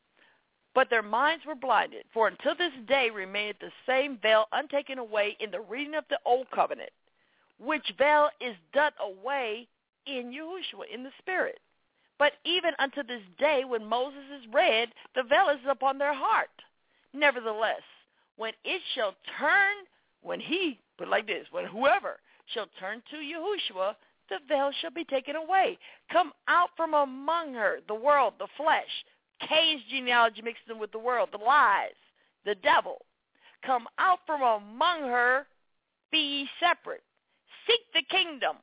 but their minds were blinded, for until this day remaineth the same veil untaken away in the reading of the old covenant, which veil is done away in Yahushua, in the Spirit. But even unto this day when Moses is read, the veil is upon their heart. Nevertheless, when it shall turn, when he, put it like this, when whoever shall turn to Yahushua, the veil shall be taken away. Come out from among her, the world, the flesh, Cain's genealogy mixed in with the world, the lies, the devil. Come out from among her, be ye separate. Seek the kingdom,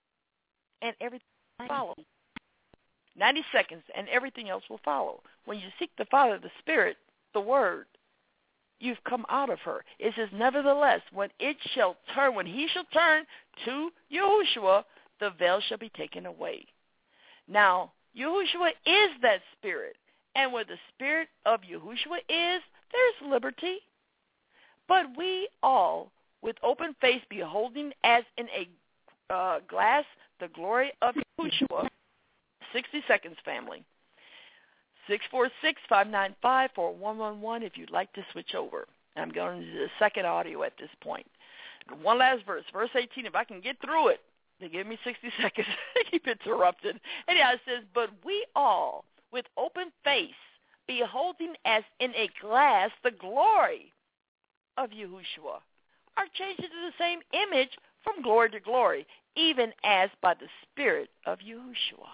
and everything will follow. ninety seconds, and everything else will follow. When you seek the Father, the Spirit, the Word, you've come out of her. It says, nevertheless, when it shall turn, when he shall turn to Yahushua, the veil shall be taken away. Now, Yahushua is that Spirit. And where the Spirit of Yahushua is, there's liberty. But we all, with open face, beholding as in a uh, glass the glory of Yahushua. sixty seconds, family. six four six, five nine five, four one one one if you'd like to switch over. I'm going to the second audio at this point. One last verse, verse eighteen. If I can get through it, they give me sixty seconds. I keep interrupted. Anyhow, it says, but we all, with open face, beholding as in a glass the glory of Yahushua, are changed into the same image from glory to glory, even as by the Spirit of Yahushua.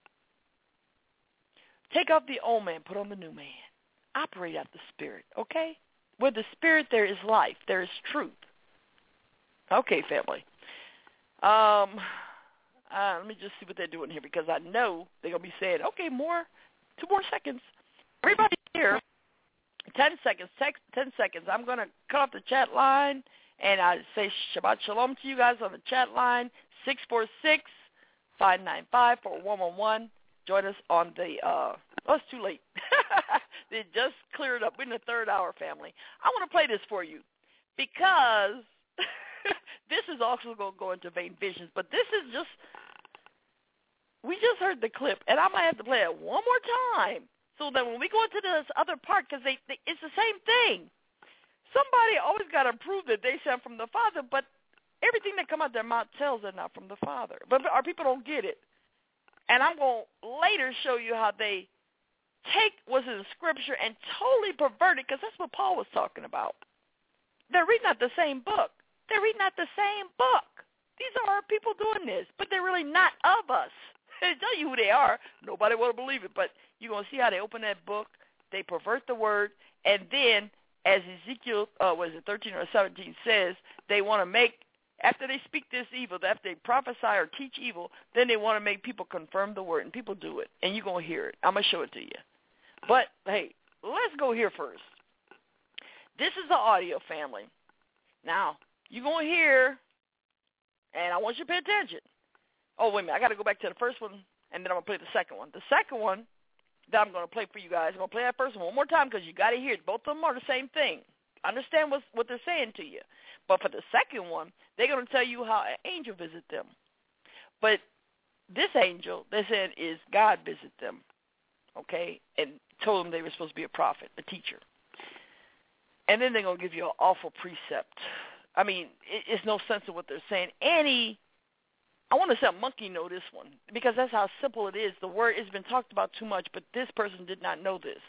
Take off the old man, put on the new man. Operate out the Spirit, okay? Where the Spirit, there is life, there is truth. Okay, family. Um, uh, let me just see what they're doing here, because I know they're going to be saying, okay, more, two more seconds. Everybody here, ten seconds, ten seconds. I'm going to cut off the chat line, and I say Shabbat Shalom to you guys on the chat line, six four six, five nine five, four one one one. Join us on the, uh, oh, it's too late. They just cleared up. We're in the third hour, family. I want to play this for you because – this is also going to go into vain visions, but this is just we just heard the clip, and I might have to play it one more time so that when we go into this other part, because they, they, it's the same thing. Somebody always got to prove that they sound from the Father, but everything that comes out their mouth tells they're not from the Father. But our people don't get it. And I'm going to later show you how they take what's in the Scripture and totally pervert it, because that's what Paul was talking about. They're reading out the same book. They're reading out the same book. These are our people doing this, but they're really not of us. They tell you who they are. Nobody will believe it, but you're going to see how they open that book. They pervert the word, and then, as Ezekiel, uh, was it thirteen or seventeen says, they want to make, after they speak this evil, after they prophesy or teach evil, then they want to make people confirm the word, and people do it, and you're going to hear it. I'm going to show it to you. But, hey, let's go here first. This is the audio, family. Now, you're going to hear, and I want you to pay attention. Oh, wait a minute. I got to go back to the first one, and then I'm going to play the second one. The second one that I'm going to play for you guys, I'm going to play that first one one more time because you got to hear it. Both of them are the same thing. Understand what, what they're saying to you. But for the second one, they're going to tell you how an angel visited them. But this angel, they said, is God visit them, okay, and told them they were supposed to be a prophet, a teacher. And then they're going to give you an awful precept. I mean, it, it's no sense of what they're saying. Any, I want to say a monkey know this one, because that's how simple it is. The word has been talked about too much, but this person did not know this.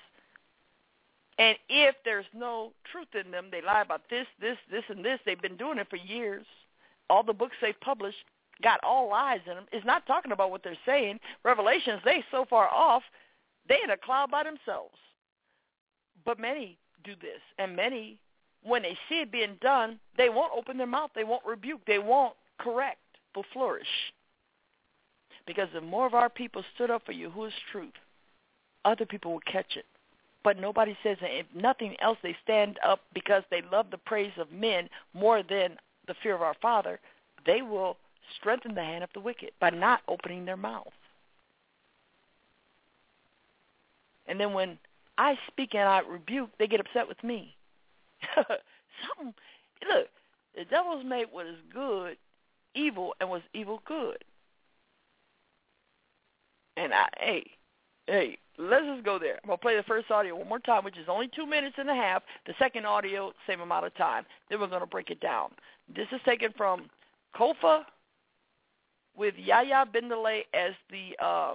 And if there's no truth in them, they lie about this, this, this, and this. They've been doing it for years. All the books they've published got all lies in them. It's not talking about what they're saying. Revelations, they so far off, they in a cloud by themselves. But many do this, and many, when they see it being done, they won't open their mouth. They won't rebuke. They won't correct. Will flourish. Because the more of our people stood up for you, who is truth, other people will catch it. But nobody says that. If nothing else, they stand up because they love the praise of men more than the fear of our Father. They will strengthen the hand of the wicked by not opening their mouth. And then when I speak and I rebuke, they get upset with me. Something, look, the devil's made what is good evil, and was evil good. And I, hey, hey, let's just go there. I'm going to play the first audio one more time, which is only two minutes and a half. The second audio, same amount of time. Then we're going to break it down. This is taken from Kofa with Yahya Bindale as the um,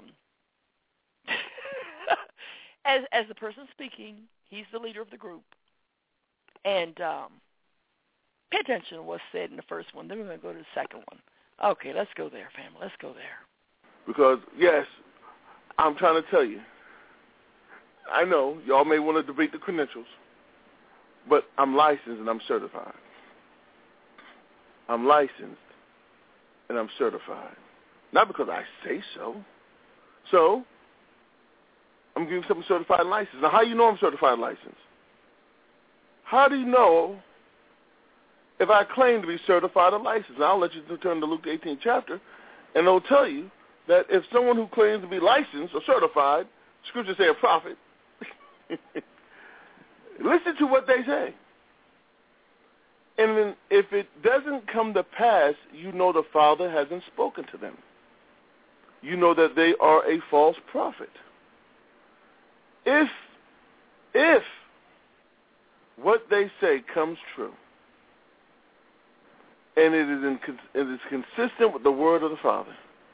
as as the person speaking. He's the leader of the group. And um, pay attention to what's said in the first one. Then we're going to go to the second one. Okay, let's go there, family. Let's go there. Because, yes, I'm trying to tell you, I know y'all may want to debate the credentials, but I'm licensed and I'm certified. I'm licensed and I'm certified. Not because I say so. So, I'm giving something certified and licensed. Now, how do you know I'm certified and licensed? How do you know if I claim to be certified or licensed? Now, I'll let you turn to Luke the eighteenth chapter, and it'll tell you that if someone who claims to be licensed or certified, Scripture say a prophet, listen to what they say. And then if it doesn't come to pass, you know the Father hasn't spoken to them. You know that they are a false prophet. If, if what they say comes true, and it is, in, it is consistent with the word of the Father,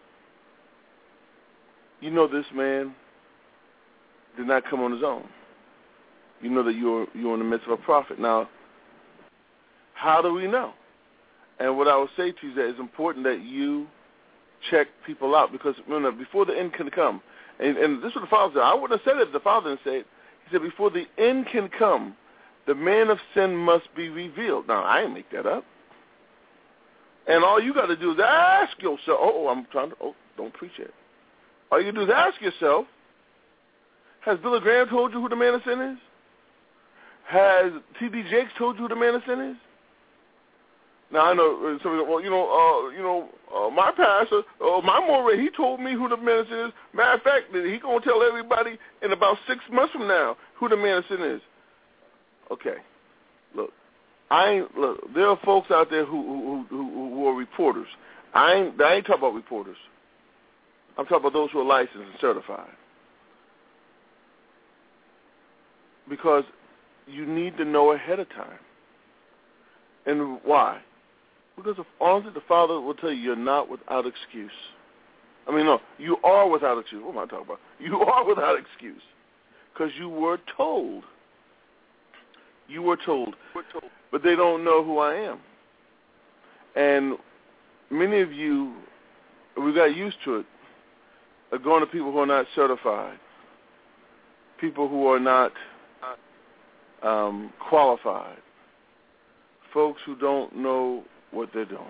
you know this man did not come on his own. You know that you're, you're in the midst of a prophet. Now, how do we know? And what I will say to you is that it's important that you check people out, because you know, before the end can come, and, and this is what the Father said. I wouldn't have said it if the Father didn't say it. He said, before the end can come, the man of sin must be revealed. Now, I didn't make that up. And all you got to do is ask yourself, oh, I'm trying to, oh, don't preach it. All you do is ask yourself, has Billy Graham told you who the man of sin is? Has T D Jakes told you who the man of sin is? Now, I know, somebody, well, you know, uh, you know, uh, my pastor, uh, my moray, he told me who the man of sin is. Matter of fact, he going to tell everybody in about six months from now who the man of sin is. Okay, look, I ain't, look, there are folks out there who who, who, who are reporters. I ain't, I ain't talking about reporters. I'm talking about those who are licensed and certified. Because you need to know ahead of time. And why? Because if, honestly, the Father will tell you you're not without excuse. I mean, no, you are without excuse. What am I talking about? You are without excuse. Because you were told. You were told. But they don't know who I am. And many of you, we got used to it, are going to people who are not certified, people who are not um, qualified, folks who don't know what they're doing.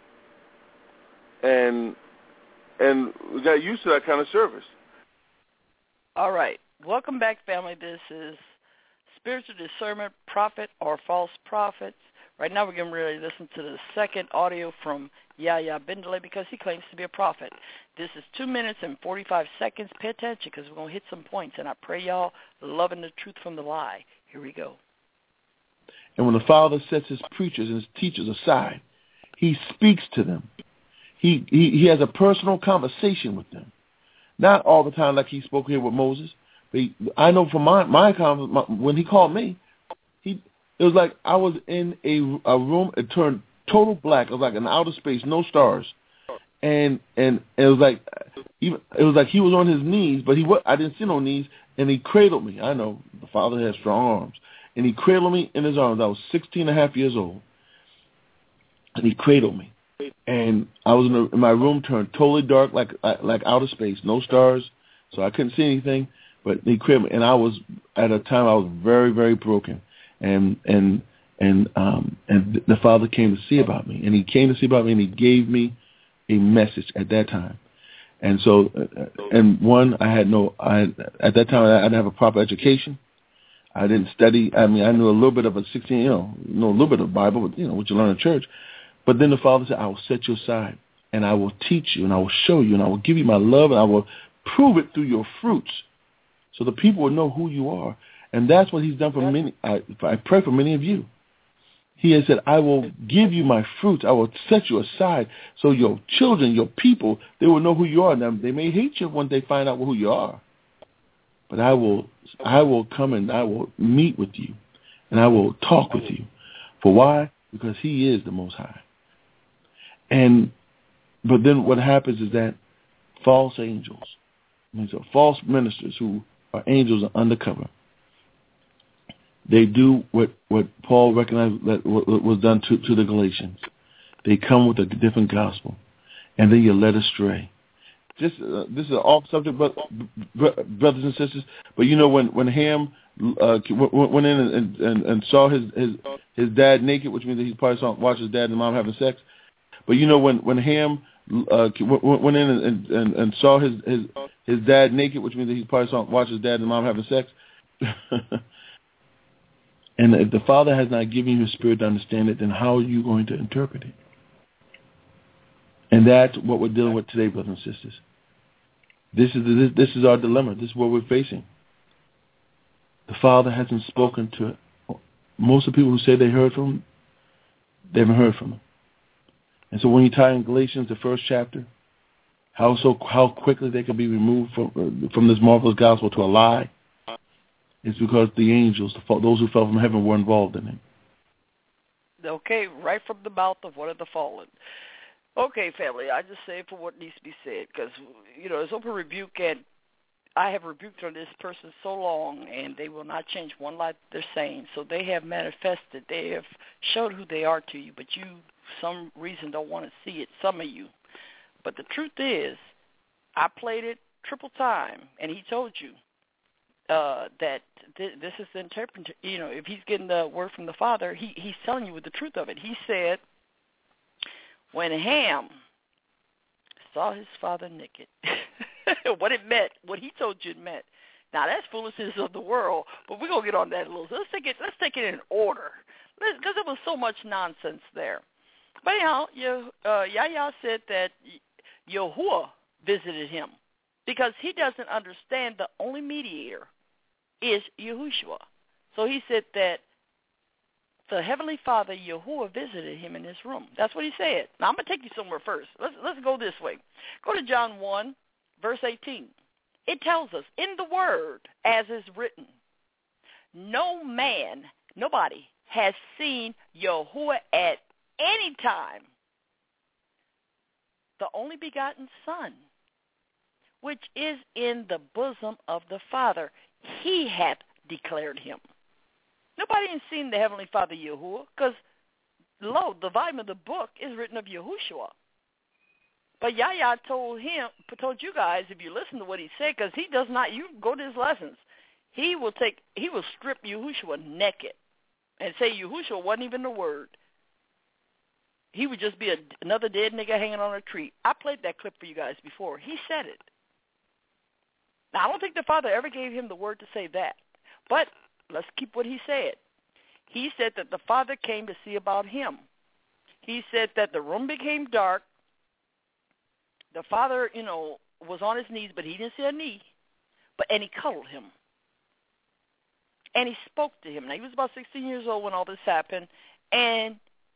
And and we got used to that kind of service. All right. Welcome back, family. This is Spiritual Discernment, Prophet or False Prophets. Right now we're getting ready to listen to the second audio from Yahya Bendele because he claims to be a prophet. This is two minutes and forty-five seconds. Pay attention because we're going to hit some points, and I pray y'all loving the truth from the lie. Here we go. And when the Father sets his preachers and his teachers aside, he speaks to them. He, he, he has a personal conversation with them. Not all the time like he spoke here with Moses. But he, I know from my, my, my when he called me, he it was like I was in a, a room. It turned total black. It was like an outer space, no stars. And and it was like even it was like he was on his knees, but he I didn't see no knees, and he cradled me. I know the Father has strong arms, and he cradled me in his arms. I was sixteen and a half years old, and he cradled me, and I was in, a, in my room turned totally dark, like like outer space, no stars, so I couldn't see anything. But he cradled me, and I was at a time I was very very broken, and and and um and the Father came to see about me, and he came to see about me, and he gave me a message at that time. And so, uh, and one, I had no, I at that time I didn't have a proper education. I didn't study. I mean, I knew a little bit of a sixteen, you know, know a little bit of the Bible, but, you know, what you learn in church. But then the Father said, I will set you aside, and I will teach you, and I will show you, and I will give you my love, and I will prove it through your fruits, so the people will know who you are. And that's what he's done for many. I, I pray for many of you. He has said, I will give you my fruits. I will set you aside so your children, your people, they will know who you are. Now, they may hate you when they find out who you are. But I will I will come and I will meet with you, and I will talk with you. For why? Because he is the Most High. And but then what happens is that false angels, I mean, so false ministers who are angels are undercover. They do what, what Paul recognized that was done to, to the Galatians. They come with a different gospel, and then you're led astray. Just uh, this is an off subject, but brothers and sisters. But you know when when Ham uh, went in and, and, and saw his, his his dad naked, which means that he probably saw watched his dad and mom having sex. But you know when when Ham uh, went in and, and, and saw his, his his dad naked, which means that he probably saw watched his dad and mom having sex. And if the Father has not given you his spirit to understand it, then how are you going to interpret it? And that's what we're dealing with today, brothers and sisters. This is the, this, this is our dilemma. This is what we're facing. The Father hasn't spoken to most of the people who say they heard from him. They haven't heard from him. And so when you tie in Galatians, the first chapter, how so how quickly they can be removed from from this marvelous gospel to a lie, it's because the angels, those who fell from heaven, were involved in it. Okay, right from the mouth of one of the fallen. Okay, family, I just say for what needs to be said, because, you know, it's open rebuke, and I have rebuked on this person so long, and they will not change one lie they're saying. So they have manifested. They have showed who they are to you, but you, some reason, don't want to see it, some of you. But the truth is, I played it triple time, and he told you. Uh, that th- this is the interpretation. You know, if he's getting the word from the Father, he, he's telling you with the truth of it. He said, when Ham saw his father naked, what it meant, what he told you it meant. Now, that's foolishness of the world, but we're going to get on that a little. So let's take it, let's take it in order, because there was so much nonsense there. But anyhow, you, uh, Yahya said that Yahuwah visited him, because he doesn't understand the only mediator is Yahushua. So he said that the Heavenly Father, Yahuwah, visited him in his room. That's what he said. Now, I'm going to take you somewhere first. Let's let's go this way. Go to John one, verse eighteen. It tells us, in the word, as is written, no man, nobody, has seen Yahuwah at any time. The only begotten Son, which is in the bosom of the Father, he hath declared him. Nobody has seen the Heavenly Father Yahuwah, because, lo, the volume of the book is written of Yahushua. But Yahya told him, told you guys, if you listen to what he said, because he does not, you go to his lessons, he will take, he will strip Yahushua naked and say Yahushua wasn't even the word. He would just be a, another dead nigga hanging on a tree. I played that clip for you guys before. He said it. Now, I don't think the Father ever gave him the word to say that. But let's keep what he said. He said that the Father came to see about him. He said that the room became dark. The Father, you know, was on his knees, but he didn't see a knee. But and he cuddled him. And he spoke to him. Now, he was about sixteen years old when all this happened. And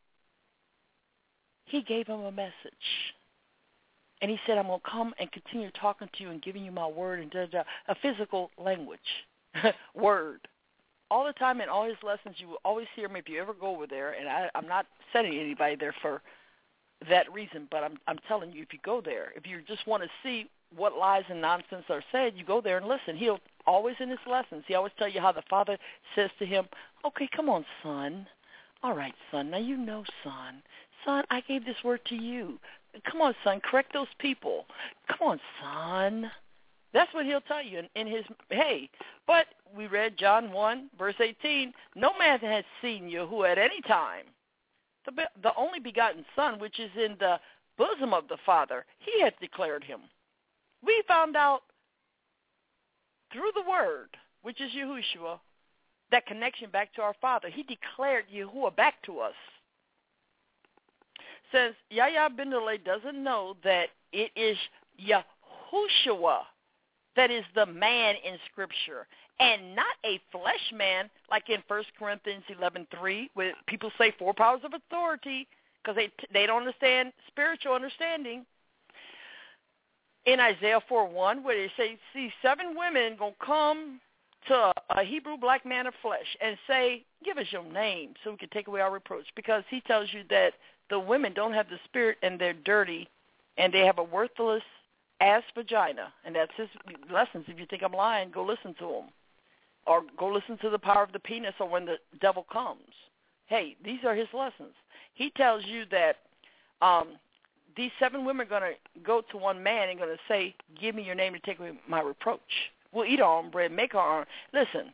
he gave him a message. And he said, I'm going to come and continue talking to you and giving you my word and da, da, a physical language, word. All the time in all his lessons, you will always hear him if you ever go over there, and I, I'm not sending anybody there for that reason, but I'm, I'm telling you, if you go there, if you just want to see what lies and nonsense are said, you go there and listen. He'll always in his lessons, he always tell you how the Father says to him, okay, come on, son. All right, son. Now you know, son. Son, I gave this word to you. Come on, son, correct those people. Come on, son. That's what he'll tell you in, in his, hey. But we read John one, verse eighteen, no man has seen Yahuwah at any time. The, the only begotten Son, which is in the bosom of the Father, he hath declared him. We found out through the word, which is Yahushua, that connection back to our Father. He declared Yahuwah back to us. Says Yahya ben Delay doesn't know that it is Yahushua that is the man in Scripture, and not a flesh man like in First Corinthians eleven three, where people say four powers of authority because they they don't understand spiritual understanding. In Isaiah four one, where they say, see, seven women going to come to a Hebrew black man of flesh and say, give us your name so we can take away our reproach, because he tells you that the women don't have the spirit and they're dirty and they have a worthless ass vagina. And that's his lessons. If you think I'm lying, go listen to him. Or go listen to the power of the penis or when the devil comes. Hey, these are his lessons. He tells you that um, these seven women are going to go to one man and going to say, give me your name to take away my reproach. We'll eat our own bread, make our own. Listen,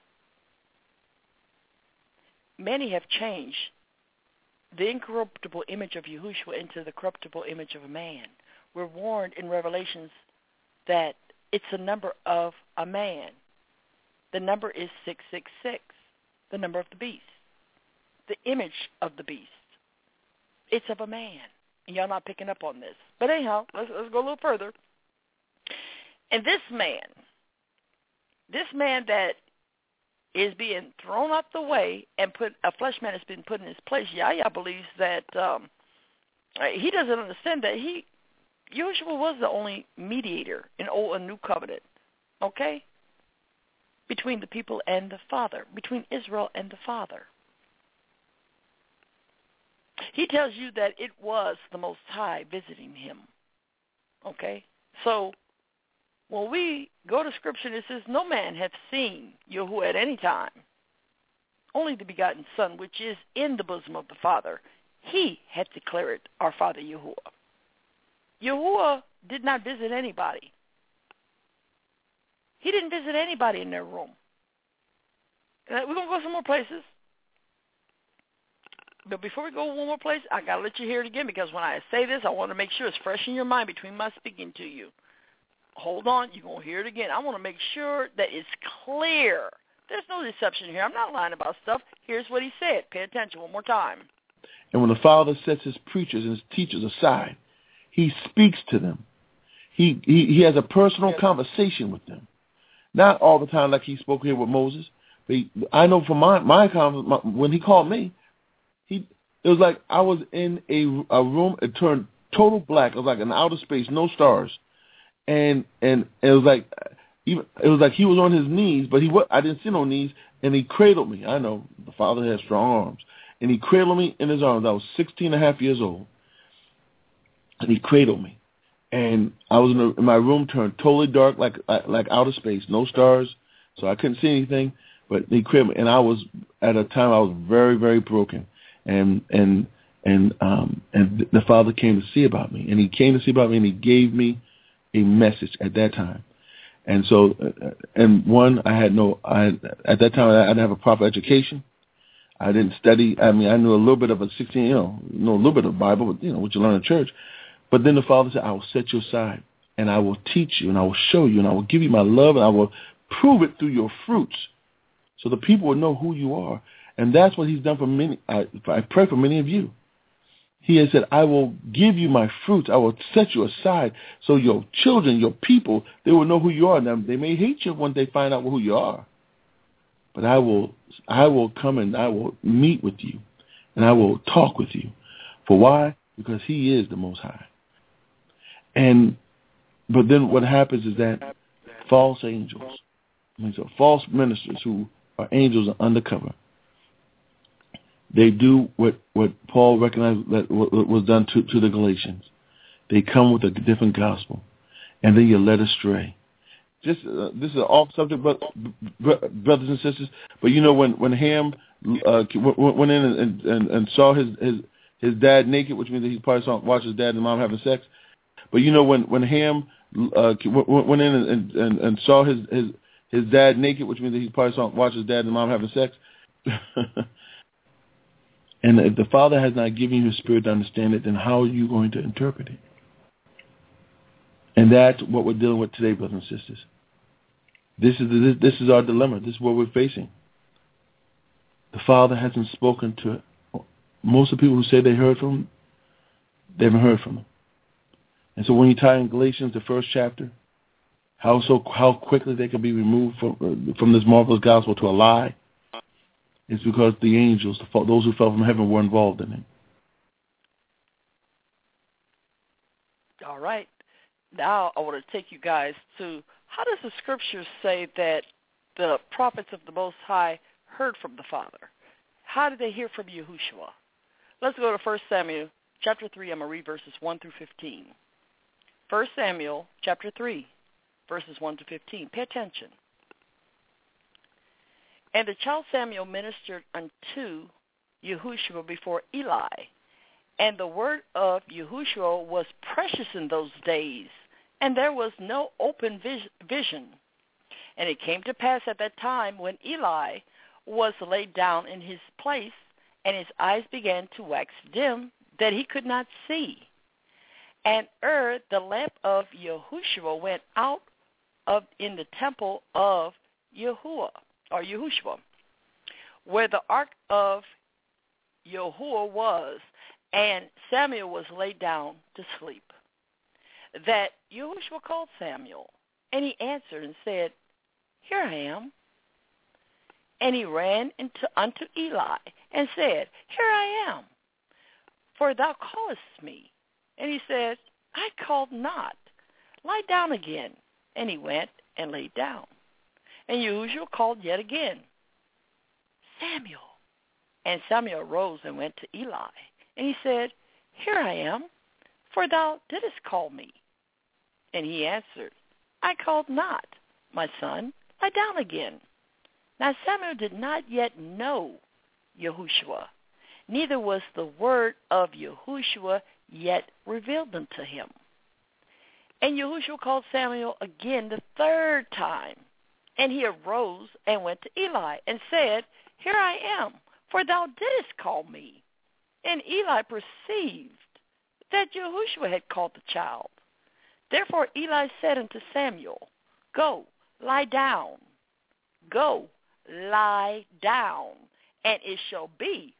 many have changed the incorruptible image of Yahushua into the corruptible image of a man. We're warned in Revelations that it's a number of a man. The number is six six six, the number of the beast, the image of the beast. It's of a man. And y'all not picking up on this. But anyhow, let's, let's go a little further. And this man, this man that is being thrown out the way and put a flesh man has been put in his place. Yahya believes that um, he doesn't understand that he, Yahushua was the only mediator in Old and New Covenant, okay, between the people and the Father, between Israel and the Father. He tells you that it was the Most High visiting him, okay? So when we go to Scripture, it says, no man hath seen Yahuwah at any time, only the begotten Son, which is in the bosom of the Father. He hath declared our Father Yahuwah. Yahuwah did not visit anybody. He didn't visit anybody in their room. We're going to go some more places. But before we go one more place, I got to let you hear it again, because when I say this, I want to make sure it's fresh in your mind between my speaking to you. Hold on, you're going to hear it again. I want to make sure that it's clear. There's no deception here. I'm not lying about stuff. Here's what he said. Pay attention one more time. And when the Father sets his preachers and his teachers aside, he speaks to them. He, he, he has a personal conversation with them. Not all the time like he spoke here with Moses. But he, I know from my, my, my when he called me, he it was like I was in a, a room. It turned total black. It was like an outer space, no stars. and and it was like even it was like he was on his knees, but he was, I didn't see no knees, and he cradled me. I know the Father has strong arms, and he cradled me in his arms. I was sixteen and a half years old, and he cradled me, and I was in, a, in my room, turned totally dark, like like outer space, no stars, so I couldn't see anything. But he cradled me, and I was at a time I was very very broken, and and and um and the Father came to see about me, and he came to see about me, and he gave me a message at that time. And so, uh, and one, I had no, I had, at that time I didn't have a proper education. I didn't study. I mean, I knew a little bit of a sixteen, you know, know a little bit of the Bible, but, you know, what you learn in church. But then the Father said, I will set you aside, and I will teach you, and I will show you, and I will give you my love, and I will prove it through your fruits, so the people will know who you are. And that's what he's done for many. I, I pray for many of you. He has said, I will give you my fruits. I will set you aside so your children, your people, they will know who you are. Now, they may hate you when they find out who you are. But I will I will come and I will meet with you, and I will talk with you. For why? Because he is the Most High. And but then what happens is that false angels, I mean, so false ministers who are angels are undercover. They do what, what Paul recognized that was done to, to the Galatians. They come with a different gospel, and then you're led astray. Just uh, this is an off subject, but brothers and sisters. But you know, when when Ham uh, went in and, and, and saw his, his his dad naked, which means that he probably saw watched his dad and mom having sex. But you know, when when Ham uh, went in and, and, and saw his, his his dad naked, which means that he probably saw watched his dad and mom having sex. And if the Father has not given you his Spirit to understand it, then how are you going to interpret it? And that's what we're dealing with today, brothers and sisters. This is the, this is our dilemma. This is what we're facing. The Father hasn't spoken to most of the people who say they heard from him. They haven't heard from him. And so when you tie in Galatians, the first chapter, how so how quickly they can be removed from from this marvelous gospel to a lie, it's because the angels, those who fell from heaven, were involved in it. All right. Now I want to take you guys to, how does the Scriptures say that the prophets of the Most High heard from the Father? How did they hear from Yahushua? Let's go to First Samuel chapter three. I'm going to read verses one through fifteen. First Samuel chapter three, verses one to fifteen. Pay attention. And the child Samuel ministered unto Yahushua before Eli. And the word of Yahushua was precious in those days, and there was no open vision. And it came to pass at that time, when Eli was laid down in his place, and his eyes began to wax dim, that he could not see. And ere the lamp of Yahushua went out of in the temple of Yahuwah, or Yahushua, where the ark of Yahuwah was, and Samuel was laid down to sleep, that Yahushua called Samuel, and he answered and said, Here I am. And he ran into unto Eli and said, Here I am, for thou callest me. And he said, I called not. Lie down again. And he went and lay down. And Yahushua called yet again, Samuel. And Samuel arose and went to Eli. And he said, Here I am, for thou didst call me. And he answered, I called not, my son, lie down again. Now Samuel did not yet know Yahushua, neither was the word of Yahushua yet revealed unto him. And Yahushua called Samuel again the third time. And he arose and went to Eli and said, Here I am, for thou didst call me. And Eli perceived that Yahushua had called the child. Therefore Eli said unto Samuel, Go, lie down. Go, lie down. And it shall be,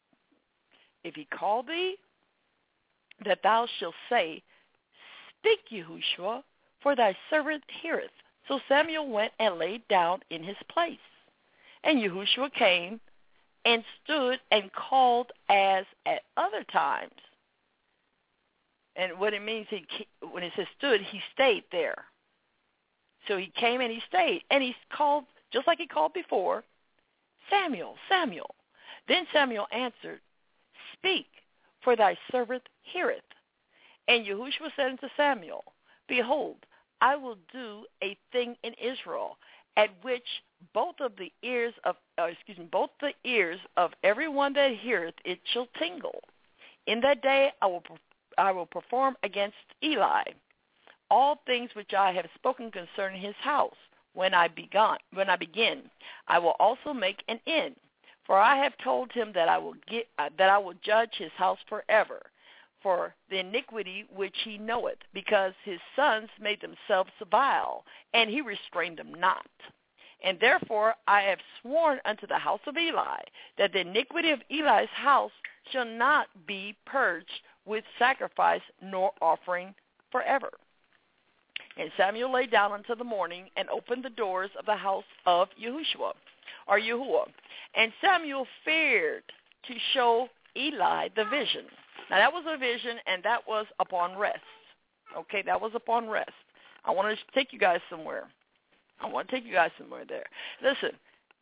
if he call thee, that thou shalt say, Speak, Yahushua, for thy servant heareth. So Samuel went and laid down in his place. And Yahushua came and stood and called as at other times. And what it means, he when it says stood, he stayed there. So he came and he stayed. And he called, just like he called before, Samuel, Samuel. Then Samuel answered, speak, for thy servant heareth. And Yahushua said unto Samuel, behold, I will do a thing in Israel, at which both of the ears of, uh, excuse me, both the ears of everyone that heareth it shall tingle. In that day I will, I will perform against Eli all things which I have spoken concerning his house. When I begun, when I begin, I will also make an end. For I have told him that I will get, uh, that I will judge his house forever, for the iniquity which he knoweth, because his sons made themselves vile, and he restrained them not. And therefore I have sworn unto the house of Eli, that the iniquity of Eli's house shall not be purged with sacrifice nor offering forever. And Samuel lay down until the morning and opened the doors of the house of Yahushua, or Yahuwah. And Samuel feared to show Eli the vision. Now, that was a vision, and that was upon rest. Okay, that was upon rest. I want to take you guys somewhere. I want to take you guys somewhere there. Listen,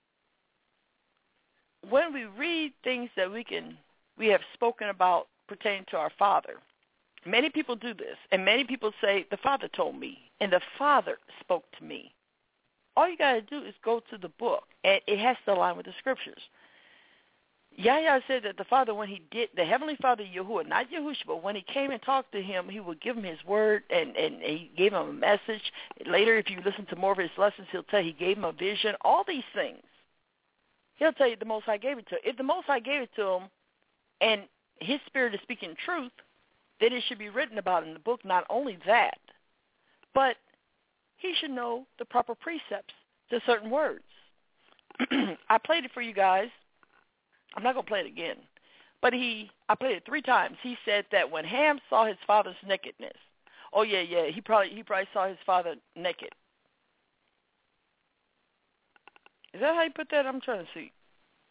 when we read things that we can, we have spoken about pertaining to our Father, many people do this, and many people say, the Father told me, and the Father spoke to me. All you got to do is go to the book, and it has to align with the Scriptures. Yahya said that the Father, when he did, the Heavenly Father, Yahuwah, not Yahushua, but when he came and talked to him, he would give him his word, and, and he gave him a message. Later, if you listen to more of his lessons, he'll tell you he gave him a vision, all these things. He'll tell you the Most High gave it to him. If the Most High gave it to him, and his Spirit is speaking truth, then it should be written about in the book. Not only that, but he should know the proper precepts to certain words. I played it for you guys. I'm not going to play it again. But he, I played it three times. He said that when Ham saw his father's nakedness, oh, yeah, yeah, he probably he probably saw his father naked. Is that how you put that? I'm trying to see.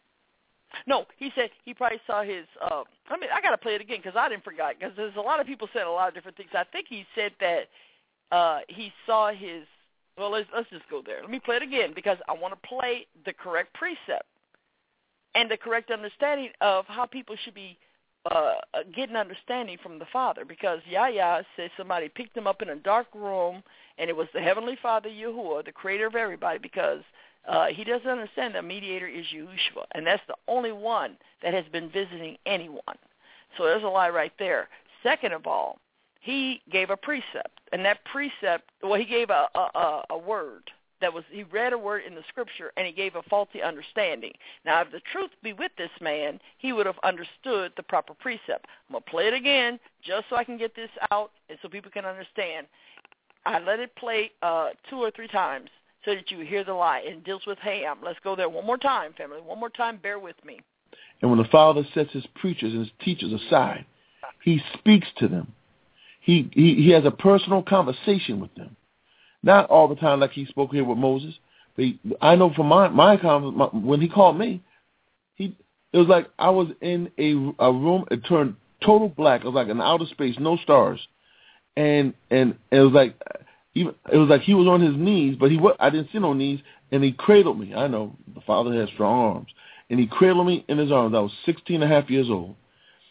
No, he said he probably saw his, uh, I mean, I got to play it again because I didn't forget, because there's a lot of people said a lot of different things. I think he said that uh, he saw his, well, let's, let's just go there. Let me play it again because I want to play the correct precept and the correct understanding of how people should be uh, getting understanding from the Father, because Yahya said somebody picked him up in a dark room, and it was the Heavenly Father, Yahuwah, the creator of everybody, because Uh, he doesn't understand the mediator is Yahushua, and that's the only one that has been visiting anyone. So there's a lie right there. Second of all, he gave a precept, and that precept, well, he gave a, a, a word that was, he read a word in the Scripture, and he gave a faulty understanding. Now, if the truth be with this man, he would have understood the proper precept. I'm going to play it again just so I can get this out and so people can understand. I let it play uh, two or three times, so that you hear the lie. It deals with Ham. Let's go there one more time, family. One more time. Bear with me. And when the Father sets his preachers and his teachers aside, he speaks to them. He, he he has a personal conversation with them. Not all the time like he spoke here with Moses. But he, I know from my, my, my when he called me, he it was like I was in a, a room. It turned total black. It was like an outer space, no stars. And, and it was like... Even, it was like he was on his knees, but he was, I didn't see no knees, and he cradled me. I know the Father has strong arms. And he cradled me in his arms. I was sixteen and a half years old.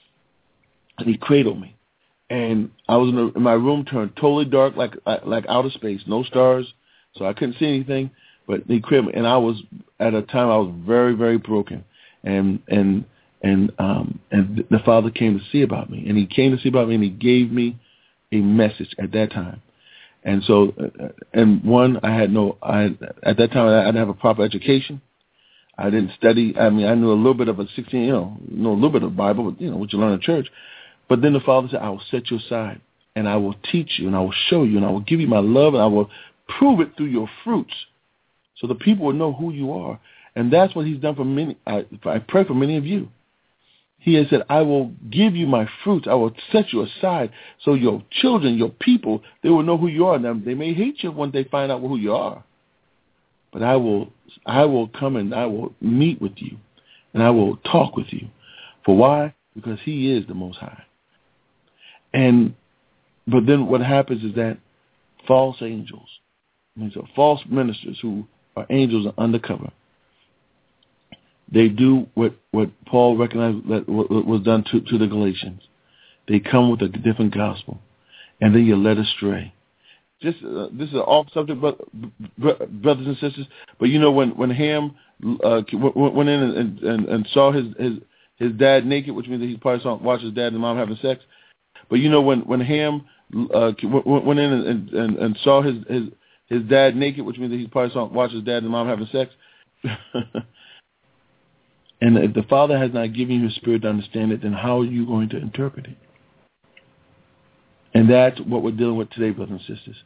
And he cradled me. And I was in, a, in my room, turned totally dark, like like outer space, no stars, so I couldn't see anything. But he cradled me, and I was, at a time, I was very, very broken. And and and um and the Father came to see about me. And he came to see about me, and he gave me a message at that time. And so, uh, and one, I had no, I at that time I didn't have a proper education. I didn't study. I mean, I knew a little bit of a sixteen, you know, know a little bit of the Bible, but, you know, what you learn in church. But then the Father said, I will set you aside, and I will teach you, and I will show you, and I will give you my love, and I will prove it through your fruits, so the people will know who you are. And that's what he's done for many. I, I pray for many of you. He has said, I will give you my fruits. I will set you aside so your children, your people, they will know who you are. Now, they may hate you when they find out who you are. But I will I will come and I will meet with you, and I will talk with you. For why? Because he is the Most High. And but then what happens is that false angels, I mean, so false ministers who are angels are undercover. They do what, what Paul recognized that was done to, to the Galatians. They come with a different gospel, and then you're led astray. Just uh, this is an off subject, but, brothers and sisters. But you know when when Ham uh, went in and, and, and saw his, his his dad naked, which means that he probably saw watched his dad and mom having sex. But you know when when Ham uh, went in and, and, and saw his, his his dad naked, which means that he probably saw watched his dad and mom having sex. And if the Father has not given you His Spirit to understand it, then how are you going to interpret it? And that's what we're dealing with today, brothers and sisters.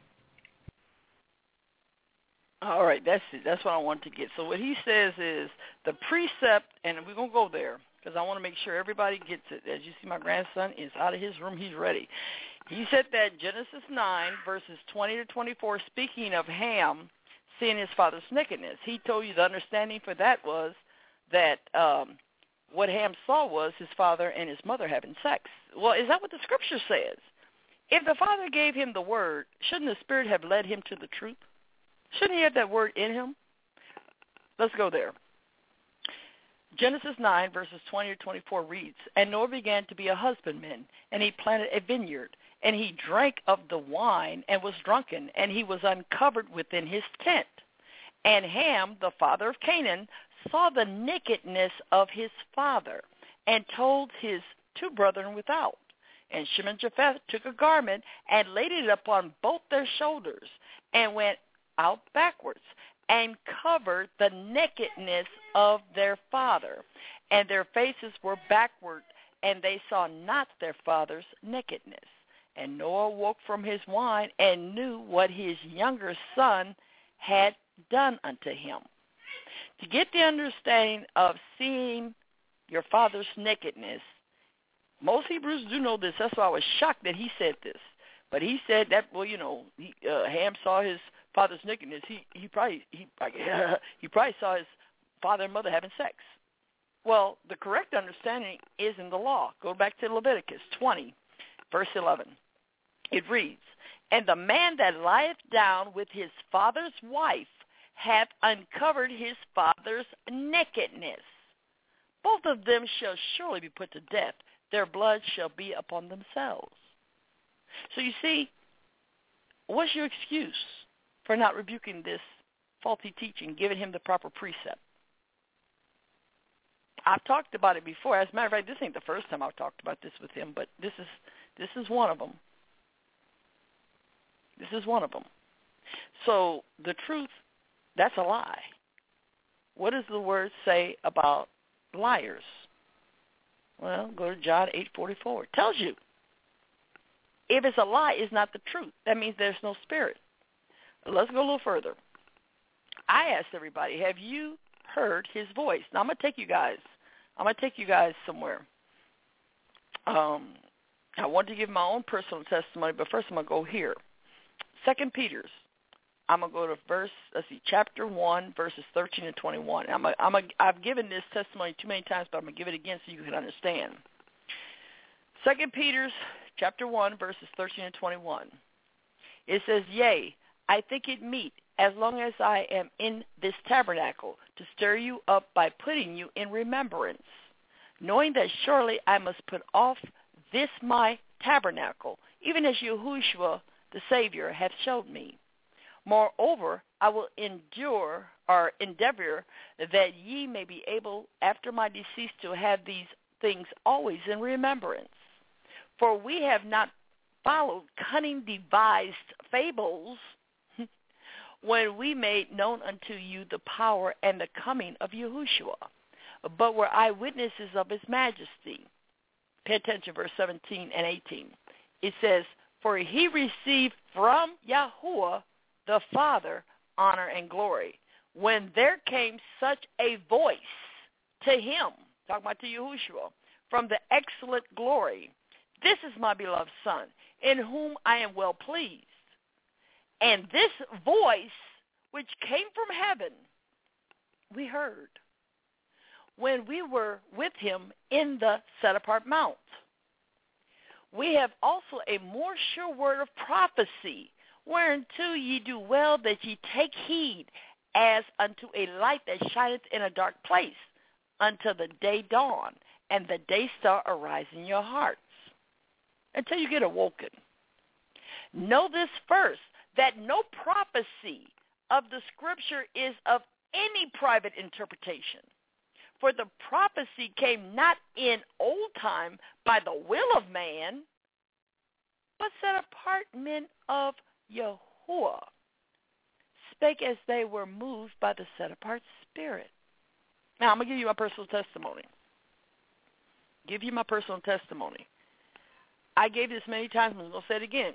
All right, that's it. That's what I want to get. So what he says is the precept, and we're going to go there because I want to make sure everybody gets it. As you see, my grandson is out of his room. He's ready. He said that Genesis nine, verses twenty to twenty-four, speaking of Ham seeing his father's nakedness, he told you the understanding for that was that um, what Ham saw was his father and his mother having sex. Well, is that what the Scripture says? If the Father gave him the word, shouldn't the Spirit have led him to the truth? Shouldn't he have that word in him? Let's go there. Genesis nine, verses twenty to twenty-four reads, And Noah began to be a husbandman, and he planted a vineyard, and he drank of the wine and was drunken, and he was uncovered within his tent. And Ham, the father of Canaan, saw the nakedness of his father, and told his two brethren without. And Shem and Japheth took a garment and laid it upon both their shoulders, and went out backwards, and covered the nakedness of their father. And their faces were backward, and they saw not their father's nakedness. And Noah woke from his wine, and knew what his younger son had done unto him. To get the understanding of seeing your father's nakedness, most Hebrews do know this. That's why I was shocked that he said this. But he said that, well, you know, he, uh, Ham saw his father's nakedness. He he probably he he probably saw his father and mother having sex. Well, the correct understanding is in the law. Go back to Leviticus twenty, verse eleven. It reads, And the man that lieth down with his father's wife hath uncovered his father's nakedness. Both of them shall surely be put to death. Their blood shall be upon themselves. So you see, what's your excuse for not rebuking this faulty teaching, giving him the proper precept? I've talked about it before. As a matter of fact, this ain't the first time I've talked about this with him, but this is this is one of them. This is one of them. So the truth, that's a lie. What does the word say about liars? Well, go to John eight forty-four. It tells you. If it's a lie, it's not the truth. That means there's no spirit. Let's go a little further. I asked everybody, have you heard his voice? Now, I'm going to take you guys. I'm going to take you guys somewhere. Um, I want to give my own personal testimony, but first I'm going to go here. Second Peter's. I'm going to go to verse, let's see, chapter one, verses thirteen and twenty-one. I'm a, I'm a, I've given this testimony too many times, but I'm going to give it again so you can understand. Second Peter's chapter one, verses thirteen and twenty-one. It says, Yea, I think it meet, as long as I am in this tabernacle, to stir you up by putting you in remembrance, knowing that surely I must put off this my tabernacle, even as Yahushua the Savior hath showed me. Moreover, I will endure or endeavor that ye may be able after my decease to have these things always in remembrance. For we have not followed cunning devised fables when we made known unto you the power and the coming of Yahushua, but were eyewitnesses of his majesty. Pay attention, verse seventeen and eighteen. It says, For he received from Yahuwah the Father honor and glory, when there came such a voice to him, talking about to Yahushua, from the excellent glory, This is my beloved Son, in whom I am well pleased. And this voice, which came from heaven, we heard when we were with him in the set-apart mount. we have also a more sure word of prophecy, whereunto ye do well that ye take heed, as unto a light that shineth in a dark place, until the day dawn, and the day star arise in your hearts, until you get awoken. Know this first, that no prophecy of the Scripture is of any private interpretation. For the prophecy came not in old time by the will of man, but set apart men of Yahuwah, spake as they were moved by the set-apart Spirit. Now, I'm going to give you my personal testimony. Give you my personal testimony. I gave this many times, and I'm going to say it again.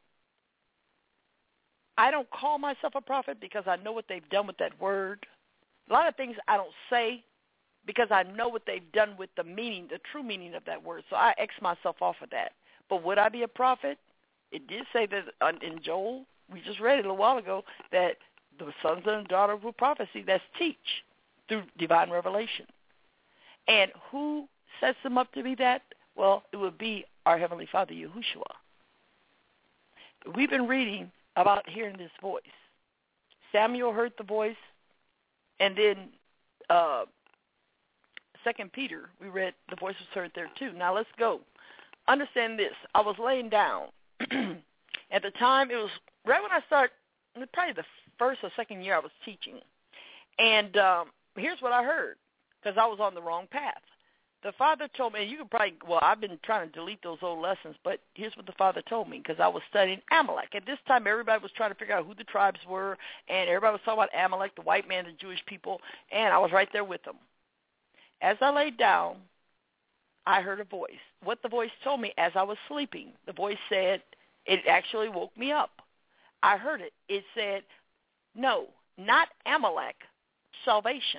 I don't call myself a prophet because I know what they've done with that word. A lot of things I don't say because I know what they've done with the meaning, the true meaning of that word. So I X myself off of that. But would I be a prophet? It did say that in Joel, we just read it a little while ago, that the sons and daughters will prophecy, that's teach through divine revelation. And who sets them up to be that? Well, it would be our Heavenly Father, Yahushua. We've been reading about hearing this voice. Samuel heard the voice, and then uh, Second Peter, we read the voice was heard there too. Now let's go. Understand this. I was laying down. At the time, it was right when I started, probably the first or second year I was teaching. And um, here's what I heard, because I was on the wrong path. The Father told me, and you could probably, well, I've been trying to delete those old lessons, but here's what the Father told me, because I was studying Amalek. At this time, everybody was trying to figure out who the tribes were, and everybody was talking about Amalek, the white man, the Jewish people, and I was right there with them. As I laid down, I heard a voice. What the voice told me as I was sleeping, the voice said, it actually woke me up. I heard it. It said, no, not Amalek, salvation.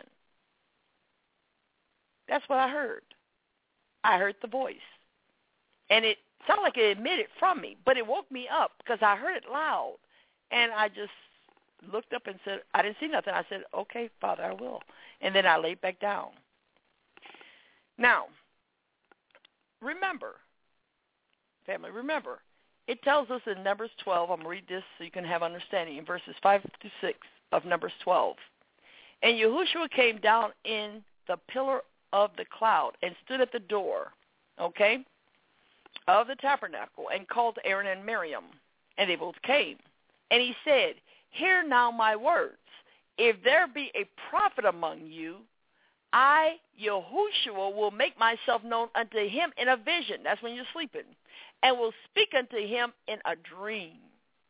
That's what I heard. I heard the voice. And it sounded like it emitted from me, but it woke me up because I heard it loud. And I just looked up and said, I didn't see nothing. I said, okay, Father, I will. And then I laid back down. Now, remember, family, remember, it tells us in Numbers twelve, I'm going to read this so you can have understanding, in verses five to six of Numbers twelve. And Yahushua came down in the pillar of the cloud and stood at the door, okay, of the tabernacle and called Aaron and Miriam, and they both came. And he said, hear now my words. If there be a prophet among you, I, Yahushua, will make myself known unto him in a vision. That's when you're sleeping. And will speak unto him in a dream.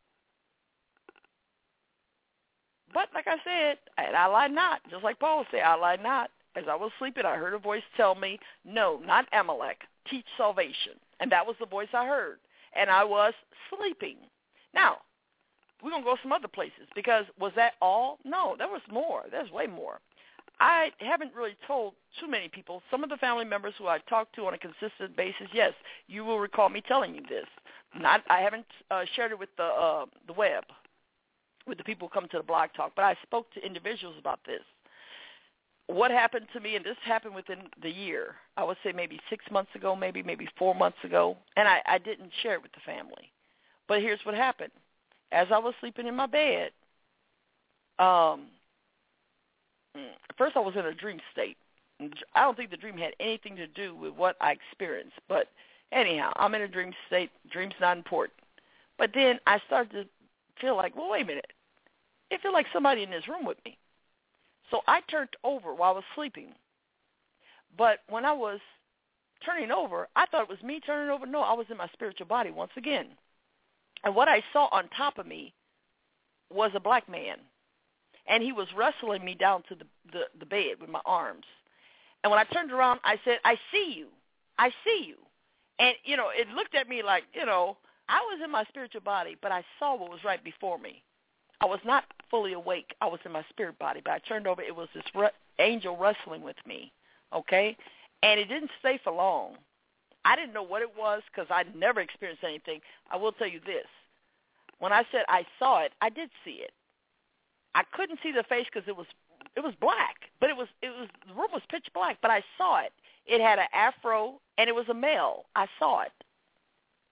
But like I said, and I lie not. Just like Paul said, I lie not. As I was sleeping, I heard a voice tell me, no, not Amalek, teach salvation. And that was the voice I heard. And I was sleeping. Now, we're going to go some other places, because was that all? No, there was more. There's way more. I haven't really told too many people. Some of the family members who I talk to on a consistent basis, yes, you will recall me telling you this. Not, I haven't uh, shared it with the uh, the web, with the people who come to the blog talk, but I spoke to individuals about this. What happened to me, and this happened within the year, I would say maybe six months ago, maybe maybe four months ago, and I, I didn't share it with the family. But here's what happened. As I was sleeping in my bed, um, first I was in a dream state. I don't think the dream had anything to do with what I experienced, but anyhow, I'm in a dream state. Dream's not important. But then I started to feel like, well, wait a minute. It felt like somebody in this room with me. So I turned over while I was sleeping. But when I was turning over, I thought it was me turning over. No, I was in my spiritual body once again. And what I saw on top of me was a black man. And he was wrestling me down to the, the, the bed with my arms. And when I turned around, I said, I see you. I see you. And, you know, it looked at me like, you know, I was in my spiritual body, but I saw what was right before me. I was not fully awake. I was in my spirit body, but I turned over. It was this re- angel wrestling with me, okay? And it didn't stay for long. I didn't know what it was because I'd never experienced anything. I will tell you this. When I said I saw it, I did see it. I couldn't see the face because it was it was black, but it was it was the room was pitch black. But I saw it. It had an afro, and it was a male. I saw it.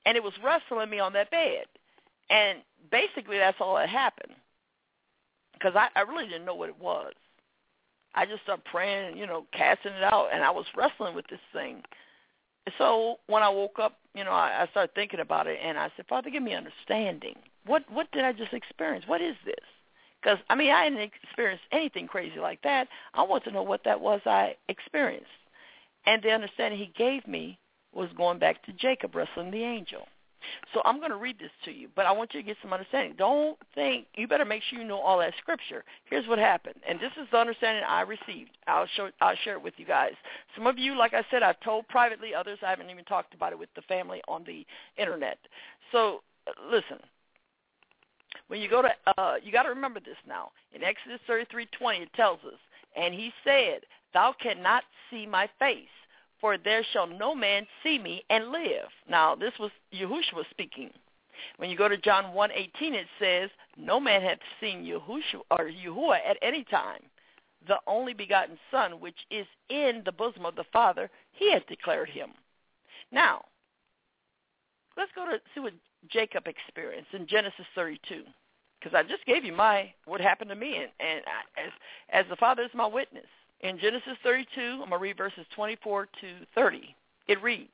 and it was wrestling me on that bed. And basically that's all that happened, because I, I really didn't know what it was. I just started praying, you know, casting it out, and I was wrestling with this thing. So when I woke up, you know, I, I started thinking about it, and I said, Father, give me understanding. What what did I just experience? What is this? Because, I mean, I hadn't experienced anything crazy like that. I want to know what that was I experienced. And the understanding he gave me was going back to Jacob wrestling the angel. So I'm going to read this to you, but I want you to get some understanding. Don't think, you better make sure you know all that scripture. Here's what happened, and this is the understanding I received. I'll, show, I'll share it with you guys. Some of you, like I said, I've told privately. Others, I haven't even talked about it with the family on the Internet. So listen, when you go to, uh, you got to remember this now. In Exodus thirty-three twenty, it tells us, and he said, thou cannot see my face, for there shall no man see me and live. Now, this was Yahushua speaking. When you go to John one eighteen, it says, no man hath seen Yahushua or Yahuwah at any time. The only begotten Son, which is in the bosom of the Father, he hath declared him. Now, let's go to see what Jacob experienced in Genesis thirty-two, because I just gave you my what happened to me, and, and I, as, as the Father is my witness. In Genesis thirty-two, I'm going to read verses twenty-four to thirty. It reads,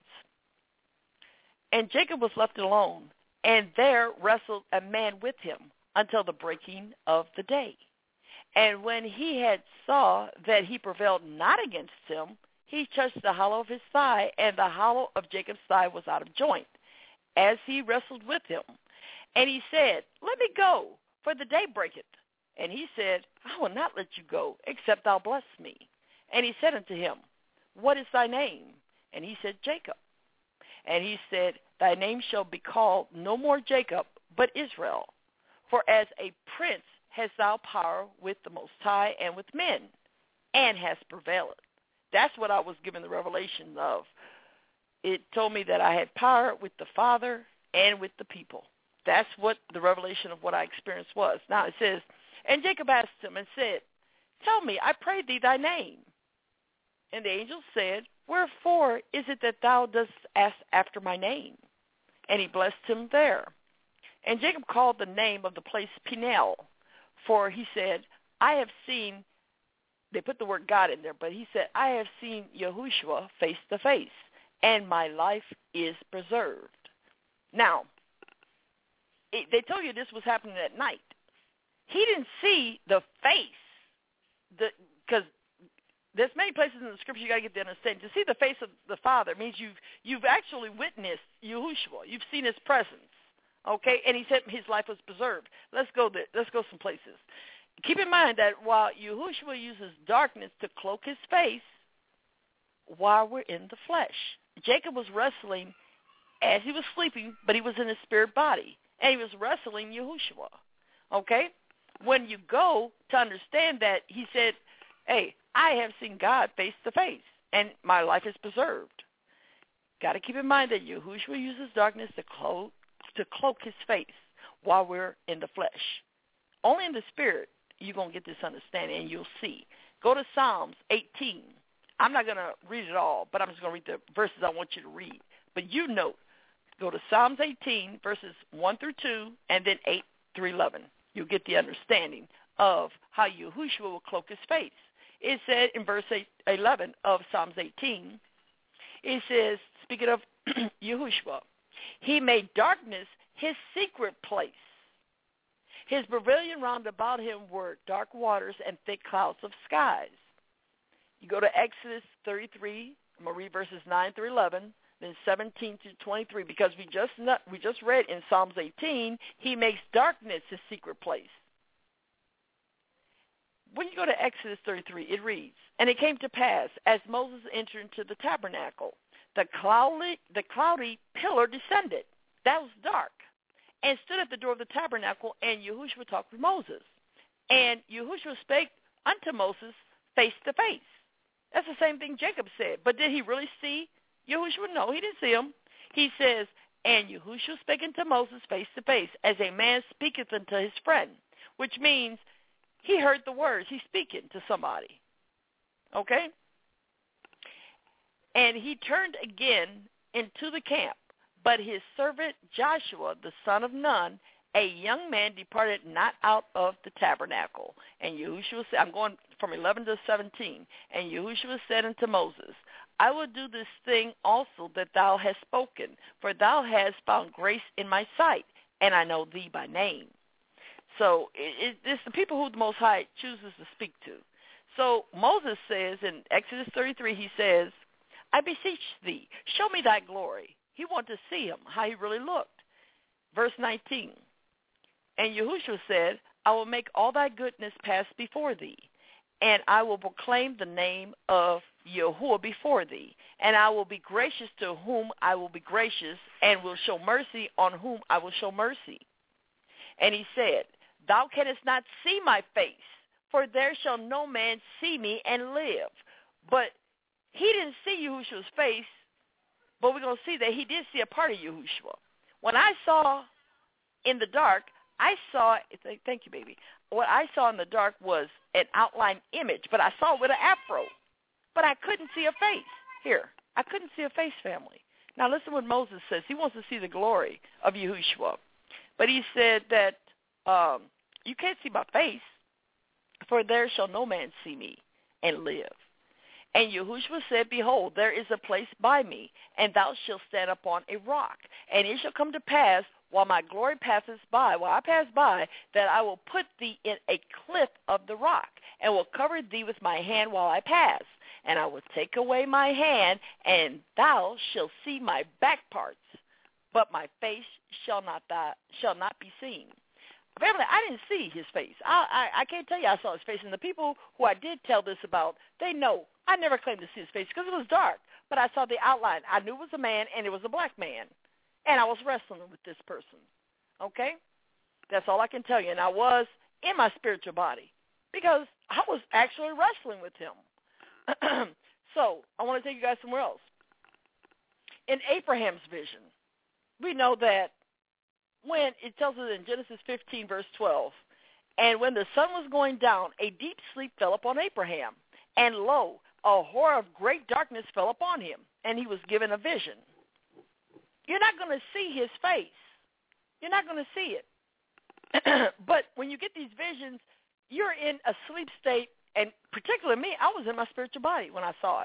and Jacob was left alone, and there wrestled a man with him until the breaking of the day. And when he had saw that he prevailed not against him, he touched the hollow of his thigh, and the hollow of Jacob's thigh was out of joint, as he wrestled with him. And he said, let me go, for the day breaketh. And he said, I will not let you go, except thou bless me. And he said unto him, what is thy name? And he said, Jacob. And he said, thy name shall be called no more Jacob, but Israel. For as a prince hast thou power with the Most High and with men, and hast prevailed. That's what I was given the revelation of. It told me that I had power with the Father and with the people. That's what the revelation of what I experienced was. Now it says, and Jacob asked him and said, tell me, I pray thee, thy name. And the angel said, wherefore is it that thou dost ask after my name? And he blessed him there. And Jacob called the name of the place Peniel, for he said, I have seen, they put the word God in there, but he said, I have seen Yahushua face to face, and my life is preserved. Now, it, they told you this was happening at night. He didn't see the face, because there's many places in the scripture you got to get the understanding. To see the face of the Father means you've you've actually witnessed Yahushua. You've seen his presence, okay? And he said his life was preserved. Let's go there. Let's go some places. Keep in mind that while Yahushua uses darkness to cloak his face, while we're in the flesh, Jacob was wrestling as he was sleeping, but he was in his spirit body, and he was wrestling Yahushua, okay? When you go to understand that, he said, hey, I have seen God face to face, and my life is preserved. Got to keep in mind that Yahushua uses darkness to cloak, to cloak his face while we're in the flesh. Only in the spirit you're going to get this understanding, and you'll see. Go to Psalms eighteen. I'm not going to read it all, but I'm just going to read the verses I want you to read. But you note, go to Psalms eighteen, verses one through two, and then eight through eleven. You'll get the understanding of how Yahushua will cloak his face. It said in verse eight, eleven of Psalms eighteen, it says, speaking of Yahushua, he made darkness his secret place. His pavilion round about him were dark waters and thick clouds of skies. You go to Exodus thirty-three, I'm going to read verses nine through eleven, then seventeen to twenty-three, because we just not, we just read in Psalms eighteen, he makes darkness his secret place. When you go to Exodus thirty-three, it reads, and it came to pass, as Moses entered into the tabernacle, the cloudy, the cloudy pillar descended. That was dark, and stood at the door of the tabernacle, and Yahushua talked with Moses. And Yahushua spake unto Moses face to face. That's the same thing Jacob said. But did he really see Yahushua? No, he didn't see him. He says, and Yahushua spake unto Moses face to face, as a man speaketh unto his friend, which means he heard the words. He's speaking to somebody. Okay? And he turned again into the camp. But his servant Joshua, the son of Nun, a young man, departed not out of the tabernacle. And Yahushua said, I'm going from eleven to seventeen. And Yahushua said unto Moses, I will do this thing also that thou hast spoken, for thou hast found grace in my sight, and I know thee by name. So it, it, it's the people who the Most High chooses to speak to. So Moses says in Exodus thirty-three, he says, I beseech thee, show me thy glory. He wanted to see him, how he really looked. Verse nineteen, and Yahushua said, I will make all thy goodness pass before thee, and I will proclaim the name of Yahuwah before thee, and I will be gracious to whom I will be gracious, and will show mercy on whom I will show mercy. And he said, thou canst not see my face, for there shall no man see me and live. But he didn't see Yahushua's face, but we're going to see that he did see a part of Yahushua. When I saw in the dark, I saw, thank you, baby. What I saw in the dark was an outline image, but I saw it with an afro. But I couldn't see a face. Here, I couldn't see a face, family. Now listen what Moses says. He wants to see the glory of Yahushua. But he said that um, you can't see my face, for there shall no man see me and live. And Yahushua said, behold, there is a place by me, and thou shalt stand upon a rock. And it shall come to pass, while my glory passes by, while I pass by, that I will put thee in a cliff of the rock, and will cover thee with my hand while I pass. And I will take away my hand, and thou shalt see my back parts, but my face shall not th- shall not be seen. Family, I didn't see his face. I, I I can't tell you I saw his face. And the people who I did tell this about, they know I never claimed to see his face because it was dark. But I saw the outline. I knew it was a man, and it was a black man. And I was wrestling with this person. Okay? That's all I can tell you. And I was in my spiritual body because I was actually wrestling with him. So I want to take you guys somewhere else. In Abraham's vision, we know that when it tells us in Genesis fifteen, verse twelve, and when the sun was going down, a deep sleep fell upon Abraham, and lo, a horror of great darkness fell upon him, and he was given a vision. You're not going to see his face. You're not going to see it. But when you get these visions, you're in a sleep state, and particularly me, I was in my spiritual body when I saw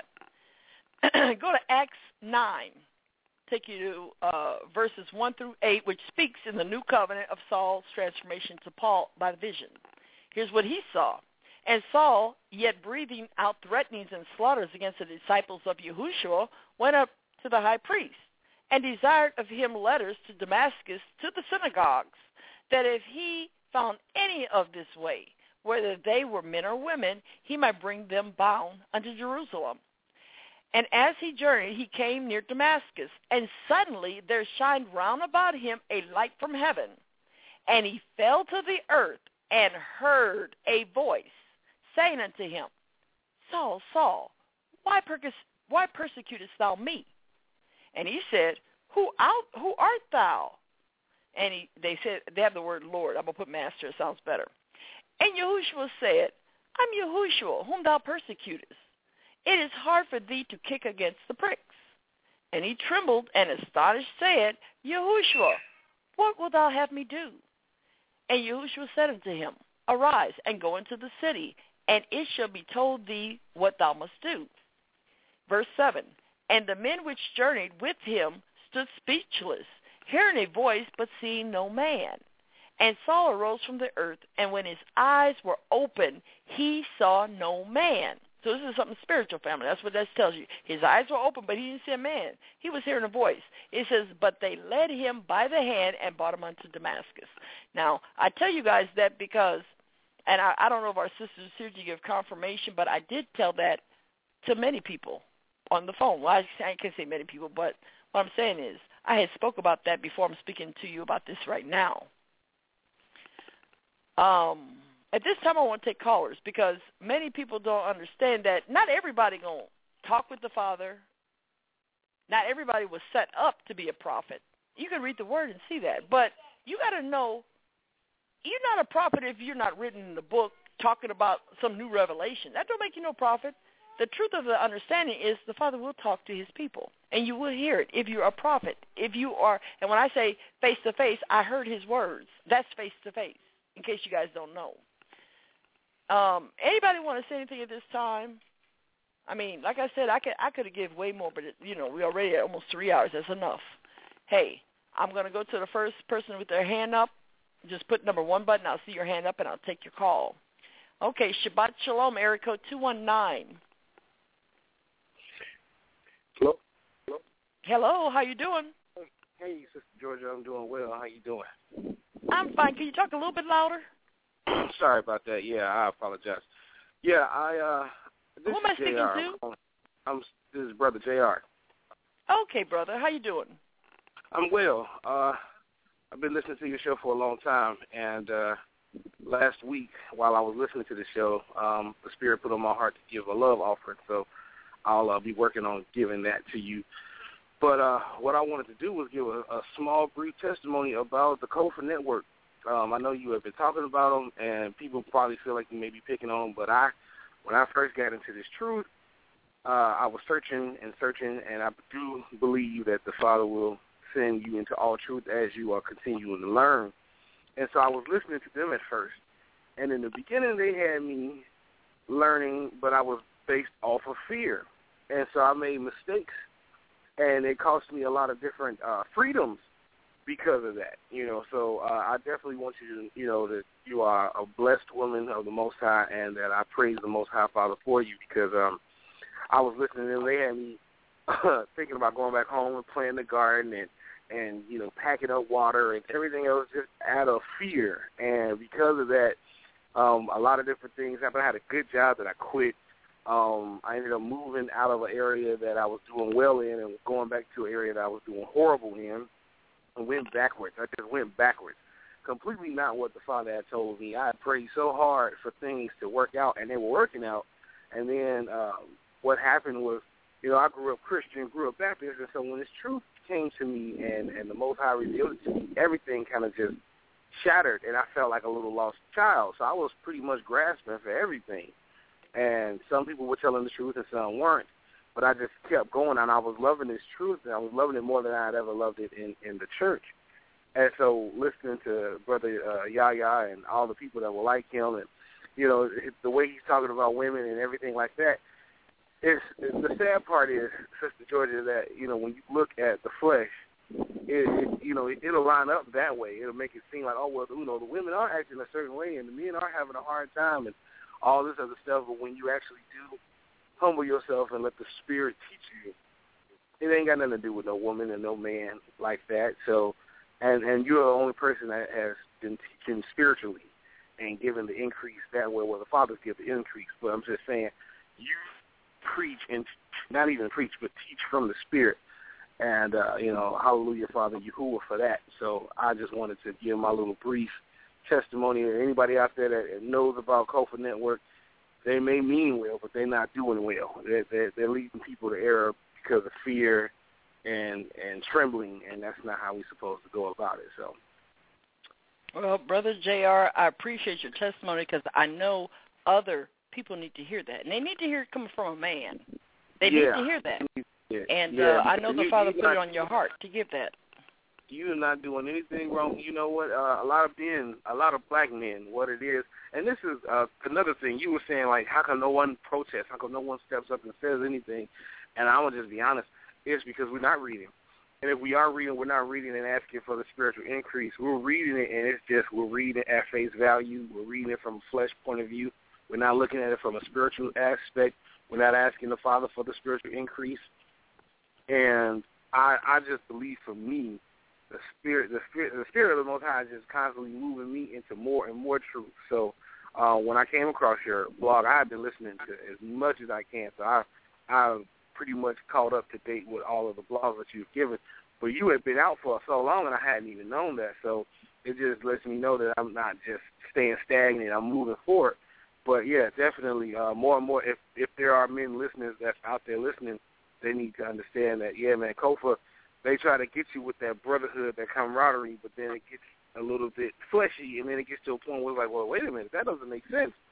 it. Go to Acts nine. Take you to uh, verses one through eight, which speaks in the new covenant of Saul's transformation to Paul by vision. Here's what he saw. And Saul, yet breathing out threatenings and slaughters against the disciples of Yahushua, went up to the high priest and desired of him letters to Damascus to the synagogues, that if he found any of this way, whether they were men or women, he might bring them bound unto Jerusalem. And as he journeyed, he came near Damascus, and suddenly there shined round about him a light from heaven. And he fell to the earth and heard a voice saying unto him, Saul, Saul, why, percus- why persecutest thou me? And he said, Who out, who art thou? And he, they said, they have the word Lord. I'm going to put master. It sounds better. And Yahushua said, I'm Yahushua, whom thou persecutest. It is hard for thee to kick against the pricks. And he trembled and astonished said, Yahushua, what wilt thou have me do? And Yahushua said unto him, Arise and go into the city, and it shall be told thee what thou must do. Verse seven, and the men which journeyed with him stood speechless, hearing a voice, but seeing no man. And Saul arose from the earth, and when his eyes were opened, he saw no man. So this is something spiritual, family. That's what that tells you. His eyes were open, but he didn't see a man. He was hearing a voice. It says, but they led him by the hand and brought him unto Damascus. Now, I tell you guys that because, and I, I don't know if our sisters is here to give confirmation, but I did tell that to many people on the phone. Well, I, I can't say many people, but what I'm saying is I had spoke about that before. I'm speaking to you about this right now. Um... At this time, I want to take callers because many people don't understand that not everybody going to talk with the Father. Not everybody was set up to be a prophet. You can read the Word and see that. But you got to know you're not a prophet if you're not written in the book talking about some new revelation. That don't make you no prophet. the truth of the understanding is the Father will talk to his people, and you will hear it if you're a prophet. If you are, and when I say face-to-face, I heard his words. That's face-to-face, in case you guys don't know. Um, anybody want to say anything at this time? I mean, like I said, I could I could have given way more, but, it, you know, we're already at almost three hours. That's enough. Hey, I'm going to go to the first person with their hand up. Just put number one button. I'll see your hand up, and I'll take your call. Okay, Shabbat Shalom, area code two one nine. Hello. Hello. Hello. How you doing? Hey, Sister Georgia. I'm doing well. How you doing? I'm fine. Can you talk a little bit louder? Sorry about that. Yeah, I apologize. Yeah, I. uh this Who am I is speaking J R. to? I'm. This is Brother J R. Okay, brother. How you doing? I'm well. Uh, I've been listening to your show for a long time, and uh, last week while I was listening to the show, um, the Spirit put on my heart to give a love offering. So I'll uh, be working on giving that to you. But uh, what I wanted to do was give a, a small, brief testimony about the Kofa Network. Um, I know you have been talking about them, and people probably feel like you may be picking on them, but I, when I first got into this truth, uh, I was searching and searching, and I do believe that the Father will send you into all truth as you are continuing to learn. And so I was listening to them at first, and in the beginning they had me learning, but I was based off of fear. And so I made mistakes, and it cost me a lot of different uh, freedoms because of that, you know. So uh, I definitely want you to, you know, that you are a blessed woman of the Most High, and that I praise the Most High Father for you, because um, I was listening to them. They had me thinking about going back home and playing the garden and, and, you know, packing up water and everything else just out of fear. And because of that, um, a lot of different things happened. I had a good job that I quit. Um, I ended up moving out of an area that I was doing well in and going back to an area that I was doing horrible in, and went backwards. I just went backwards. Completely not what the Father had told me. I had prayed so hard for things to work out, and they were working out. And then um, what happened was, you know, I grew up Christian, grew up Baptist, and so when this truth came to me and, and the Most High revealed it to me, everything kind of just shattered, and I felt like a little lost child. So I was pretty much grasping for everything. And some people were telling the truth and some weren't. But I just kept going, and I was loving this truth, and I was loving it more than I had ever loved it in, in the church. And so listening to Brother uh, Yahya and all the people that were like him, and, you know, the way he's talking about women and everything like that, it's, it's, the sad part is, Sister Georgia, that, you know, when you look at the flesh, it, it you know, it, it'll line up that way. It'll make it seem like, oh, well, you know, the women are acting a certain way, and the men are having a hard time, and all this other stuff. But when you actually do humble yourself and let the Spirit teach you, it ain't got nothing to do with no woman and no man like that. So, and and you're the only person that has been teaching spiritually and giving the increase that way. Well, the Fathers give the increase, but I'm just saying, you preach and not even preach, but teach from the Spirit. And, uh, you know, hallelujah, Father Yahuwah, for that. So I just wanted to give my little brief testimony. Anybody out there that knows about Kofa Network, they may mean well, but they're not doing well. They're, they're, they're leading people to error because of fear and and trembling, and that's not how we're supposed to go about it. So, well, Brother J R, I appreciate your testimony, because I know other people need to hear that, and they need to hear it coming from a man. They yeah. need to hear that. Yeah. And yeah. uh, I know the you, Father you put not, it on your heart to give that. You're not doing anything wrong. You know what? Uh, a lot of men, a lot of black men, what it is, and this is uh, another thing. You were saying, like, how come no one protests? How come no one steps up and says anything? And I'm going to just be honest. It's because we're not reading. And if we are reading, we're not reading and asking for the spiritual increase. We're reading it, and it's just we're reading it at face value. We're reading it from a flesh point of view. We're not looking at it from a spiritual aspect. We're not asking the Father for the spiritual increase. And I, I just believe, for me, the spirit, the spirit, the spirit of the Most High is just constantly moving me into more and more truth. So uh, when I came across your blog, I have been listening to as much as I can. So I, I pretty much caught up to date with all of the blogs that you've given. But you had been out for so long, and I hadn't even known that. So it just lets me know that I'm not just staying stagnant. I'm moving forward. But yeah, definitely uh, more and more. If if there are men listeners that's out there listening, they need to understand that, yeah, man, Kofa, they try to get you with that brotherhood, that camaraderie, but then it gets a little bit fleshy, and then it gets to a point where it's like, well, wait a minute, that doesn't make sense.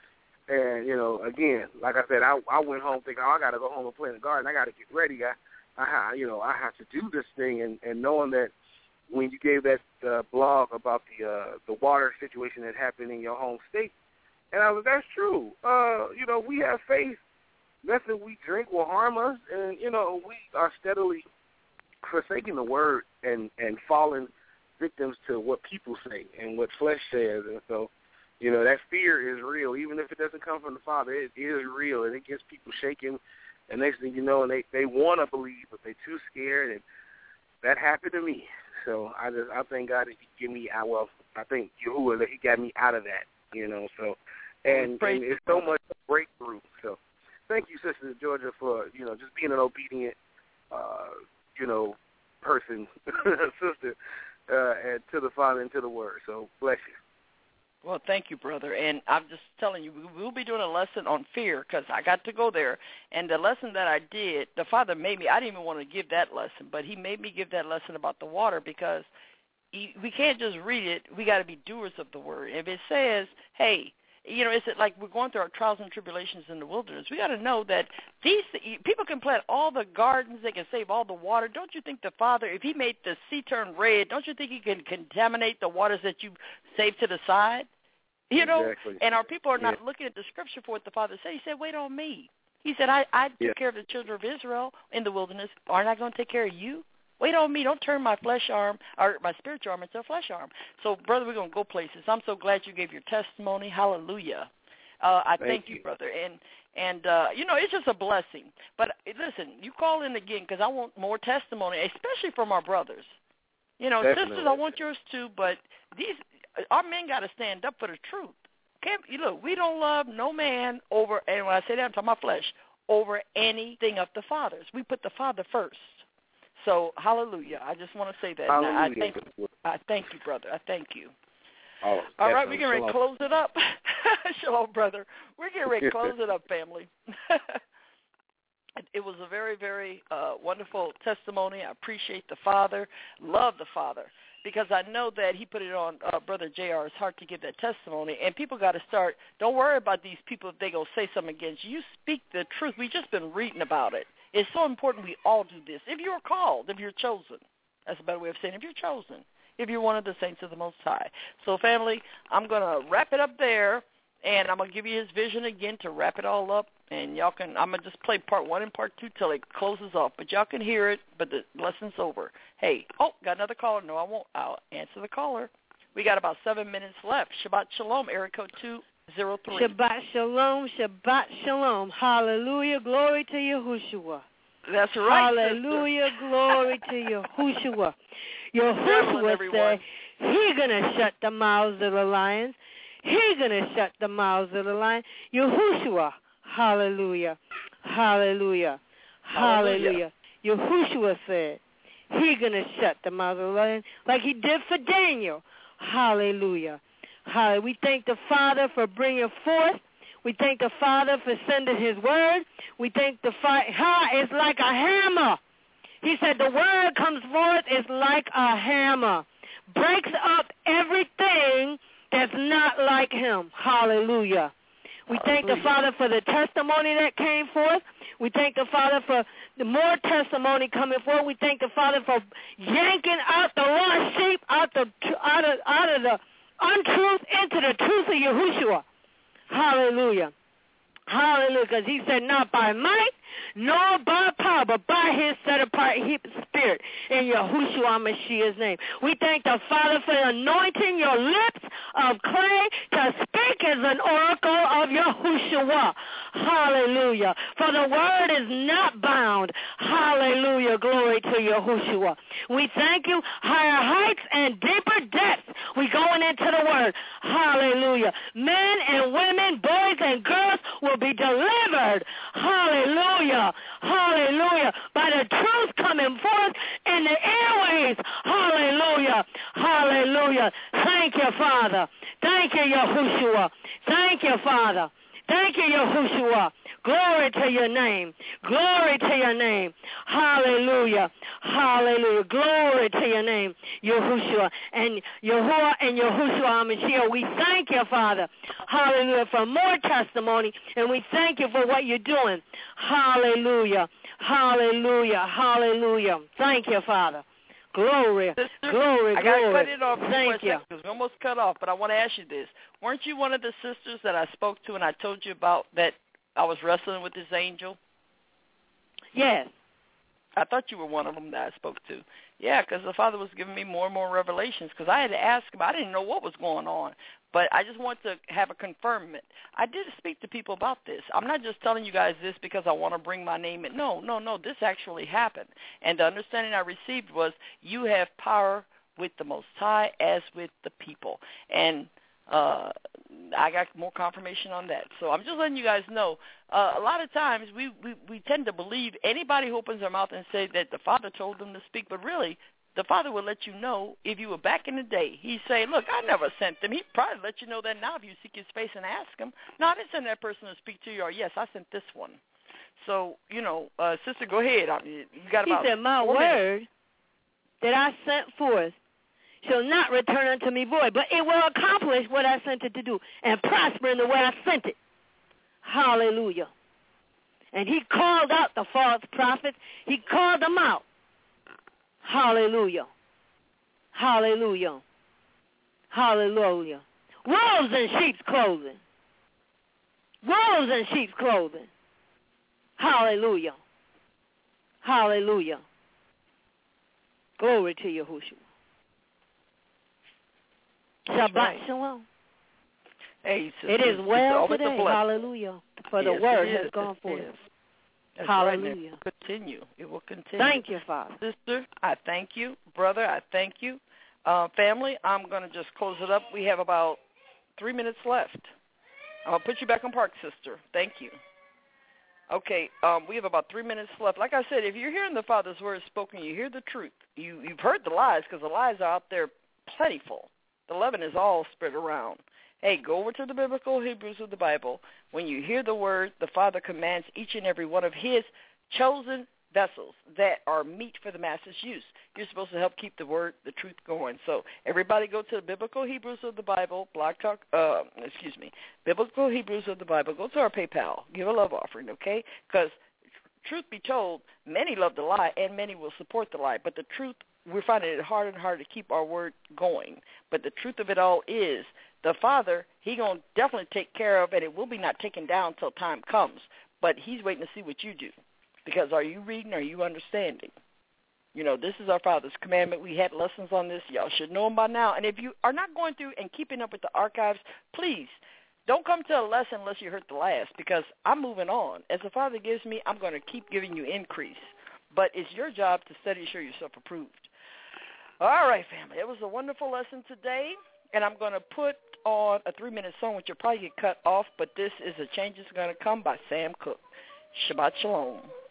And, you know, again, like I said, I I went home thinking, oh, I got to go home and play in the garden. I got to get ready. I, I, you know, I have to do this thing. And, and knowing that when you gave that uh, blog about the uh, the water situation that happened in your home state, and I was, that's true. Uh, you know, we have faith. Nothing we drink will harm us. And, you know, we are steadily forsaking the word and, and falling victims to what people say and what flesh says. And so, you know, that fear is real. Even if it doesn't come from the Father, it is real, and it gets people shaking. And next thing you know, and they, they want to believe, but they're too scared. And that happened to me. So I just I thank God that He give me out. Well, I thank Yahuwah that He got me out of that. You know, so and, and it's so much breakthrough. So thank you, Sister Georgia, for you know just being an obedient, uh, you know, person, sister, uh, and to the Father and to the Word. So bless you. Well, thank you, brother. And I'm just telling you, we'll be doing a lesson on fear because I got to go there. And the lesson that I did, the Father made me, I didn't even want to give that lesson, but He made me give that lesson about the water because he, we can't just read it. We got to be doers of the word. If it says, hey, you know, it's like we're going through our trials and tribulations in the wilderness. We got to know that these people can plant all the gardens, they can save all the water. Don't you think the Father, if He made the sea turn red, don't you think He can contaminate the waters that you saved to the side? You know, exactly. And our people are not yeah. looking at the Scripture for what the Father said. He said, "Wait on me." He said, "I, I took yeah. care of the children of Israel in the wilderness. Aren't I going to take care of you? Wait on me. Don't turn my flesh arm or my spiritual arm into a flesh arm." So, brother, we're going to go places. I'm so glad you gave your testimony. Hallelujah. Uh, I thank, thank you, you, brother. And, and uh, you know, it's just a blessing. But listen, you call in again because I want more testimony, especially from our brothers. You know, Definitely. sisters, I want yours too, but these our men got to stand up for the truth. Can't, you look, we don't love no man over, and when I say that, I'm talking about flesh, over anything of the Father's. We put the Father first. So, hallelujah. I just want to say that. Hallelujah. I thank you. I thank you, brother. I thank you. Oh, All right, we're getting ready Shalom. to close it up. Shalom, brother. We're getting ready to close it up, family. It was a very, very uh, wonderful testimony. I appreciate the Father, love the Father, because I know that He put it on uh, Brother J R's heart to give that testimony. And people got to start, don't worry about these people if they go say something against you. You speak the truth. We've just been reading about it. It's so important we all do this. If you're called, if you're chosen, that's a better way of saying it, if you're chosen, if you're one of the saints of the Most High. So, family, I'm going to wrap it up there, and I'm going to give you His vision again to wrap it all up. And y'all can, I'm going to just play part one and part two till it closes off. But y'all can hear it, but the lesson's over. Hey, oh, got another caller. No, I won't. I'll answer the caller. We got about seven minutes left. Shabbat Shalom, area code two zero three. Shabbat Shalom, Shabbat Shalom. Hallelujah, glory to Yahushua. That's right, Hallelujah, sister. glory to Yahushua. Yahushua said He's going to shut the mouths of the lions. He's going to shut the mouths of the lions. Yahushua. Hallelujah. Hallelujah. Hallelujah. Yahushua said He's going to shut the mouth of the lion like He did for Daniel. Hallelujah. Hallelujah. We thank the Father for bringing forth. We thank the Father for sending His word. We thank the Father. Ha, it's like a hammer. He said the word comes forth is like a hammer. Breaks up everything that's not like Him. Hallelujah. We thank the Father for the testimony that came forth. We thank the Father for the more testimony coming forth. We thank the Father for yanking out the lost sheep out the out of out of the untruth into the truth of Yahushua. Hallelujah. Hallelujah. Because He said, not by might, nor by power, but by His set-apart Spirit in Yahushua Mashiach's name. We thank the Father for anointing your lips of clay to speak as an oracle of Yahushua. Hallelujah. For the word is not bound. Hallelujah. Glory to Yahushua. We thank you. Higher heights and deeper depths. We going into the word. Hallelujah. Men and women, boys and girls will be delivered. Hallelujah. Hallelujah. By the truth coming forth in the airways. Hallelujah. Hallelujah. Thank you, Father. Thank you, Yahushua. Thank you, Father. Thank you, Yahushua. Glory to your name. Glory to your name. Hallelujah. Hallelujah. Glory to your name, Yahushua. And Yahuwah and Yahushua HaMashiach, we thank you, Father. Hallelujah, for more testimony, and we thank you for what you're doing. Hallelujah. Hallelujah. Hallelujah. Thank you, Father. Glory, Sister, glory, I got to glory. cut it off. Thank you. Because we almost cut off, but I want to ask you this. Weren't you one of the sisters that I spoke to and I told you about that I was wrestling with this angel? Yes. I thought you were one of them that I spoke to. Yeah, because the Father was giving me more and more revelations because I had to ask him. I didn't know what was going on, but I just want to have a confirmation. I did speak to people about this. I'm not just telling you guys this because I want to bring my name in. No, no, no. This actually happened. And the understanding I received was you have power with the Most High as with the people. And uh, I got more confirmation on that. So I'm just letting you guys know, uh, a lot of times we, we, we tend to believe anybody who opens their mouth and say that the Father told them to speak, but really the Father will let you know if you were back in the day. He'd say, look, I never sent them. He'd probably let you know that now if you seek his face and ask him. No, I didn't send that person to speak to you, or yes, I sent this one. So, you know, uh, sister, go ahead. You got about He said, my four word minutes. that I sent forth shall not return unto me void, but it will accomplish what I sent it to do and prosper in the way I sent it. Hallelujah. And he called out the false prophets. He called them out. Hallelujah. Hallelujah. Hallelujah. Wolves in sheep's clothing. Wolves in sheep's clothing. Hallelujah. Hallelujah. Glory to Yahushua. Shabbat right. Shalom. Hey, sister, it is well sister, today. Hallelujah. For yes, the word has has gone forth. That's Hallelujah. Right. It will continue. It will continue. Thank you, Father. Sister, I thank you. Brother, I thank you. Uh, family, I'm going to just close it up. We have about three minutes left. I'll put you back on park, sister. Thank you. Okay, um, we have about three minutes left. Like I said, if you're hearing the Father's word spoken, you hear the truth. You, you've heard the lies because the lies are out there plentiful. The leaven is all spread around. Hey, go over to the biblical Hebrews of the Bible. When you hear the word, the Father commands each and every one of his chosen vessels that are meat for the master's use. You're supposed to help keep the word, the truth going. So everybody go to the biblical Hebrews of the Bible, Blog Talk, uh, excuse me, biblical Hebrews of the Bible. Go to our PayPal. Give a love offering, okay? Because truth be told, many love the lie and many will support the lie. But the truth, we're finding it harder and harder to keep our word going. But the truth of it all is the Father, he going to definitely take care of, and it will be not taken down until time comes. But he's waiting to see what you do. Because are you reading? Are you understanding? You know, this is our Father's commandment. We had lessons on this. Y'all should know them by now. And if you are not going through and keeping up with the archives, please don't come to a lesson unless you heard the last, because I'm moving on. As the Father gives me, I'm going to keep giving you increase. But it's your job to study, show yourself approved. All right, family. It was a wonderful lesson today. And I'm going to put on a three-minute song, which will probably get cut off, but this is A Change Is Going to Come by Sam Cooke. Shabbat Shalom.